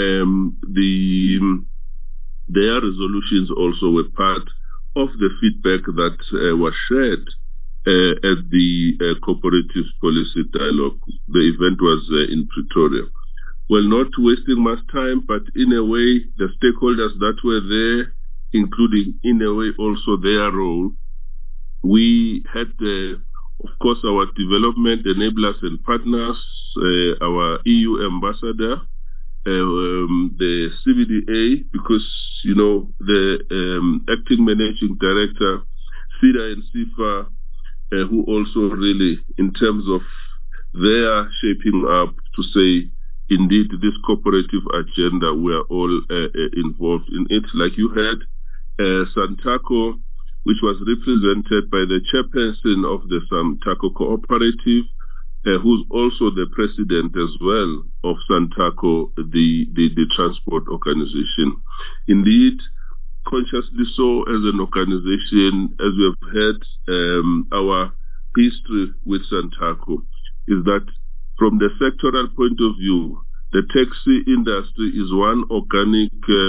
their resolutions also were part of the feedback that was shared at the Cooperative Policy Dialogue. The event was in Pretoria. Well, not wasting much time, but in a way, the stakeholders that were there, including in a way also their role, we had, of course, our development enablers and partners, our EU ambassador, the CBDA, because, you know, the acting managing director, SEDA and CIFA, who also really, in terms of their shaping up to say, indeed, this cooperative agenda, we are all involved in it. Like you had, Santaco, which was represented by the chairperson of the Santaco Cooperative, who's also the president as well of Santaco, the transport organization. Indeed, consciously so as an organization, as we have had our history with Santaco, is that from the sectoral point of view, the taxi industry is one organic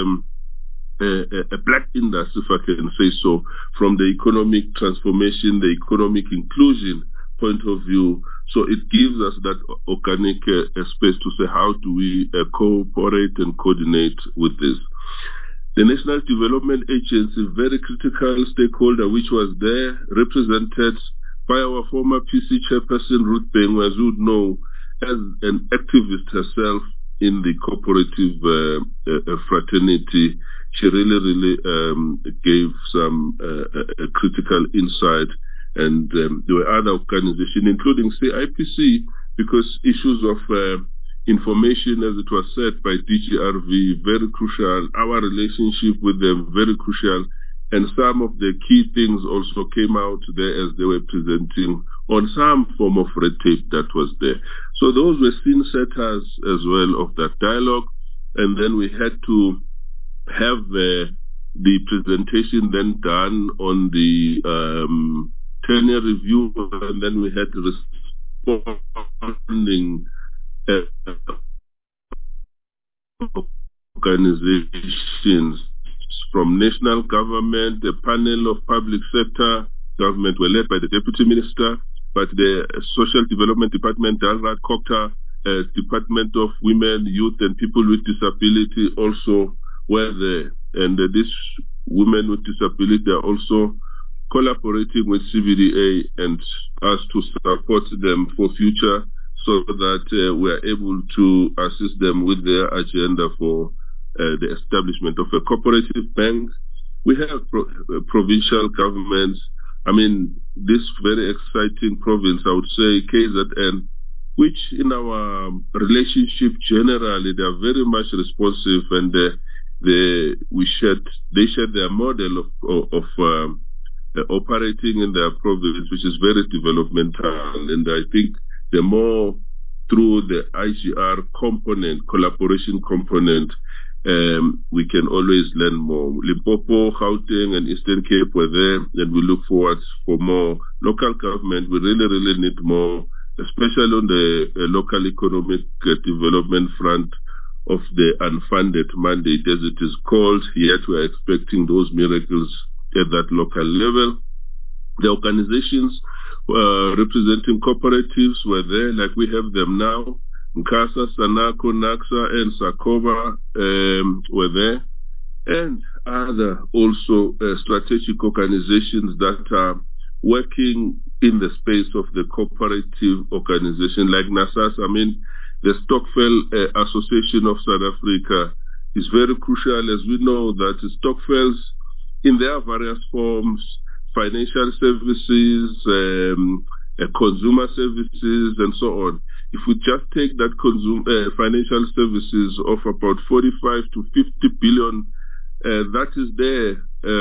a black industry, if I can say so, from the economic transformation, the economic inclusion point of view. So it gives us that organic space to say, how do we cooperate and coordinate with this? The National Development Agency, very critical stakeholder, which was there, represented by our former PC chairperson, Ruth Beng, as you would know, as an activist herself in the cooperative fraternity. She really gave some critical insight. And there were other organizations, including CIPC, because issues of information, as it was said by DGRV, very crucial. Our relationship with them, very crucial And some of the key things also came out there as they were presenting on some form of red tape that was there. So those were scene setters as well of that dialogue. And then we had to have the presentation then done on the tenure review, and then we had responding organizations from national government. The panel of public sector government were led by the Deputy Minister, but the Social Development Department, Dalrad Kokta, Department of Women, Youth and People with Disability also were there. And these women with disability are also collaborating with CBDA and us to support them for future, so that we are able to assist them with their agenda for the establishment of a cooperative bank. We have provincial governments. I mean, this very exciting province, I would say KZN, which in our relationship generally, they are very much responsive, and they shared their model of operating in their province, which is very developmental. And I think the more through the IGR component, collaboration component, we can always learn more. Limpopo, Gauteng, and Eastern Cape were there, and we look forward for more. Local government, we really need more, especially on the local economic development front of the unfunded mandate, as it is called. Yet we are expecting those miracles at that local level. The organizations representing cooperatives were there, like we have them now. Nkasa, Sanako, Naxa, and Sakova were there. And other also strategic organizations that are working in the space of the cooperative organization, like NASAS. I mean, the Stokvel Association of South Africa is very crucial, as we know that Stokvels, in their various forms, financial services, consumer services, and so on. If we just take that financial services of about 45 to 50 billion, that is there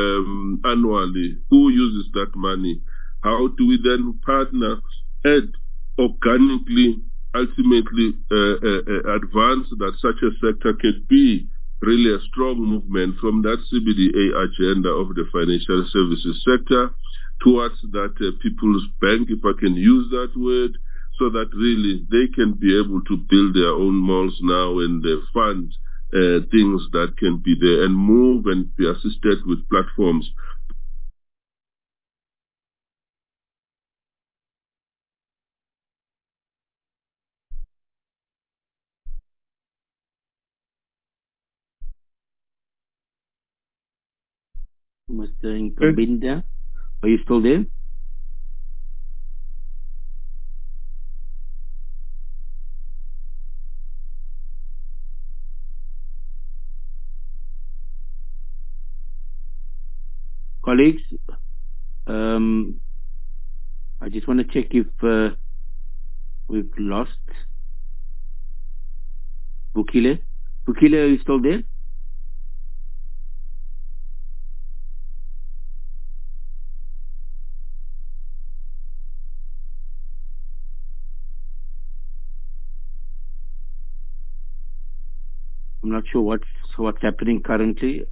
annually. Who uses that money? How do we then partner and organically, ultimately advance that such a sector can be really a strong movement from that CBDA agenda of the financial services sector towards that people's bank, if I can use that word, so that really they can be able to build their own malls now and fund things that can be there and move and be assisted with platforms. Mr. Nkabinda, are you still there? Colleagues, I just want to check if we've lost Vukile. Vukile, are you still there? I'm not sure what's happening currently.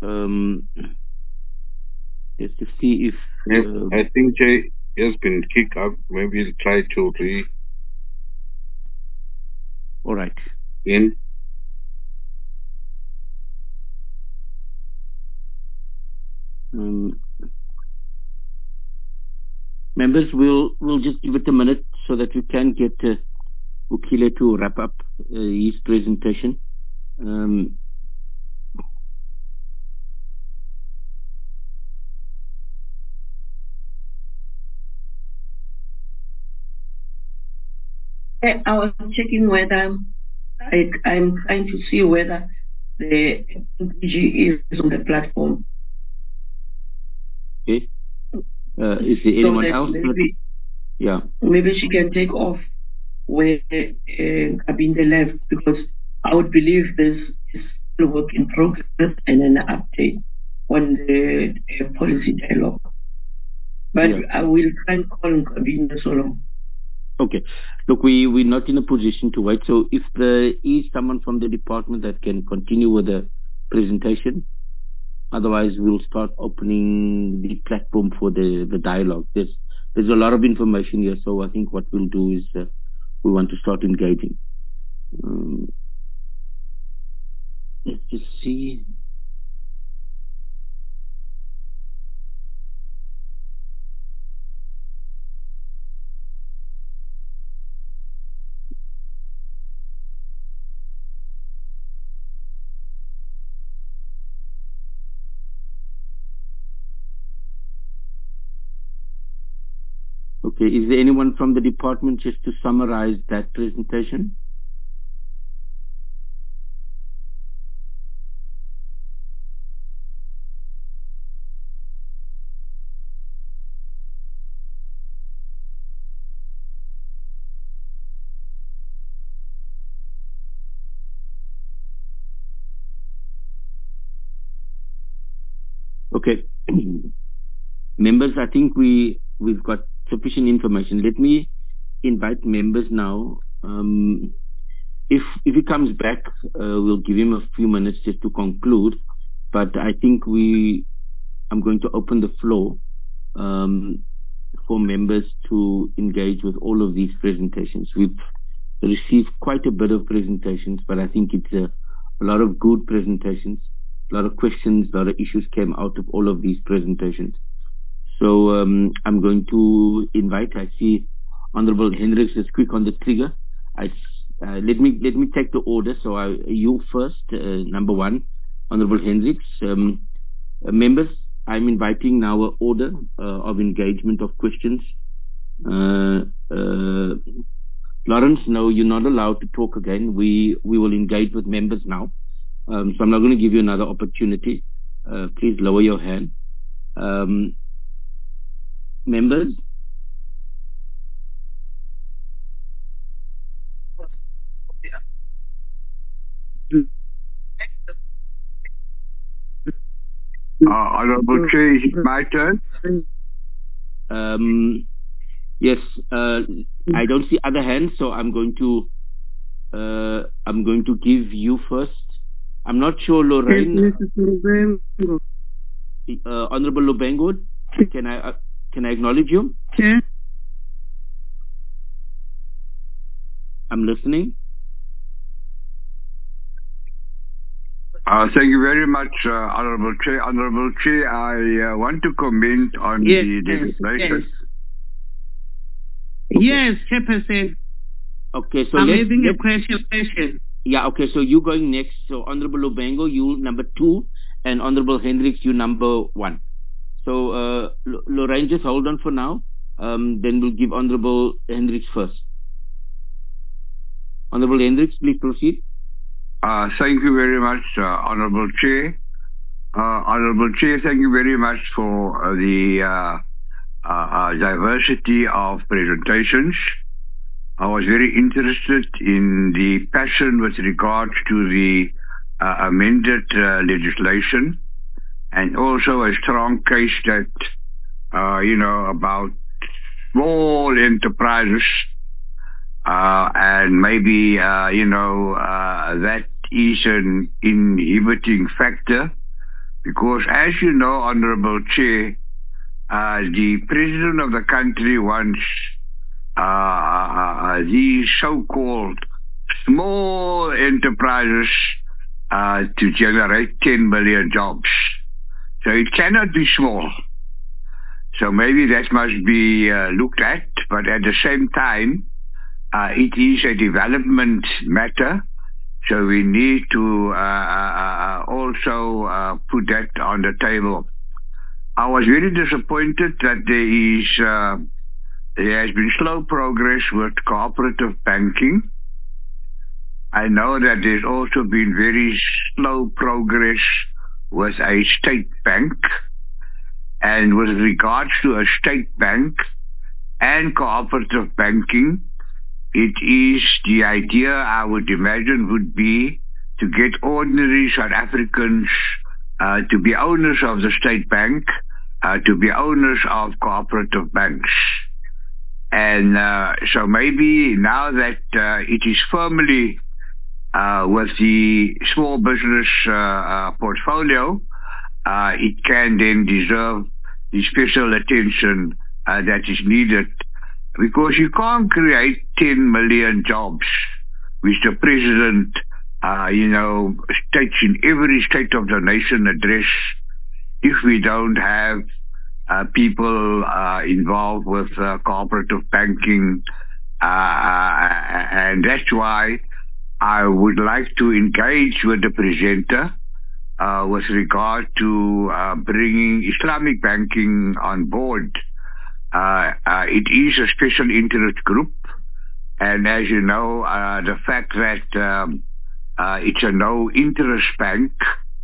Just to see if I think Jay has been kicked out. Maybe he'll try to all right. In. Members, we'll just give it a minute so that we can get Vukile to wrap up his presentation. I was checking whether I'm trying to see whether the MPG is on the platform. Okay. Is there anyone else? Maybe she can take off where Kabinde left, because I would believe this is still work in progress and an update on the policy dialogue. But I will try and call and convene so long. Okay. Look, we're not in a position to wait. So if there is someone from the department that can continue with the presentation, otherwise we'll start opening the platform for the dialogue. There's a lot of information here, so I think what we'll do is we want to start engaging. Let's just see. Okay, is there anyone from the department just to summarize that presentation? Okay. Members, I think we've got sufficient information. Let me invite members now. If he comes back, we'll give him a few minutes just to conclude. But I think I'm going to open the floor for members to engage with all of these presentations. We've received quite a bit of presentations, but I think it's a lot of good presentations, a lot of questions, a lot of issues came out of all of these presentations. So I'm going to invite, I see Honorable Hendricks is quick on the trigger. Let me take the order. So you first, number one, Honorable Hendricks. Members, I'm inviting now an order of engagement of questions. Lawrence, no, you're not allowed to talk again. We will engage with members now. So I'm not going to give you another opportunity. Please lower your hand. Members? Honorable Chair, is it my turn? Yes. I don't see other hands, so I'm going to give you first. I'm not sure, Lorraine. Honorable Lubengo, can I acknowledge you? Chair. I'm listening. Thank you very much, Honorable Chair. Honorable Chair, I want to comment on the declaration. Yes, Chairperson. Okay, so I'm having a question. Yeah, okay, so you going next. So Honorable Lubengo, you number 2, and Honorable Hendricks, you number 1. So Lorraine, just hold on for now. Then we'll give Honorable Hendricks first. Honorable Hendricks, please proceed. Thank you very much, Honorable Chair. Honorable Chair, thank you very much for the diversity of presentations. I was very interested in the passion with regards to the amended legislation, and also a strong case that, about small enterprises, and maybe, that is an inhibiting factor, because as you know, Honorable Chair, the President of the country wants these so-called small enterprises to generate 10 million jobs. So it cannot be small. So maybe that must be looked at, but at the same time, it is a development matter, so we need to also put that on the table. I was very disappointed that there has been slow progress with cooperative banking. I know that there's also been very slow progress with a state bank. And with regards to a state bank and cooperative banking, it is the idea, I would imagine, would be to get ordinary South Africans to be owners of the State Bank, to be owners of cooperative banks. And so maybe now that it is firmly with the small business portfolio, it can then deserve the special attention that is needed, because you can't create 10 million jobs, which the president, states in every State of the Nation address, if we don't have people involved with cooperative banking. And that's why I would like to engage with the presenter with regard to bringing Islamic banking on board. It is a special interest group, and as you know, the fact that it's a no-interest bank,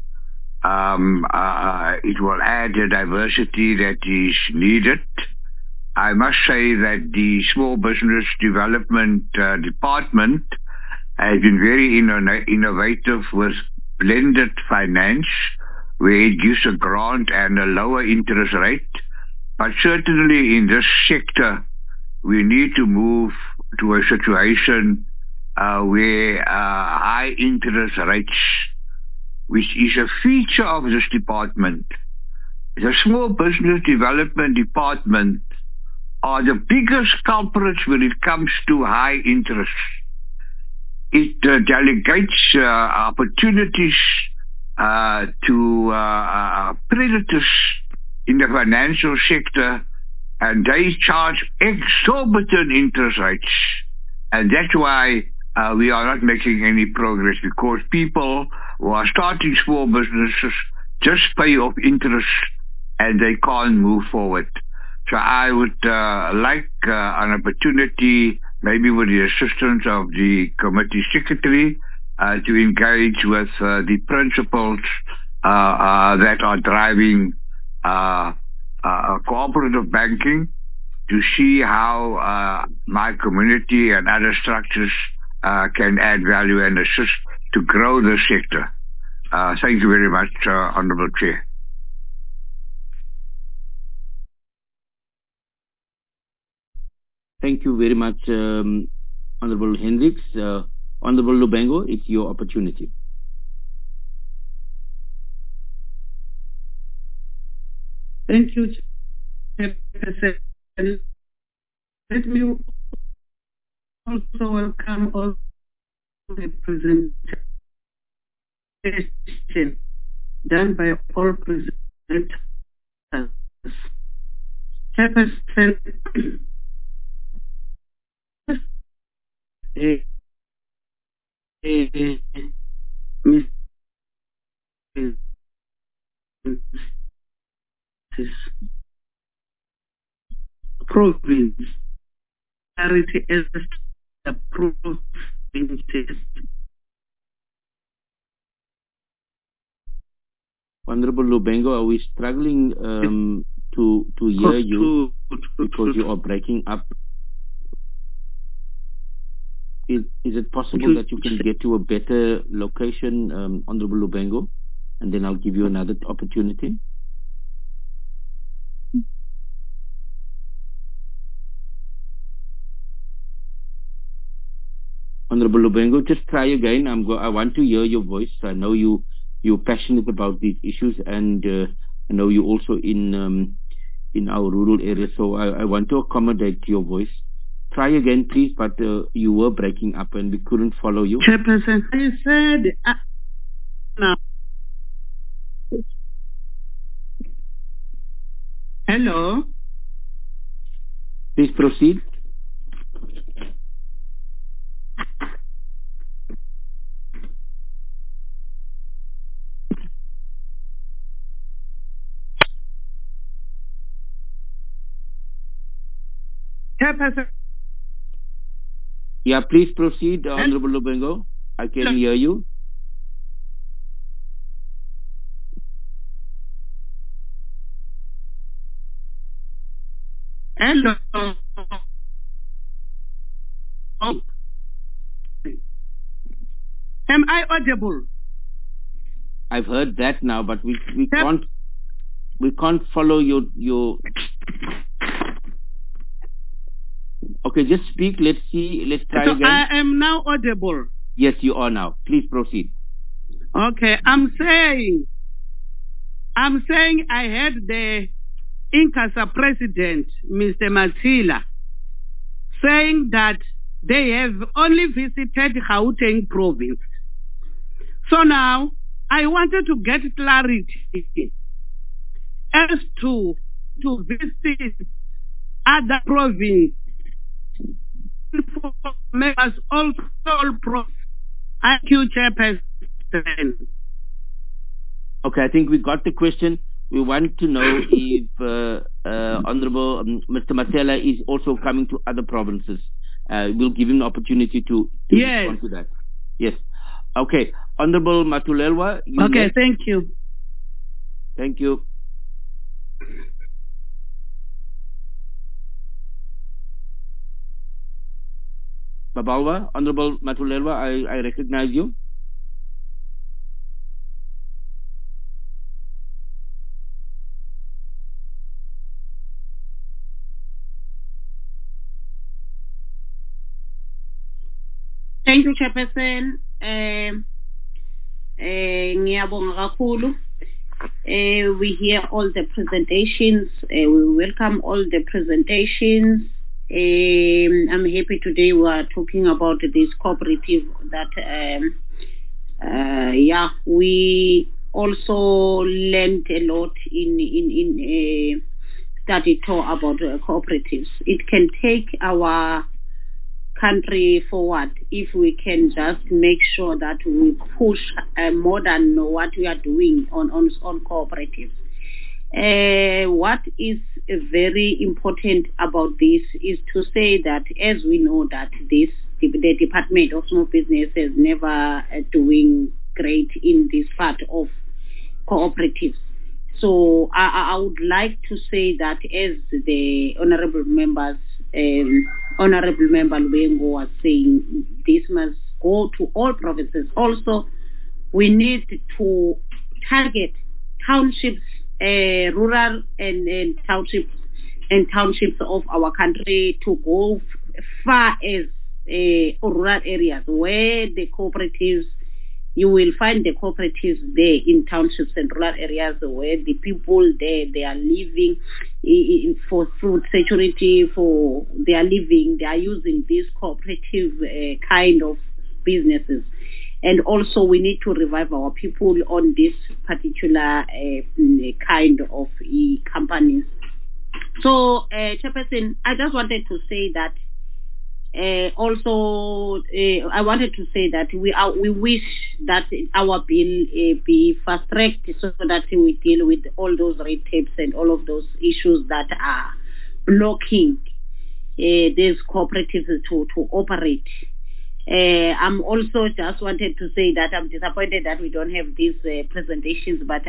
it will add the diversity that is needed. I must say that the Small Business Development Department has been very innovative with blended finance, where it gives a grant and a lower interest rate. But certainly in this sector, we need to move to a situation where high interest rates, which is a feature of this department. The Small Business Development Department are the biggest culprits when it comes to high interest. It delegates opportunities to predators in the financial sector, and they charge exorbitant interest rates. And that's why we are not making any progress, because people who are starting small businesses just pay off interest and they can't move forward. So I would like an opportunity, maybe with the assistance of the committee secretary, to engage with the principals that are driving cooperative banking, to see how my community and other structures can add value and assist to grow the sector. Thank you very much, Honorable Chair. Thank you very much, Honorable Hendricks. Honorable Lubengo, it's your opportunity. Thank you, Chairperson. Let me also welcome all the presentation done by all presenters. Chairperson, province charity as the provinces. Honorable Lubengo, are we struggling to hear you because you are breaking up? Is it possible that you can get to a better location, Honorable Lubengo, and then I'll give you another opportunity? Honorable Lubengo, just try again. I want to hear your voice. I know you're passionate about these issues, and I know you're also in our rural areas, so I want to accommodate your voice. Try again, please, but you were breaking up and we couldn't follow you. Chairperson, I said now. Hello. Please proceed. Chairperson. Yeah, please proceed, Honorable Lubengo. I can hear you. Hello. Oh. Am I audible? I've heard that now, but we can't follow your. Okay, just speak. Let's see. Let's try again. I am now audible. Yes, you are now. Please proceed. Okay, I'm saying I heard the INCASA president, Mr. Matila, saying that they have only visited Gauteng province. So now, I wanted to get clarity as to visit other provinces. Members also IQ chairperson. Okay, I think we got the question. We want to know if Honorable Mr. Matela is also coming to other provinces. We'll give him the opportunity to respond to that. Yes. Okay. Honorable Matulelwa. Okay, thank you. Thank you. Babalwa, Honorable Matulelwa, I recognize you. Thank you, Chairperson. Ngiyabonga kakhulu. We hear all the presentations. We welcome all the presentations. I'm happy today we are talking about this cooperative that, we also learned a lot in study tour about cooperatives. It can take our country forward if we can just make sure that we push more than what we are doing on cooperatives. What is very important about this is to say that, as we know that the Department of Small Business is never doing great in this part of cooperatives. So I would like to say that, as the honorable members, Honorable Member Lubengo was saying, this must go to all provinces. Also, we need to target townships, rural and townships of our country, to go far as rural areas where the cooperatives, you will find the cooperatives there in townships and rural areas where the people there, they are living for food security, for their living. They are using these cooperative kind of businesses. And also we need to revive our people on this particular kind of companies. So, Chairperson, I just wanted to say that I wanted to say that we wish that our bill be fast-tracked so that we deal with all those red tapes and all of those issues that are blocking these cooperatives to operate. I'm also just wanted to say that I'm disappointed that we don't have these presentations, but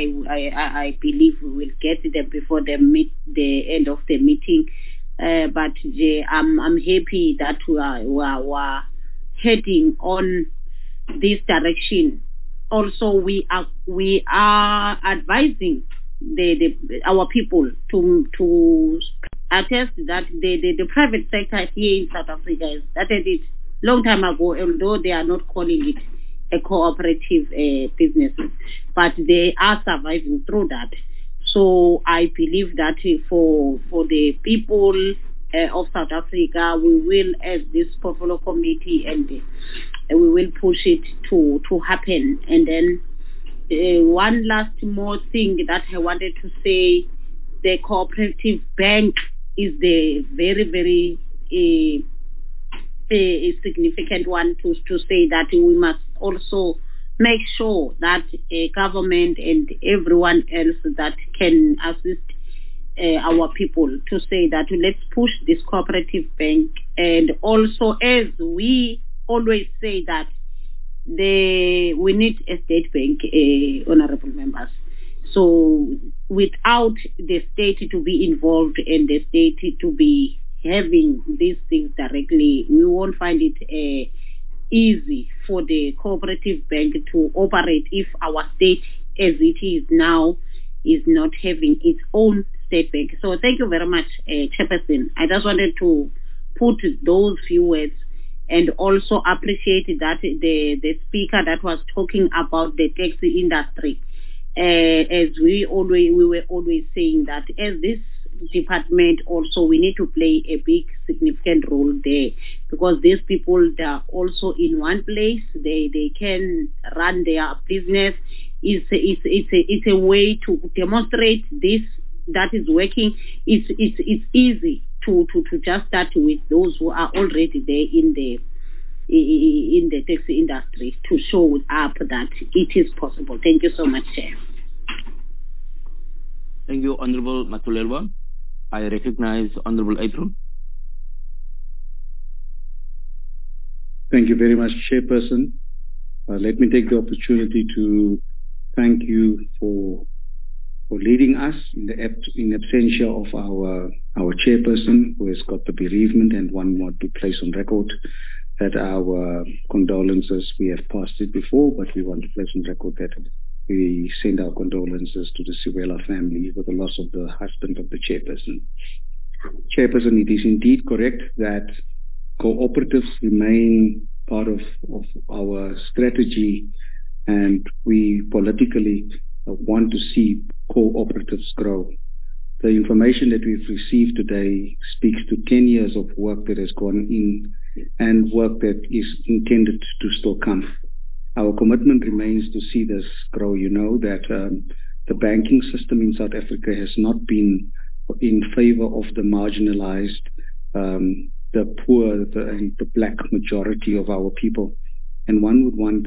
I believe we will get them before the end of the meeting. But I'm happy that we are heading on this direction. Also, we are advising our people to attest that the private sector here in South Africa has started it long time ago, although they are not calling it a cooperative business, but they are surviving through that. So I believe that for the people of South Africa, we will, as this portfolio committee, and we will push it to happen. And then one last more thing that I wanted to say, the cooperative bank is the very, very a significant one to say that we must also make sure that government and everyone else that can assist our people to say that let's push this cooperative bank. And also, as we always say, that we need a state bank, honorable members. So without the state to be involved and the state to be having these things directly, we won't find it easy for the cooperative bank to operate if our state as it is now is not having its own state bank. So thank you very much, Chairperson. I just wanted to put those few words and also appreciate that the speaker that was talking about the taxi industry. As we were always saying that as this department also we need to play a big significant role there, because these people, they are also in one place, they can run their business. It's a way to demonstrate this that is working. It's easy to just start with those who are already there in the taxi industry to show up that it is possible. Thank you so much, Chair. Thank you, Honorable Matulerwa. I recognize Honorable April. Thank you very much, Chairperson. Let me take the opportunity to thank you for leading us in absentia of our Chairperson, who has got the bereavement, and one more to place on record that our condolences, we have passed it before, but we want to place on record that we send our condolences to the Siwela family for the loss of the husband of the Chairperson. Chairperson, it is indeed correct that cooperatives remain part of our strategy, and we politically want to see cooperatives grow. The information that we've received today speaks to 10 years of work that has gone in and work that is intended to still come. Our commitment remains to see this grow. You know that the banking system in South Africa has not been in favor of the marginalized, the poor, and the black majority of our people. And one would want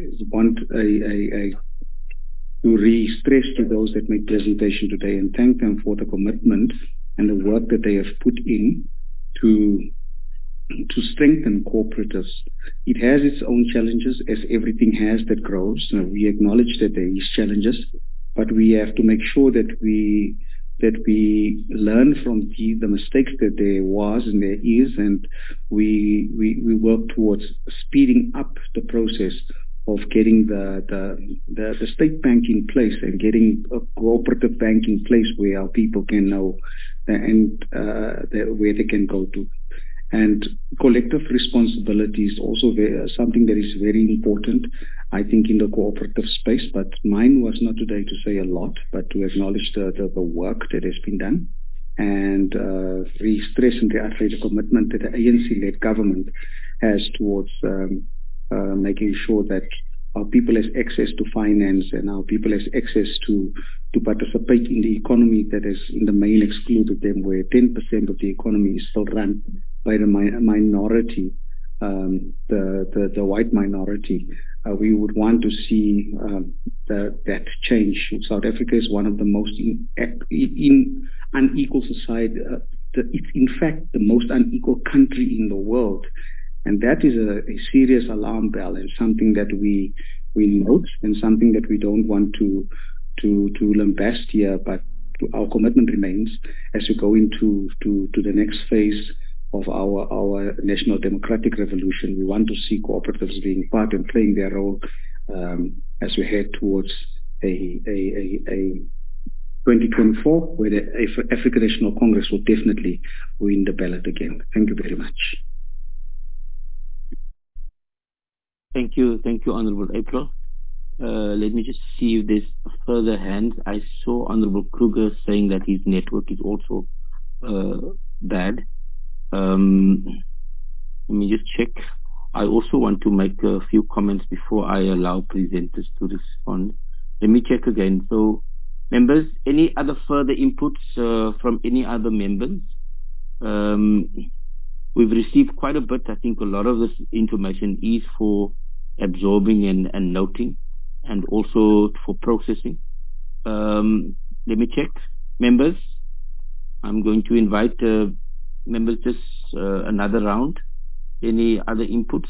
to re-stress to those that make presentation today and thank them for the commitment and the work that they have put in to strengthen cooperatives. It has its own challenges, as everything has that grows. We acknowledge that there is challenges, but we have to make sure that we learn from the mistakes that there was and there is, and we work towards speeding up the process of getting the state bank in place and getting a cooperative bank in place where our people can know and where they can go to. And collective responsibility is also something that is very important, I think, in the cooperative space. But mine was not today to say a lot, but to acknowledge the work that has been done and re-stress and reiterate the commitment that the ANC-led government has towards making sure that our people has access to finance and our people has access to participate in the economy that has in the main excluded them, where 10% of the economy is still run by the minority, the white minority. We would want to see that change. South Africa is one of the most unequal society. It's in fact the most unequal country in the world. And that is a serious alarm bell, and something that we note, and something that we don't want to lambast here, but our commitment remains as we go into the next phase of our national democratic revolution. We want to see cooperatives being part and playing their role as we head towards a 2024, where the African National Congress will definitely win the ballot again. Thank you very much. Thank you, Honorable April. Let me just see if there's further hands. I saw Honorable Kruger saying that his network is also bad. Let me just check. I also want to make a few comments before I allow presenters to respond. Let me check again. So, members, any other further inputs from any other members? We've received quite a bit. I think a lot of this information is for absorbing and noting, and also for processing. Let me check. Members, I'm going to invite members just another round. Any other inputs?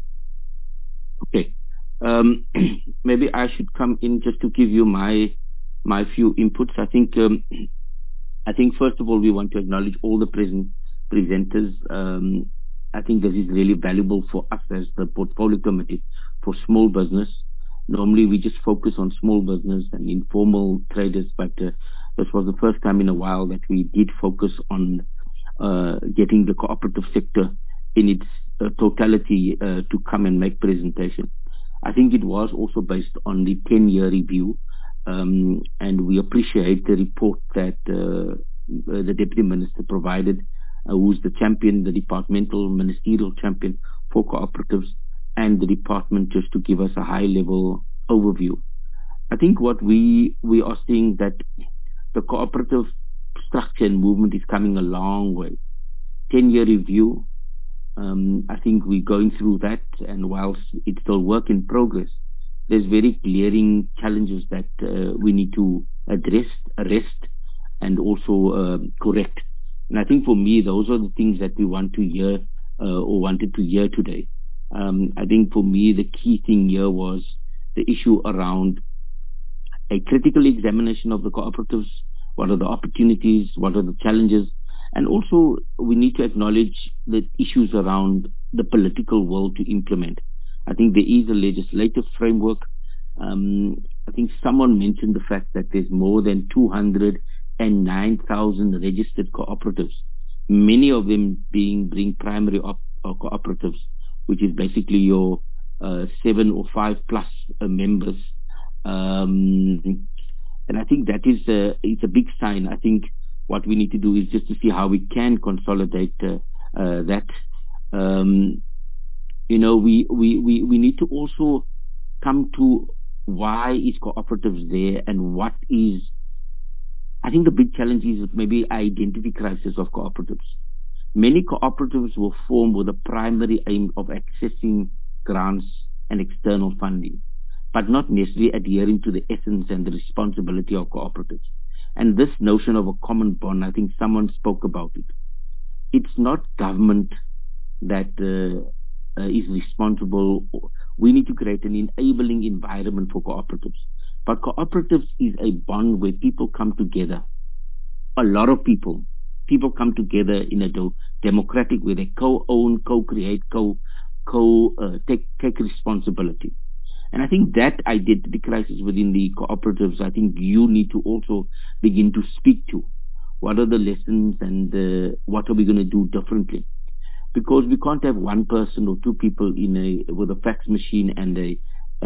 Okay. Maybe I should come in just to give you my my few inputs. I think first of all, we want to acknowledge all the presenters. I think this is really valuable for us as the portfolio committee for small business. Normally, we just focus on small business and informal traders, but this was the first time in a while that we did focus on getting the cooperative sector in its totality to come and make presentation. I think it was also based on the 10-year review, and we appreciate the report that the Deputy Minister provided, who's the champion, the departmental ministerial champion for cooperatives, and the department, just to give us a high-level overview. I think what we are seeing that the cooperative structure and movement is coming a long way. 10-year review, I think we're going through that, and whilst it's still work in progress, there's very glaring challenges that we need to address, arrest, and also correct. And I think for me, those are the things that we want to hear or wanted to hear today. I think for me, the key thing here was the issue around a critical examination of the cooperatives. What are the opportunities? What are the challenges? And also, we need to acknowledge the issues around the political will to implement. I think there is a legislative framework. I think someone mentioned the fact that there's more than 209,000 registered cooperatives, many of them being primary cooperatives, which is basically your 7 or 5 plus members. And I think that is it's a big sign. I think what we need to do is just to see how we can consolidate that. We need to also come to why is cooperatives there and what is. I think the big challenge is maybe identity crisis of cooperatives. Many cooperatives were formed with a primary aim of accessing grants and external funding, but not necessarily adhering to the essence and the responsibility of cooperatives. And this notion of a common bond, I think someone spoke about it. It's not government that is responsible. We need to create an enabling environment for cooperatives. But cooperatives is a bond where people come together. A lot of people come together in a democratic way. They co-own, co-create, take responsibility. And I think that identity crisis within the cooperatives, I think you need to also begin to speak to. What are the lessons and what are we going to do differently? Because we can't have one person or two people with a fax machine and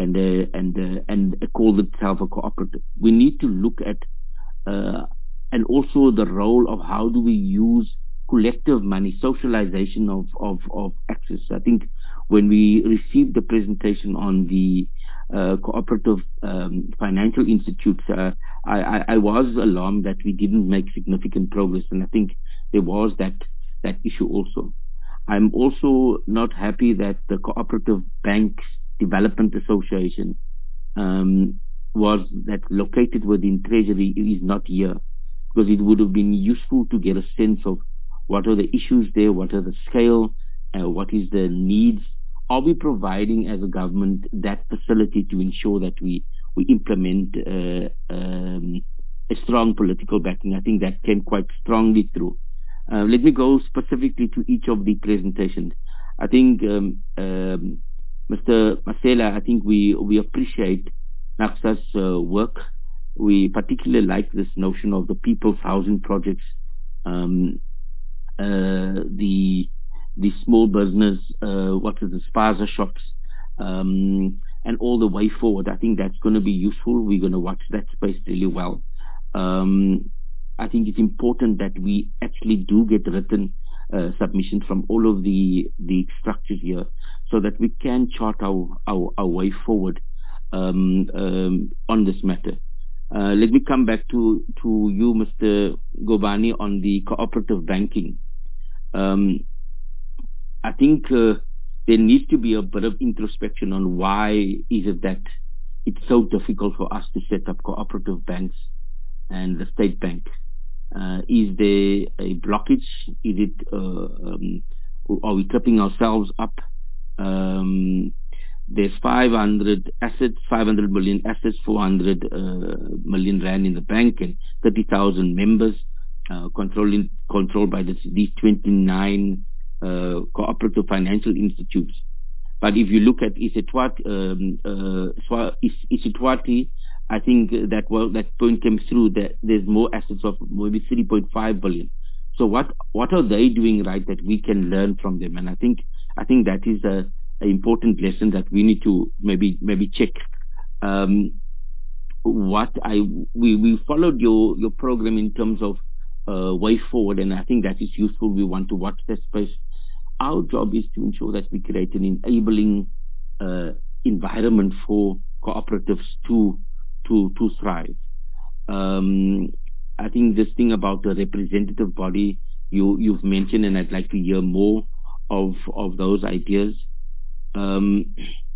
call itself a cooperative. We need to look at and also the role of how do we use collective money, socialization of access. I think when we received the presentation on the cooperative financial institutes, I was alarmed that we didn't make significant progress, and I think there was that issue also. I'm also not happy that the Cooperative Banks Development Association was that located within Treasury is not here, because it would have been useful to get a sense of what are the issues there, what are the scale, what is the needs. Are we providing as a government that facility to ensure that we implement a strong political backing? I think that came quite strongly through. Let me go specifically to each of the presentations. I think Mr. Masela, I think we appreciate NACSA's work. We particularly like this notion of the people's housing projects, the small business, the spaza shops, and all the way forward. I think that's going to be useful. We're going to watch that space really well. I think it's important that we actually do get written submissions from all of the structures here, so that we can chart our way forward on this matter. Let me come back to you, Mr. Gobani, on the cooperative banking. I think there needs to be a bit of introspection on why is it that it's so difficult for us to set up cooperative banks and the state bank. Is there a blockage? Is it? Are we tripping ourselves up? there's 500 million assets, 400 million rand in the bank, and 30,000 members controlled by these 29 cooperative financial institutes. But if you look at Isitwati, I think that point came through that there's more assets of maybe 3.5 billion. So what are they doing right that we can learn from them? And I think that is an important lesson that we need to maybe check. We followed your program in terms of way forward, and I think that is useful. We want to watch that space. Our job is to ensure that we create an enabling environment for cooperatives to thrive. I think this thing about the representative body you've mentioned, and I'd like to hear more of those ideas. In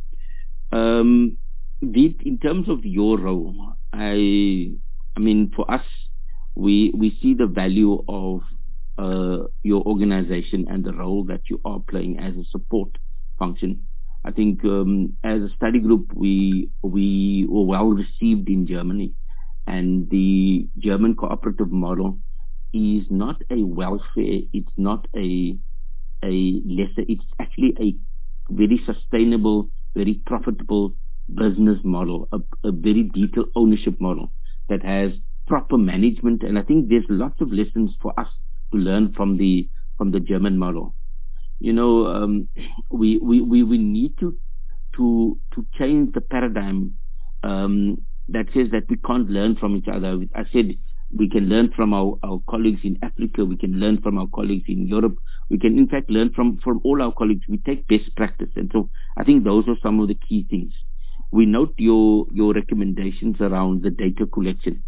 terms of your role, I mean, for us, we see the value of your organization and the role that you are playing as a support function. I think as a study group, we were well received in Germany, and the German cooperative model is not a welfare, it's not a lesser, it's actually a very sustainable, very profitable business model, a very detailed ownership model that has proper management. And I think there's lots of lessons for us to learn from the German model. You know, we need to change the paradigm that says that we can't learn from each other. I said we can learn from our colleagues in Africa, we can learn from our colleagues in Europe, we can in fact learn from all our colleagues. We take best practice, and so I think those are some of the key things. We note your recommendations around the data collection.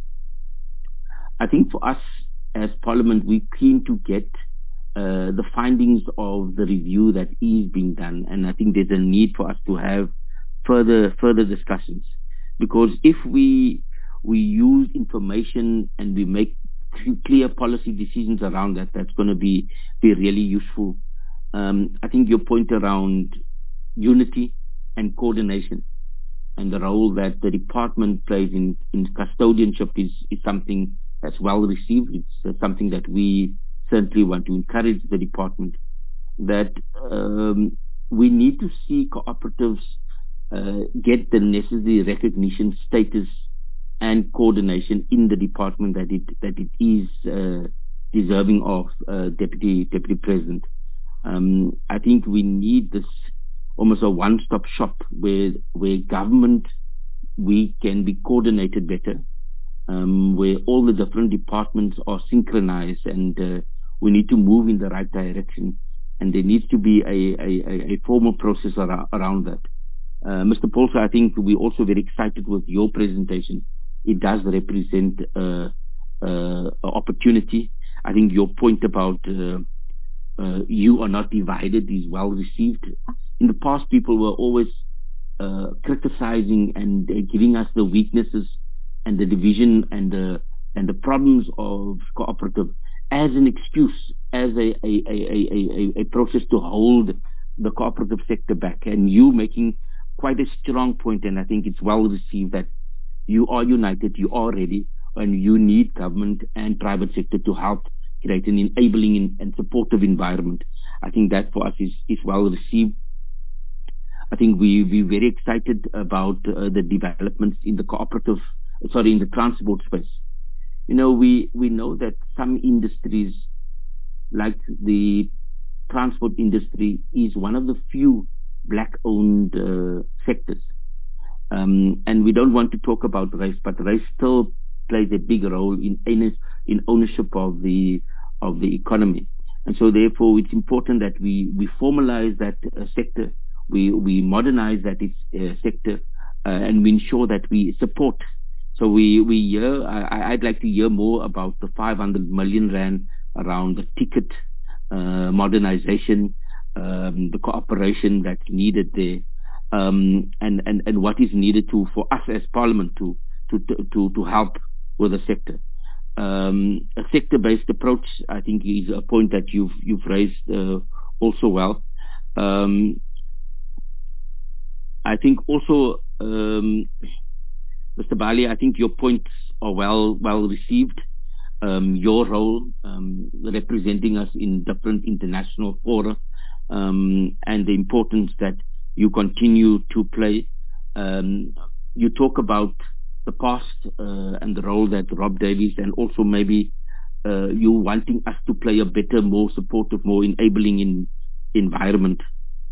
I think for us as Parliament, we're keen to get the findings of the review that is being done, and I think there's a need for us to have further discussions, because if we use information and we make clear policy decisions around that, that's going to be really useful. I think your point around unity and coordination and the role that the department plays in custodianship is something that's well received. It's something that we certainly want to encourage the department, that we need to see cooperatives get the necessary recognition, status, and coordination in the department that it is deserving of, Deputy President. I think we need this almost a one-stop shop where government, we can be coordinated better, where all the different departments are synchronized, and we need to move in the right direction, and there needs to be a formal process around that. Mr. Paulse, I think we're also very excited with your presentation. It does represent an opportunity. I think your point about you are not divided is well received. In the past, people were always criticizing and giving us the weaknesses and the division and the problems of cooperative as an excuse, as a process to hold the cooperative sector back. And you making quite a strong point, and I think it's well received, that you are united, you are ready, and you need government and private sector to help create an enabling and supportive environment. I think that for us is well received. I think we're very excited about the developments in the in the transport space. You know, we know that some industries, like the transport industry, is one of the few black-owned sectors. And we don't want to talk about race, but race still plays a big role in ownership of the economy. And so therefore it's important that we formalize that sector, we modernize that sector, and we ensure that we support. So I'd like to hear more about the 500 million rand around the ticket modernization, the cooperation that's needed there, and what is needed for us as Parliament to help with the sector. A sector-based approach, I think, is a point that you've raised also well. I think also, Mr. Bali, I think your points are well received. Your role representing us in different international fora, and the importance that you continue to play. You talk about the past and the role that Rob Davies, and also maybe you wanting us to play a better, more supportive, more enabling environment.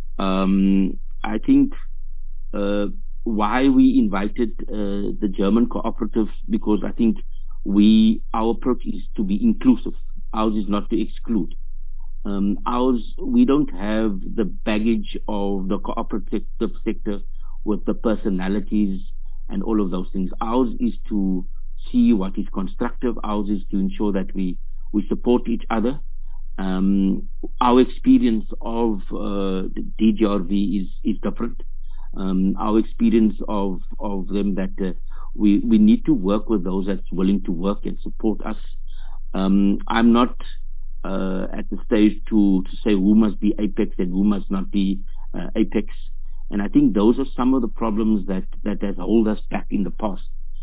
I think why we invited the German cooperatives, because I think our approach is to be inclusive. Ours is not to exclude. We don't have the baggage of the cooperative sector with the personalities and all of those things. Ours is to see what is constructive. Ours is to ensure that we support each other. Our experience of the DGRV is different. Our experience of them that we need to work with those that's willing to work and support us. I'm not at the stage to say who must be Apex and who must not be Apex. And I think those are some of the problems that has held us back in the past.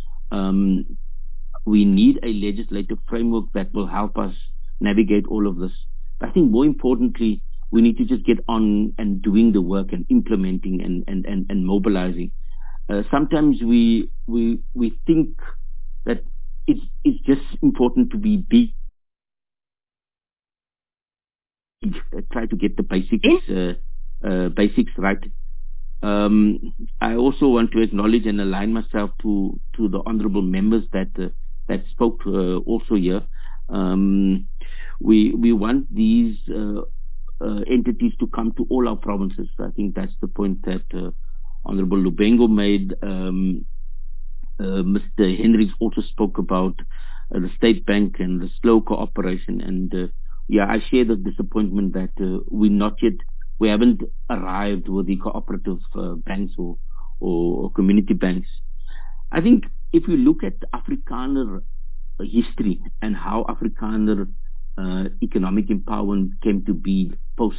We need a legislative framework that will help us navigate all of this. But I think more importantly, we need to just get on and doing the work and implementing and mobilizing. Sometimes we think that it's just important to be big, try to get the basics right. I also want to acknowledge and align myself to the honourable members that spoke also here. We want these entities to come to all our provinces. I think that's the point that Honourable Lubengo made. Mr. Hendricks also spoke about the State Bank and the slow cooperation. And I share the disappointment that we haven't arrived with the cooperative banks or community banks. I think if you look at Afrikaner history and how Afrikaner economic empowerment came to be post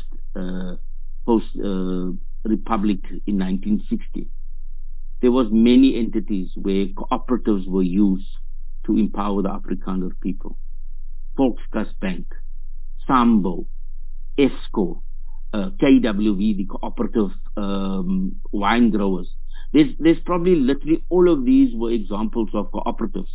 Republic in 1960, there was many entities where cooperatives were used to empower the Afrikaner people. Volkskas Bank, Sambo, ESCO, KWV, the cooperative wine growers. There's probably literally all of these were examples of cooperatives.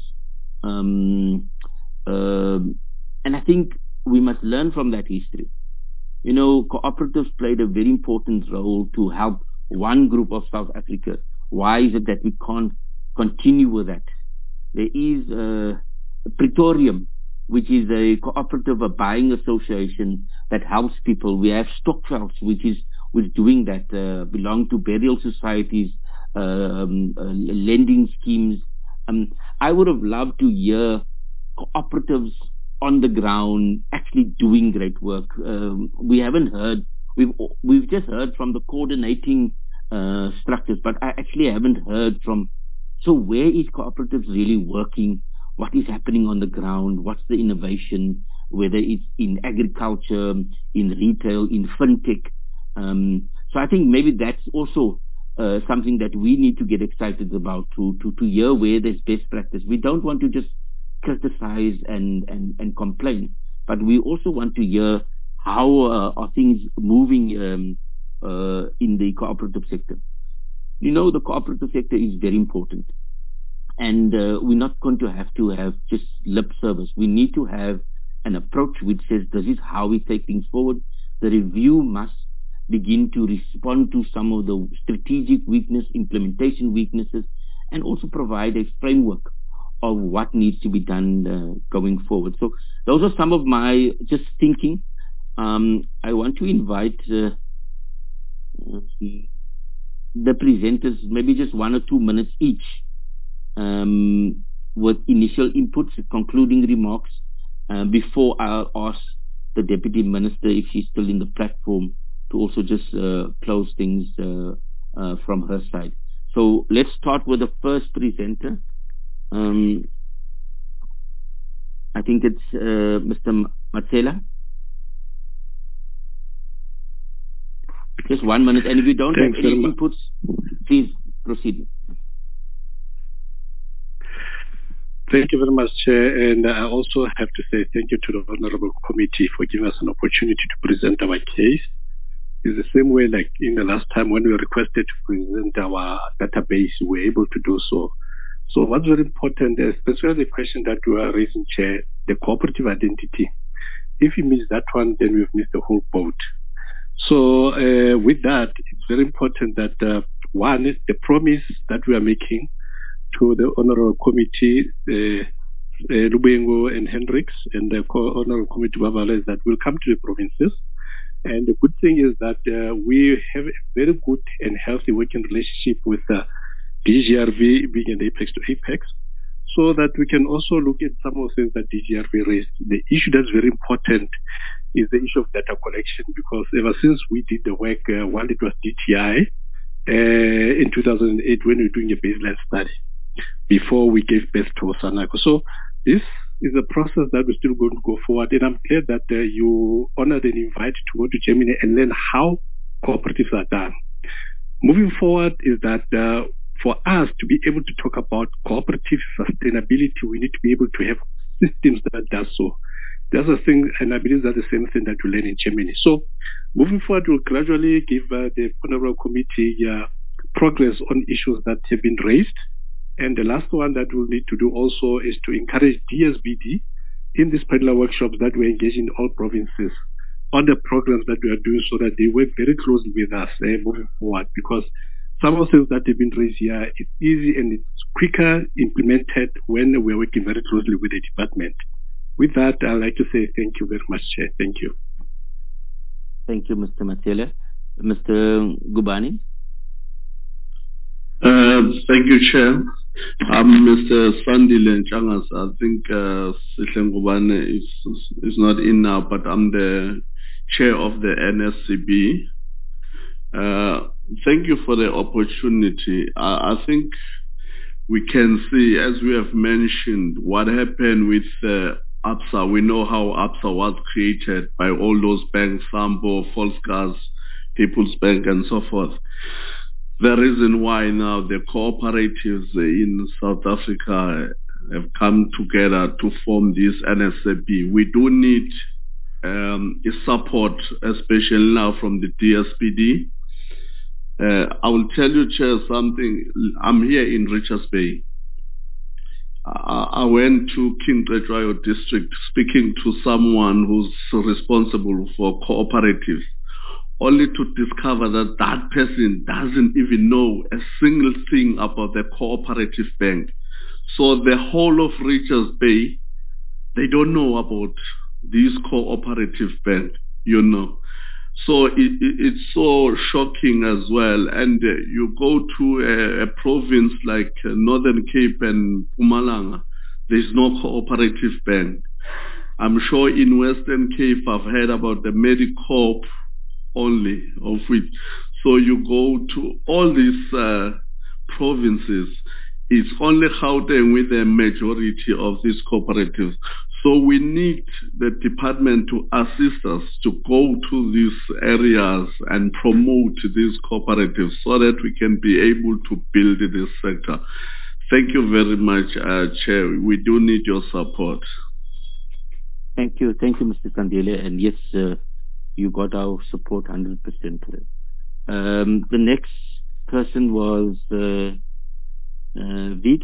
And I think we must learn from that history. You know, cooperatives played a very important role to help one group of South Africa. Why is it that we can't continue with that? There is Pretorium, which is a cooperative, a buying association that helps people. We have Stokveld, which is doing that, belong to burial societies, lending schemes. I would have loved to hear cooperatives on the ground actually doing great work. We haven't heard. We've just heard from the coordinating structures, but I actually haven't heard from. So where is cooperatives really working? What is happening on the ground? What's the innovation? Whether it's in agriculture, in retail, in fintech. So I think maybe that's also something that we need to get excited about to hear where there's best practice. We don't want to just criticize and complain, but we also want to hear how are things moving in the cooperative sector. You know, the cooperative sector is very important, and we're not going to have just lip service. We need to have an approach which says this is how we take things forward. The review must begin to respond to some of the strategic weakness, implementation weaknesses, and also provide a framework of what needs to be done going forward. So those are some of my just thinking. I want to invite the presenters, maybe just 1 or 2 minutes each, with initial inputs, concluding remarks, before I'll ask the Deputy Minister, if she's still in the platform, to also just close things from her side. So let's start with the first presenter. I think it's Mr. Matsela. Just 1 minute. And if you don't have any inputs, please proceed. Thank you very much, Chair. And I also have to say thank you to the Honorable Committee for giving us an opportunity to present our case. It's the same way like in the last time when we requested to present our database, we were able to do so. So what's very important, especially the question that we are raising, Chair, the cooperative identity. If you miss that one, then we've missed the whole boat. So with that, it's very important that one, the promise that we are making to the Honorable Committee, Lubengo and Hendricks, and the Honorable Committee Babala, is that we'll come to the provinces. And the good thing is that we have a very good and healthy working relationship with DGRV being an apex to apex, so that we can also look at some of the things that DGRV raised. The issue that's very important is the issue of data collection, because ever since we did the work, while it was DTI, in 2008 when we were doing a baseline study, before we gave birth to Sanako. So this is a process that we're still going to go forward. And I'm glad that you honored an invite to go to Germany and learn how cooperatives are done. Moving forward is that for us to be able to talk about cooperative sustainability, we need to be able to have systems that does so. That's a thing, and I believe that's the same thing that we learn in Germany. So moving forward, we'll gradually give the Honorable Committee progress on issues that have been raised. And the last one that we'll need to do also is to encourage DSBD in these panel workshops that we engage in all provinces on the programs that we are doing, so that they work very closely with us moving forward. Because some of the things that have been raised here, it's easy and it's quicker implemented when we're working very closely with the department. With that, I'd like to say thank you very much, Chair. Thank you. Thank you, Mr. Matsela. Mr. Gubani? Thank you, Chair. I'm Mr. Sandile Nchangas. I think Sihle Ngubane is not in now, but I'm the chair of the NSCB. Thank you for the opportunity. I think we can see, as we have mentioned, what happened with ABSA. We know how ABSA was created by all those banks, Sambo, Volksgas, People's Bank, and so forth. The reason why now the cooperatives in South Africa have come together to form this NSCB. We do need support, especially now from the DSBD. I will tell you, Chair, something. I'm here in Richards Bay. I went to King Cetshwayo district speaking to someone who's responsible for cooperatives, only to discover that that person doesn't even know a single thing about the cooperative bank. So the whole of Richards Bay, they don't know about this cooperative bank, you know. So it's so shocking as well. And you go to a province like Northern Cape and Mpumalanga, there's no cooperative bank. I'm sure in Western Cape I've heard about the Medicorp only of it. So you go to all these provinces, it's only Gauteng with the majority of these cooperatives. So we need the department to assist us to go to these areas and promote these cooperatives so that we can be able to build this sector. Thank you very much, Chair. We do need your support. Thank you, Mr. Sandile. And yes, you got our support 100%. The next person was Vik.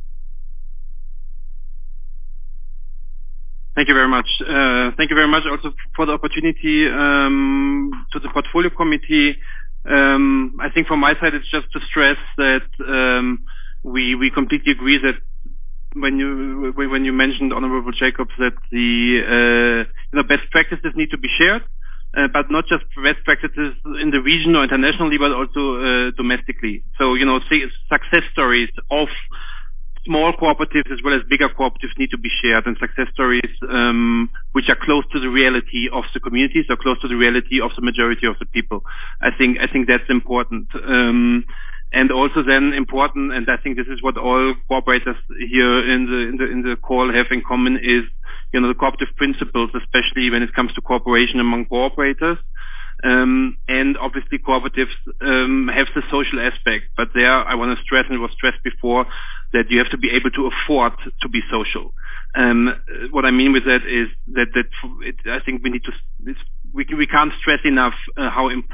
Thank you very much. Thank you very much also for the opportunity to the Portfolio Committee. I think from my side, it's just to stress that we completely agree that when you mentioned, Honorable Jacobs, that the best practices need to be shared, but not just best practices in the region or internationally, but also domestically. So success stories of small cooperatives as well as bigger cooperatives need to be shared, and success stories which are close to the reality of the communities or close to the reality of the majority of the people. I think that's important. And also then important, and I think this is what all cooperators here in the call have in common, is the cooperative principles, especially when it comes to cooperation among cooperators. And obviously cooperatives have the social aspect, but there I want to stress, and it was stressed before, that you have to be able to afford to be social. What I mean with that is that I think we need to, we can't stress enough how important